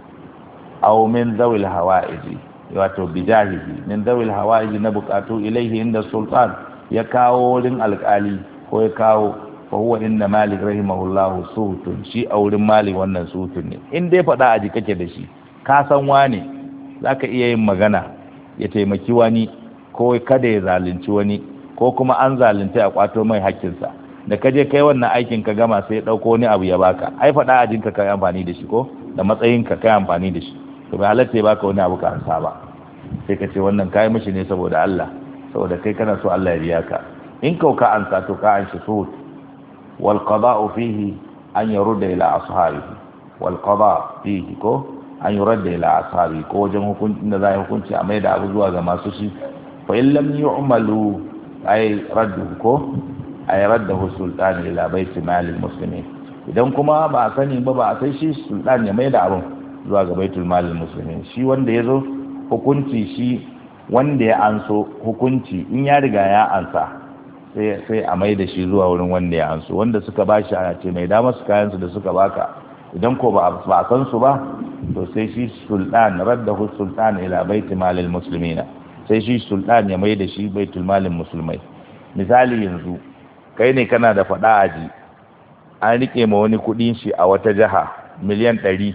aw min zawil hawaiji wato bijahihi min zawil hawaiji na bukatu ilaihi inda sultan ya kawo wurin alkali ko ya kawo fa huwa inna malik rahimahullahu sutun shi a wurin malik wannan sutun ne in dai fada aji kake da shi ka san wane zaka iya yin magana ya taimaki wani ko kada ya zalunci wani ko kuma an zalunta a kwato mai hakkinsa da ka je kai wannan aikin ka gama sai ya dauko wani abu ya baka ai fada ajin ka kai amfani da shi ko da matsayin ka kai amfani da shi to bai halatta ya baka wani abu ka ansa ba sai ka ce wannan kai mishi ne saboda Allah saboda kai kana so Allah ya biya ka in kauka ansa to ka an shi suhut wal qada'u fihi an yurda ila ashabihi wal qada' fihi ko an yurda ila ashabi ko wajen hukunci da zai hukunci a maida abu zuwa ga masu shi fa in lam yu'malu ay raddu ko ay raddahu sultan ila baiti malil muslimin idan kuma ba a sani ba a sai shi sultan ya maida abun zuwa ga baitul malil muslimin shi wanda yazo hukunci shi wanda ya anso hukunci in ya riga ya ansa sai a maida shi zuwa wurin wanda ya anso wanda suka bashi ana ce mai da masu kayan su da suka baka idan ko ba a san su ba to sai shi sultan raddahu sultan ila baitul malil muslimin sai shi sultan ya maida shi baitul malil musulmai misali yanzu kai ne kana da fada aji an rike ma wani kudin shi a wata jaha miliyan 100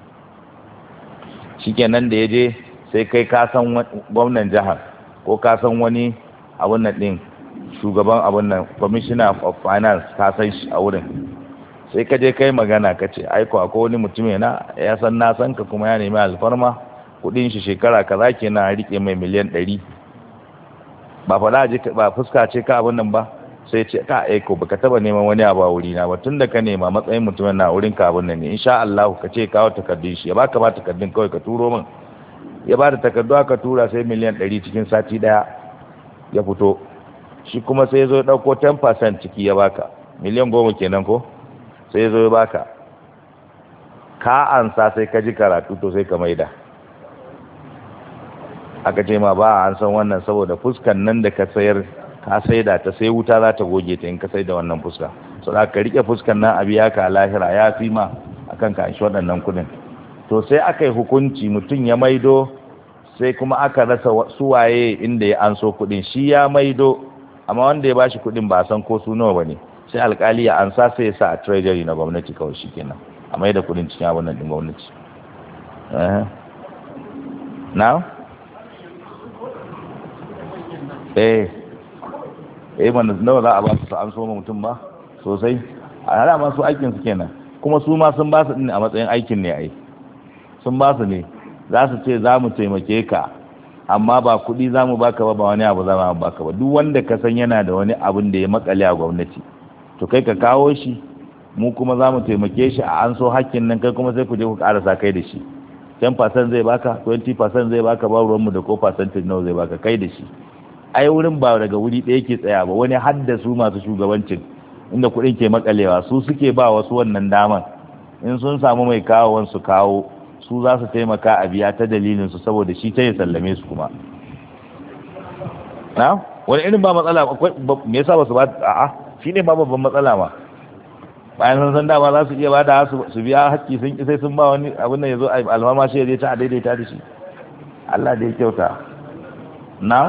shikenan da yaje sai kai ka san gwamnan jihar ko ka san wani abun nan din shugaban abun nan commissioner of finance ka san shi a wurin sai ka je kai magana ka ce aiko akwai wani mutum yana ya san na san ka kuma ya nemi alfarma kudin shi shekara kaza kenan rike mai miliyan 100 ba fada ji ba fuska ce ka abun nan ba sai ce ka aiko baka taba neman wani abu a wuri na ba tunda ka nema matsayin mutumin na wurin ka abun nan ne insha Allah ka ce kawo takardun shi ya baka ba takardun kawai ka turo min ya ba da takardu aka tura sai miliyan 100 cikin sati daya ya fito shi kuma sai ya zo ya dauko 10% ciki ya baka miliyan 10 kenan ko sai ya zo ya baka ka ansa sai ka ji karatu to sai ka maida aka ce ma ba an san wannan saboda fuskan nan da ka sayar ka saida ta sai wuta za ta goge ta in ka saida wannan fuska so da ka rike fuskan nan a biya ka lahira ya fi ma akan ka shi waɗannan kudin to sai aka yi hukunci mutum ya maido sai kuma aka rasa suwaye inda ya anso kudin shi ya maido amma wanda ya bashi kudin ba san ko su nawa bane sai alkali ya ansa sai ya sa a treasury na gwamnati kawai shikenan a maida kudin cikin abin nan din gwamnati now mana nawa za a ba su an so mutum ba sosai a hada masu aikin su kenan kuma su ma sun ba su din a matsayin aikin ne ai sun ba su ne za su ce za mu taimake ka amma ba kuɗi za mu baka ba wani abu za mu baka ba duk wanda ka san yana da wani abin da ya makale a gwamnati to kai ka kawo shi mu kuma za mu taimake shi a an so hakkin nan kai kuma sai ku je ku karasa kai da shi 10% zai baka 20% zai baka ba ruwanmu da ko percentage nawa zai baka kai da shi ai wurin ba daga wuri ɗaya ke tsaya ba wani haddasu masu shugabancin inda kuɗin ke makalewa su suke ba wasu wannan daman in sun samu mai kawo su kawo su za su taimaka a biya ta dalilin su saboda shi ta ya sallame su kuma na wani irin ba matsala akwai me yasa ba su ba a'a shine ba babban matsala ma bayan sun san dama za su iya bada su biya haƙƙi sun sai sun ba wani abin da yazo almama shi ya je ta daidaita da shi Allah da ya kyauta na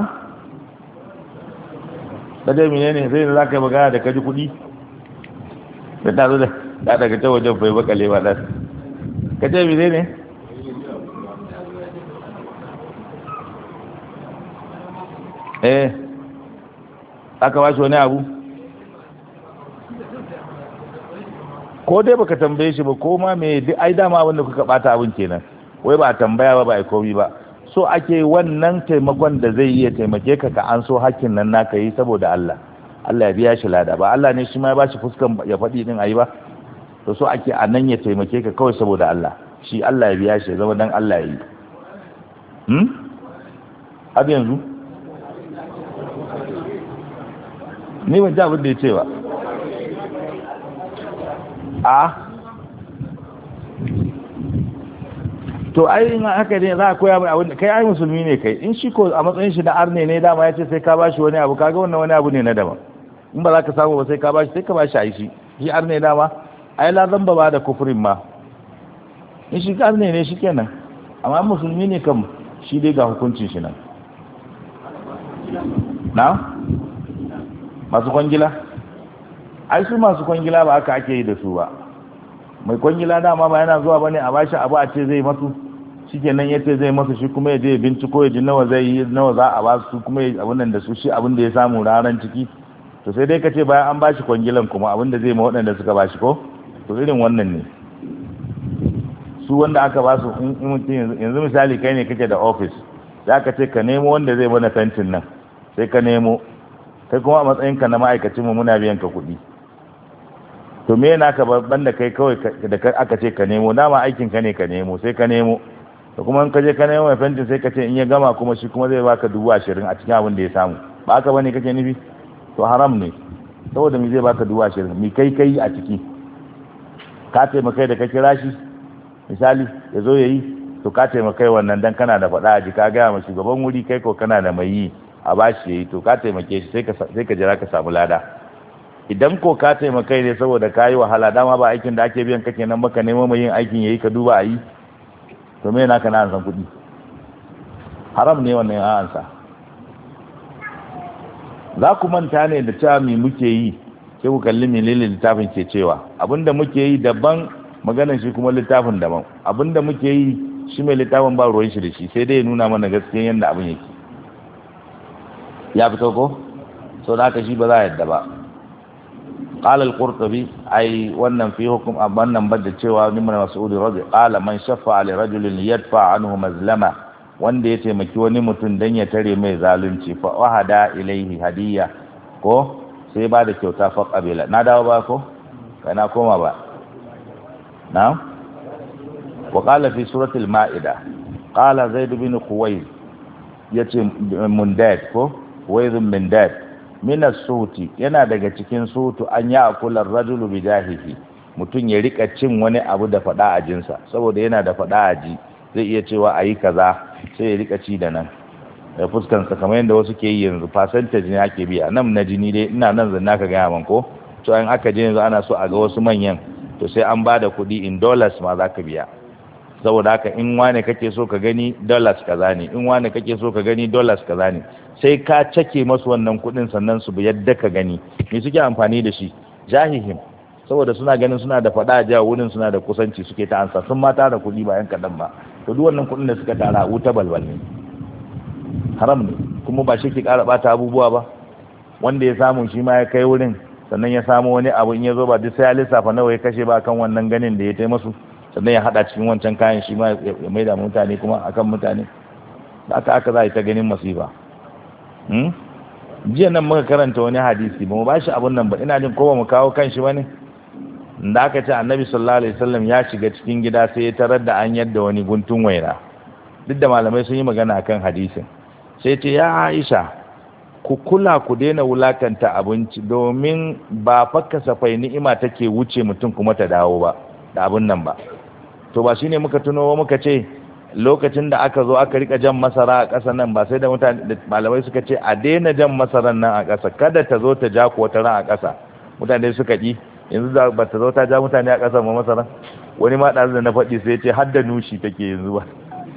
da dai menene sai da zaka yi magana da kaji kuɗi da ta zo da daga ta wajen bai bakale ba da kaje menene aka ba shi wani abu ko dai baka tambaye shi ba ko ma me duk ai dama abin da kuka bata abin kenan wai ba a tambaya ba ba ai komai ba so ake wannan taimakon da zai iya taimake ka ka an so hakkin nan naka yi saboda Allah Allah ya biya shi lada ba Allah ne shi ma ya bashi fuskan ya faɗi din ayi ba to so ake a nan ya taimake ka kawai saboda Allah shi Allah ya biya shi ya zama dan Allah ya yi har yanzu ni ban ji abin da ya ce ba to ai in haka ne za a koya mai abin kai ai musulmi ne kai in shi ko a matsayin shi na arne ne dama ya ce sai ka bashi wani abu kaga wannan wani abu ne na daban in ba za ka samu ba sai ka bashi sai ka bashi ai shi arne dama ai la zamba ba da kufurin ma in shi arne ne shi kenan amma musulmi ne kam shi dai ga hukuncin shi nan na masu kwangila ai su masu kwangila ba aka ake yi da su ba mai kwangila dama ba yana zuwa bane a bashi abu a ce zai masu shikenan yace zai masu shi kuma ya je binciko ya ji nawa zai yi nawa za a ba su kuma abin nan da su shi abin da ya samu raran ciki to sai dai ka ce bayan an bashi kwangilan kuma abin da zai ma waɗanda suka bashi ko to irin wannan ne su wanda aka ba su in mutum yanzu misali kai ne kake da office za ka ce ka nemo wanda zai mana fentin nan sai ka nemo kai kuma a matsayinka na ma'aikacin mu muna biyan ka kuɗi to me yana ka babban da kai kawai da aka ce ka nemo dama aikin ka ne ka nemo sai ka nemo to kuma in ka je ka nemo mai fentin sai ka ce in ya gama kuma shi kuma zai baka 20,000 a cikin abin da ya samu ba haka bane kake nufi to haram ne saboda me zai baka 20,000 mi kai a ciki ka taimakai da ka kira shi misali ya zo ya yi to ka taimakai wannan dan kana da faɗa a ji ka gaya ma shugaban wuri kai ko kana da mai yi a bashi ya yi to ka taimake shi sai ka jira ka samu lada idan ko ka taimakai ne saboda ka yi wahala dama ba aikin da ake biyan kake nan baka nemo mai yin aikin ya yi ka duba a yi to me naka na ansan kuɗi haram ne wannan ya ansa za ku manta ne da cewa me muke yi sai ku kalli menene littafin ke cewa abinda muke yi daban maganar shi kuma littafin daban abinda muke yi shi mai littafin ba ruwan shi da shi sai dai ya nuna mana gaskiyan yadda abin yake ya fito ko so da haka shi ba za a yadda ba qala al-qurtubi ai wannan fi hukum abannan badda cewa ibn mas'ud radhi qala man shaffa li rajulin yadfa anhu mazlama wanda ya taimaki wani mutum dan ya tare mai zalunci fa wahada ilaihi hadiyya ko sai ba da kyauta fa qabila na dawo ba ko kana koma ba na wa qala fi surati al-ma'ida qala zaid bin khuwayl yace mundad ko waizun min dad min as-suti yana daga cikin sutu an ya akular rajulu bi jahihi mutun ya rika cin wani abu da fada a jinsa saboda yana da fada a ji zai iya cewa ayi kaza sai ya rika ci da nan da fuskan sa kamar yanda wasu ke yi yanzu percentage ne ake biya nan na jini dai ina nan zan naka ga man ko to an aka je yanzu ana so a ga wasu manyan to sai an bada kuɗi in dollars ma zaka biya saboda haka in wane kake so ka gani dollars kaza ne in wane kake so ka gani dollars kaza ne sai ka cake masu wannan kudin sannan su bi yadda ka gani me suke amfani da shi jahihim saboda suna ganin suna da fada a jawo wurin suna da kusanci suke ta ansa sun mata da kudi ba yan kadan ba to duk wannan kudin da suka tara wuta balbal ne haram ne kuma ba shi ke kara bata abubuwa ba wanda ya samu shi ma ya kai wurin sannan ya samu wani abu in ya zo ba duk sai ya lissafa nawa ya kashe ba kan wannan ganin da ya taimasu sannan ya hada cikin wancan kayan shi ma ya maida mutane kuma akan mutane aka za a yi ta ganin masifa jiya nan muka karanta wani hadisi ba mu ba shi abun nan ba ina jin ko ba mu kawo kan shi bane da aka ce annabi sallallahu alaihi wasallam ya shiga cikin gida sai ya tarar da an yadda wani guntun waina duk da malamai sun yi magana akan hadisin sai ce ya Aisha ku kula ku daina wulakanta abinci domin ba fa kasafai ni'ima take wuce mutum kuma ta dawo ba da abun nan ba to ba shine muka tuno muka ce lokacin da aka zo aka rika jan masara a ƙasa nan ba sai da mutane da malamai suka ce a daina jan masaran nan a ƙasa kada ta zo ta ja ko ta ran a ƙasa mutane suka ki yanzu da ba ta zo ta ja mutane a ƙasa ma masaran wani ma ɗazu da na faɗi sai ce har da nushi take yanzu ba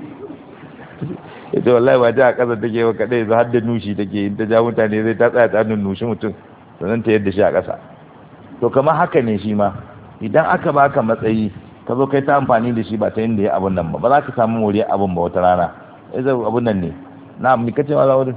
ita wallahi ba ja a ƙasa take ba kaɗai yanzu har da nushi take in ta ja mutane zai ta tsaya ta nushi mutum sannan ta yadda shi a ƙasa to kamar haka ne shi ma idan aka baka matsayi ka zo kai ta amfani da shi ba ta yin da ya abun nan ba za ka samu moriyar abun ba wata rana iza abun nan ne na mi kace ma wurin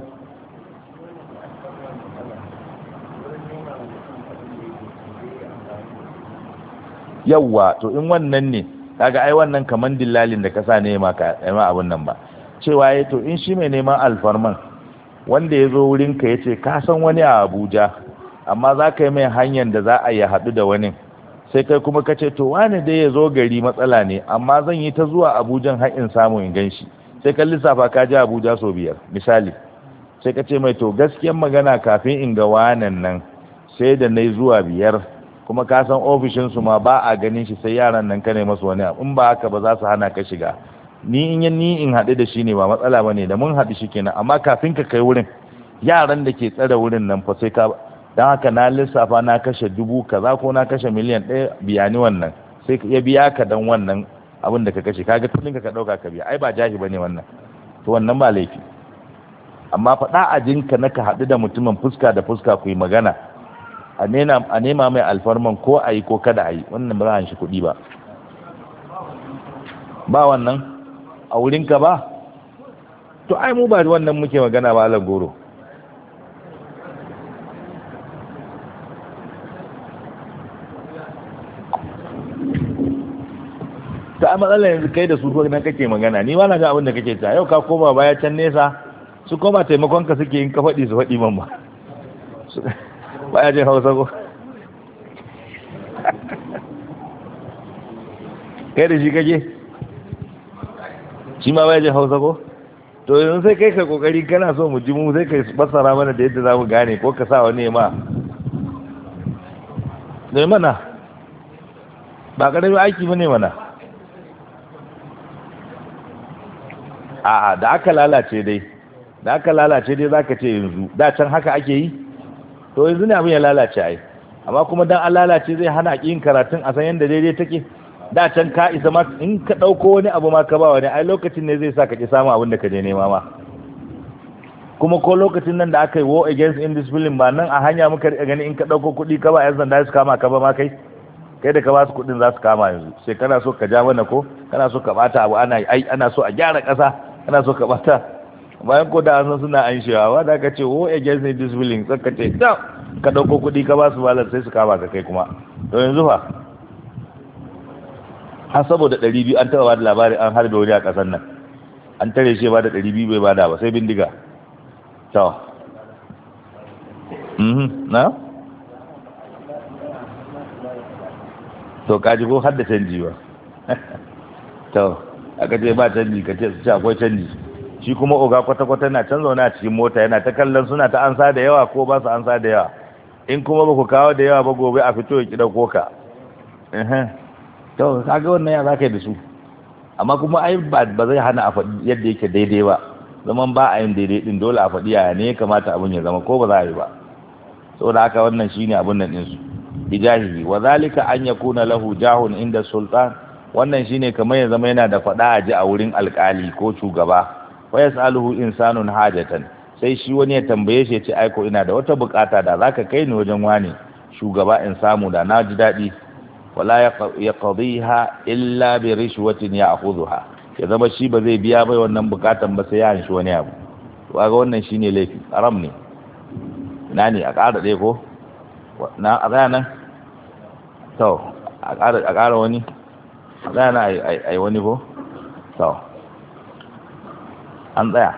yawwa to in wannan ne kaga ai wannan kaman dillalin da ka sa ne ma abun nan ba cewa to in shi mai neman alfarman wanda ya zo wurin ka yace ka san wani a Abuja amma za ka yi mai hanyar da za a yi haɗu da wani sai kai kuma ka ce to wani dai ya zo gari matsala ne amma zan yi ta zuwa abujan har in samu in gan shi sai ka lissafa ka je abuja sau 5 misali sai ka ce mai to gaskiyar magana kafin in ga wanan nan sai da na yi zuwa 5 kuma ka san ofishinsu ma ba a ganin shi sai yaran nan ka ne masu wani abu in ba haka ba za su hana ka shiga ni in haɗu da shi ne ba matsala ba ne da mun haɗu shi kenan amma kafin ka kai wurin yaran da ke tsare wurin nan fa sai ka don haka na lissafa na kashe 1000 kaza ko na kashe miliyan 1 biya ni wannan sai ya biya ka dan wannan abin da ka kashe kaga tulin ka dauka ka biya ai ba jahi bane wannan to wannan ba laifi amma faɗa a jinka na ka haɗu da mutumin fuska da fuska ku yi magana a nema mai alfarman ko a yi ko kada a yi wannan ba za a shi kuɗi ba ba wannan a wurinka ba to ai mu ba wannan muke magana ba alan goro ta matsalar yanzu kai da su ko nan kake magana ni ma na ga abin da kake ta yau ka koma baya can nesa su koma taimakon ka suke yin ka faɗi su faɗi man ba baya jin hausa ko kai da shi kake shi ma baya jin hausa ko to yanzu sai kai ka kokari kana so mu ji mu sai kai basara mana da yadda za mu gane ko ka sa wani ma ne mana ba ƙaramin aiki ba ne mana a'a da aka lalace dai zaka ce yanzu da can haka ake yi to yanzu ne abin ya lalace ai amma kuma dan an lalace zai hana yin karatun a san yanda daidai take da can ka isa ma in ka dauko wani abu ma ka ba wani ai lokacin ne zai sa ka ki samu abin da ka je nema ma kuma ko lokacin nan da aka yi war against indiscipline ba nan a hanya muka gani in ka dauko kuɗi ka ba yan sanda su kama ka ba ma kai da ka ba su kuɗin za su kama yanzu sai kana so ka ja mana ko kana so ka bata abu ana so a gyara ƙasa ana so ka bata bayan ko da an san suna an shewa da aka ce wo against discipline tsaka ce ka dauko kuɗi ka ba su malar sai su kama ka kai kuma to yanzu fa har saboda 200 an taɓa ba da labari an harbe wani a ƙasar nan an tare shi ba da 200 bai bada ba sai bindiga to na to kaji ko har da canji ba to aka ce ba canji ka ce su ce akwai canji shi kuma oga kwata-kwata na can zaune a cikin mota yana ta kallon suna ta ansa da yawa ko ba su ansa da yawa in kuma ba ku kawo da yawa ba gobe a fito ya kida koka to kaga wannan ya zaka yi da su amma kuma ai ba zai hana a faɗi yadda yake daidai ba zaman ba a yin daidai din dole a faɗi yaya ne ya kamata abin ya zama ko ba za a yi ba saboda haka wannan shine abin nan din su bijahihi wa zalika an yakuna lahu jahun inda sultan wannan shine kamar ya zama yana da faɗa a ji a wurin alƙali ko shugaba wa yasaluhu insanun hajatan sai shi wani ya tambaye shi ya ce aiko ina da wata bukata da zaka kai ni wajen wani shugaba in samu da na ji daɗi wala yaqdiha illa bi rishwatin ya'khudha ya zama shi ba zai biya bai wannan bukatan ba sai ya hanshi wani abu to kaga wannan shine laifi haram ne ina ne a ƙara ɗaya ko na a tsaya nan to a ƙara wani a tsaya na a yi wani ko to an tsaya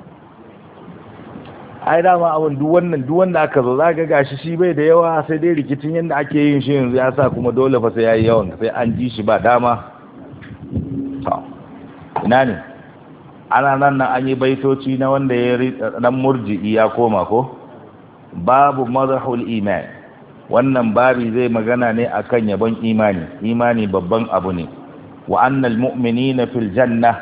ai dama abin duk wanda aka zo za ga gashi shi bai da yawa sai dai rikicin yadda ake yin shi yanzu ya sa kuma dole fa sai ya yi yawan sai an ji shi ba dama to ina ne ana nan an yi baitoci na wanda ya dan murji'i ya koma ko babu madahul iman wannan babi zai magana ne akan yabon imani babban abu ne wa annal mu'minina fil janna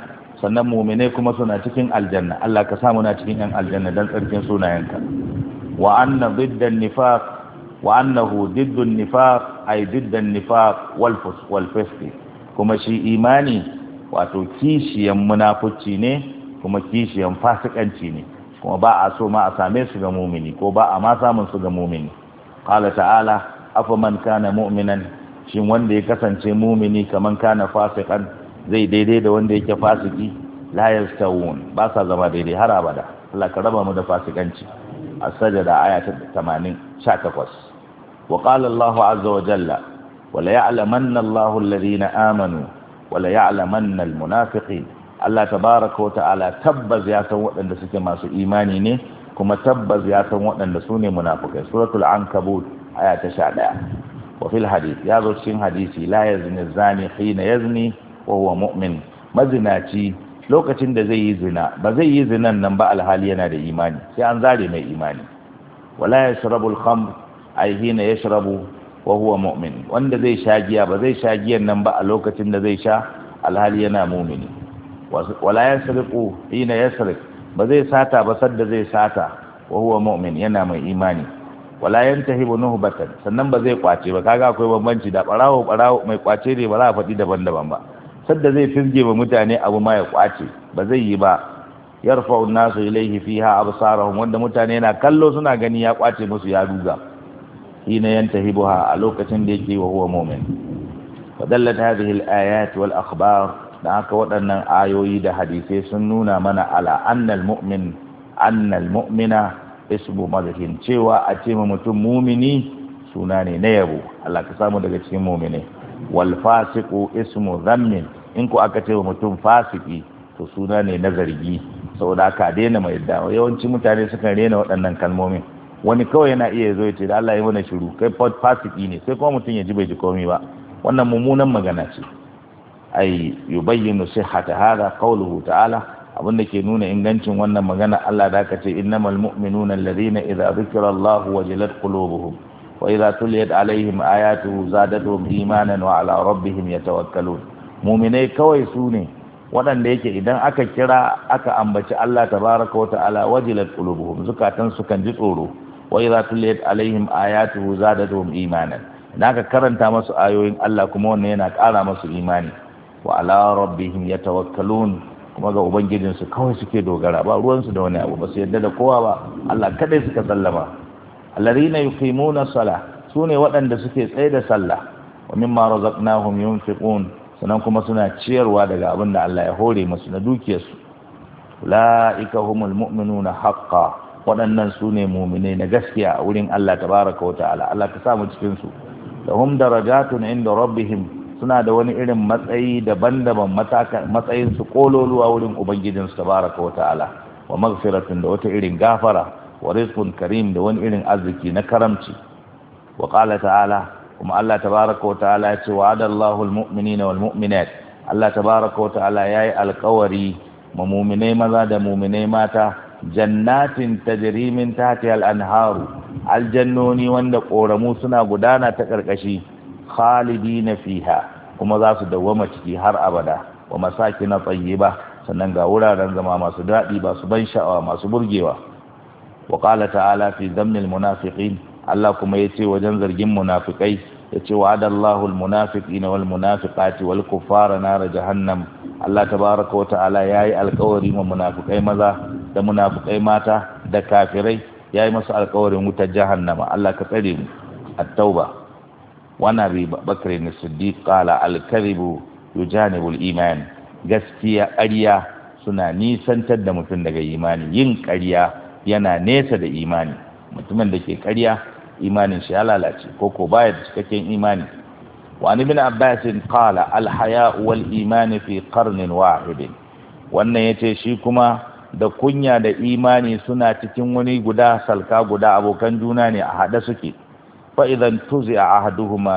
sannan mu'minai kuma suna cikin aljanna Allah ka samu na cikin yan aljanna dan tsarkin sunayenka wa anna diddan nifaq wa annahu diddun nifaq ay diddan nifaq wal fisq kuma shi imani wato kishiyan munafici ne kuma kishiyan fasikanci ne kuma ba a so ma a same su ga mu'mini ko ba a ma samun su ga mu'mini qala ta'ala afaman kana mu'minan shin wanda ya kasance mu'mini kaman kana fasikan zai daidai da wanda yake fasiki la yastawun ba sa zama daidai har abada Allah ka raba mu da fasikanci as-sajda aya ta 18 wa qala Allahu azza wa jalla wa la ya'lamanna Allahu alladhina amanu wa la ya'lamanna al-munafiqin Allah tabaaraka wa ta'ala tabbaz ya san waɗanda suke masu imani ne kuma tabbaz ya san waɗanda su ne munafikai suratul ankabut aya ta 11 wa fil hadith ya zo cikin hadisi la yazni zani hina yazni wa huwa mu'min mazinaci lokacin da zai yi zina ba zai yi zinan nan ba alhali yana da imani sai an zare mai imani wala yashrabu al-khamr ay hina yashrabu wa huwa mu'min wanda zai sha giya ba zai sha giyan nan ba a lokacin da zai sha alhali yana mu'mini wala yasriqu hina yasriq ba zai sata ba sadda zai sata wa huwa mu'min yana mai imani wala yantahibu nuhbatan sannan ba zai kwace ba kaga akwai bambanci da barawo mai kwace ne ba za a faɗi daban-daban ba sadda zai fizge ba mutane abu ma ya kwace ba zai yi ba yarfa'u an-nasu ilayhi fiha absarahum wanda mutane na kallo suna gani ya kwace musu ya duga hina yantahibuha a lokacin da yake wa huwa mu'min fadallat hadhihi al-ayat wal akhbar da haka waɗannan ayoyi da hadisai sun nuna mana ala annal mu'mina ismu madhin cewa a ce ma mutum mumini suna ne na yabo Allah ka samu daga cikin mu'mini wal fasiqu ismu dhammin in ko aka ce wa mutum fasiki to suna ne na zargi saboda ka daina mai da yawanci mutane sukan rena waɗannan kalmomin wani kawai yana iya zo ya ce da Allah ya mana shiru kai fasiki ne sai kuma mutum ya ji bai ji komai ba wannan mummunan magana ce ay yubayyinu sihhata hada qawluhu ta'ala abinda ke nuna ingancin wannan magana Allah da aka ce innamal mu'minuna alladhina idza dhukira Allahu wajilat qulubuhum wa idza tuliyat alaihim ayatuhu zadatuhum imanan wa ala rabbihim yatawakkalun mu'minai kawai su ne waɗanda yake idan aka kira aka ambaci Allah tabaraka wa ta'ala wajilat qulubuhum zukatan su kan ji tsoro wa idza tuliyat alaihim ayatuhu zadatuhum imanan idan aka karanta masu ayoyin Allah kuma wannan yana ƙara masu imani wa ala rabbihim yatawakkalun kuma ga ubangijinsu kawai suke dogara ba ruwansu da wani abu ba su yadda da kowa ba Allah kadai suka sallama alladhina yuqimuna salah sune waɗanda suke tsaye da sallah wa mimma razaqnahum yunfiqun sannan kuma suna ciyarwa daga abin da Allah ya hore musu na dukiyarsu ulaika humul mu'minuna haqqan waɗannan sune mu'mine na gaskiya a wurin Allah tabaraka wa ta'ala Allah ka sa mu cikin su lahum darajatun inda rabbihim suna da wani irin matsayi daban-daban matsayin su kololuwa wurin ubangijinsu tabaraka wa ta'ala wa maghfiratun da wata irin gafara wa rizqun karim da wani irin arziki na karamci wa qala ta'ala kuma Allah tabaraka wa ta'ala ya ce wa'adallahu almu'minina wal mu'minat Allah tabaraka wa ta'ala yayi alƙawari ma mu'minai maza da mu'minai mata jannatin tajri min tahtiha al-anharu aljannoni wanda koramu suna gudana ta karkashi khalidina fiha kuma za su dawwama ciki har abada wa masakin tayyiba sannan ga wuraren zama masu dadi ba su ban sha'awa masu burgewa wa qala ta'ala fi dhammil munafiqin Allah kuma yace wajen zargin munafikai yace wa'adallahu almunafiqina wal munafiqati wal kuffara nar jahannam Allah tabaaraka wa ta'ala yayi alƙawari ma munafikai maza da munafikai mata da kafirai yayi masu alƙawarin wutar jahannama Allah ka tsare mu at-tauba وعن أبي بكر الصديق قال الكذب يجانب الإيمان gaskiya ƙarya suna nisantar da mutum daga imani yin ƙarya yana nesa da imani mutumin da ke ƙarya imanin shi ya lalace ko baya da cikakken imani wa an ibn abbas qala al haya wal iman fi qarn wahid wannan yace shi kuma da kunya da imani suna cikin wani guda salka guda abokan juna ne a hada suke فإذا انتزع أحدهما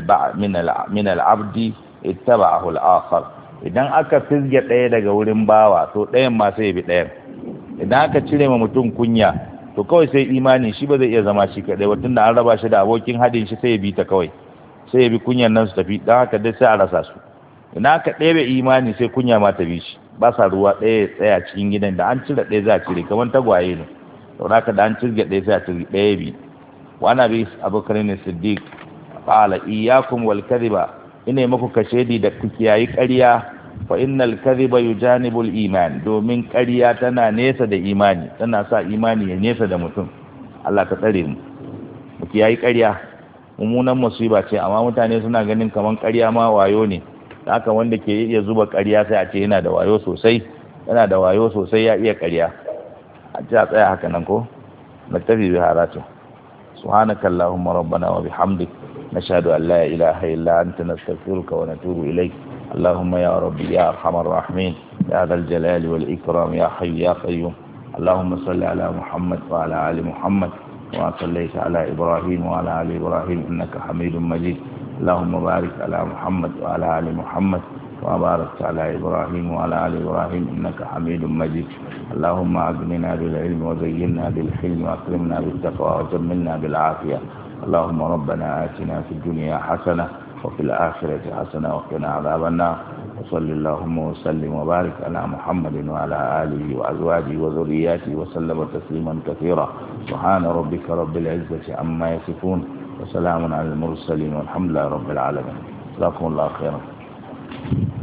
من العبد اتبعه الآخر idan aka fizge ɗaya daga wurin bawa to ɗayan ma sai bi ɗayan idan aka cire ma mutum kunya to kawai sai imani shi ba zai iya zama shi kaɗai watan da an raba shi da abokin hadin shi sai ya bi ta kawai sai ya bi kunyan nan su tafi don haka dai sai a rasa su idan aka ɗebe imani sai kunya ma ta bi shi ba sa ruwa ɗaya ya tsaya cikin gidan, da an cire ɗaya za a cire kamar tagwaye ne, sau da da an cirge ɗaya sai a cire ɗaya bi. Wani abi abubakar ne siddiq qala iyyakum wal kadhiba, ina muku kashedi da ku kiyayi ƙarya, fa innal kadhiba yujanibu al iman, domin ƙarya tana nesa da imani, tana sa imani ya nesa da mutum. Allah ka tsare mu, mu kiyayi ƙarya, mummunan musiba ce, amma mutane suna ganin kaman ƙarya ma wayo ne. Haka wanda ke iya zuba ƙarya sai a ce yana da wayo sosai, yana da wayo sosai, ya iya ƙarya. A ji a tsaya haka nan ko na tafi bi haratu. Subhanaka Allahumma rabbana wa bihamdik, nashhadu an la ilaha illa anta, nastaghfiruka wa natubu ilayk. Allahumma ya rabbi ya arhamar rahimin, ya dhal jalali wal ikram, ya hayy ya qayyum. Allahumma salli ala Muhammad wa ala ali Muhammad, wa sallaita ala Ibrahim wa ala ali Ibrahim innaka Hamidum Majid. اللهم بارك على محمد وعلى آل محمد وبارك على إبراهيم وعلى آل إبراهيم إنك حميد مجيد. اللهم أغننا بالعلم وزينا بالحلم وأكرمنا بالتقوى وجملنا بالعافية. اللهم ربنا آتنا في الدنيا حسنة وفي الآخرة حسنة وقنا عذاب النار. وصل اللهم وسلم وبارك على محمد وعلى آله وأزواجه وذرياته وسلم تسليما كثيرا. سبحان ربك رب العزة عما يصفون، وسلام على المرسلين، والحمد لله رب العالمين. جزاكم الله خيرا.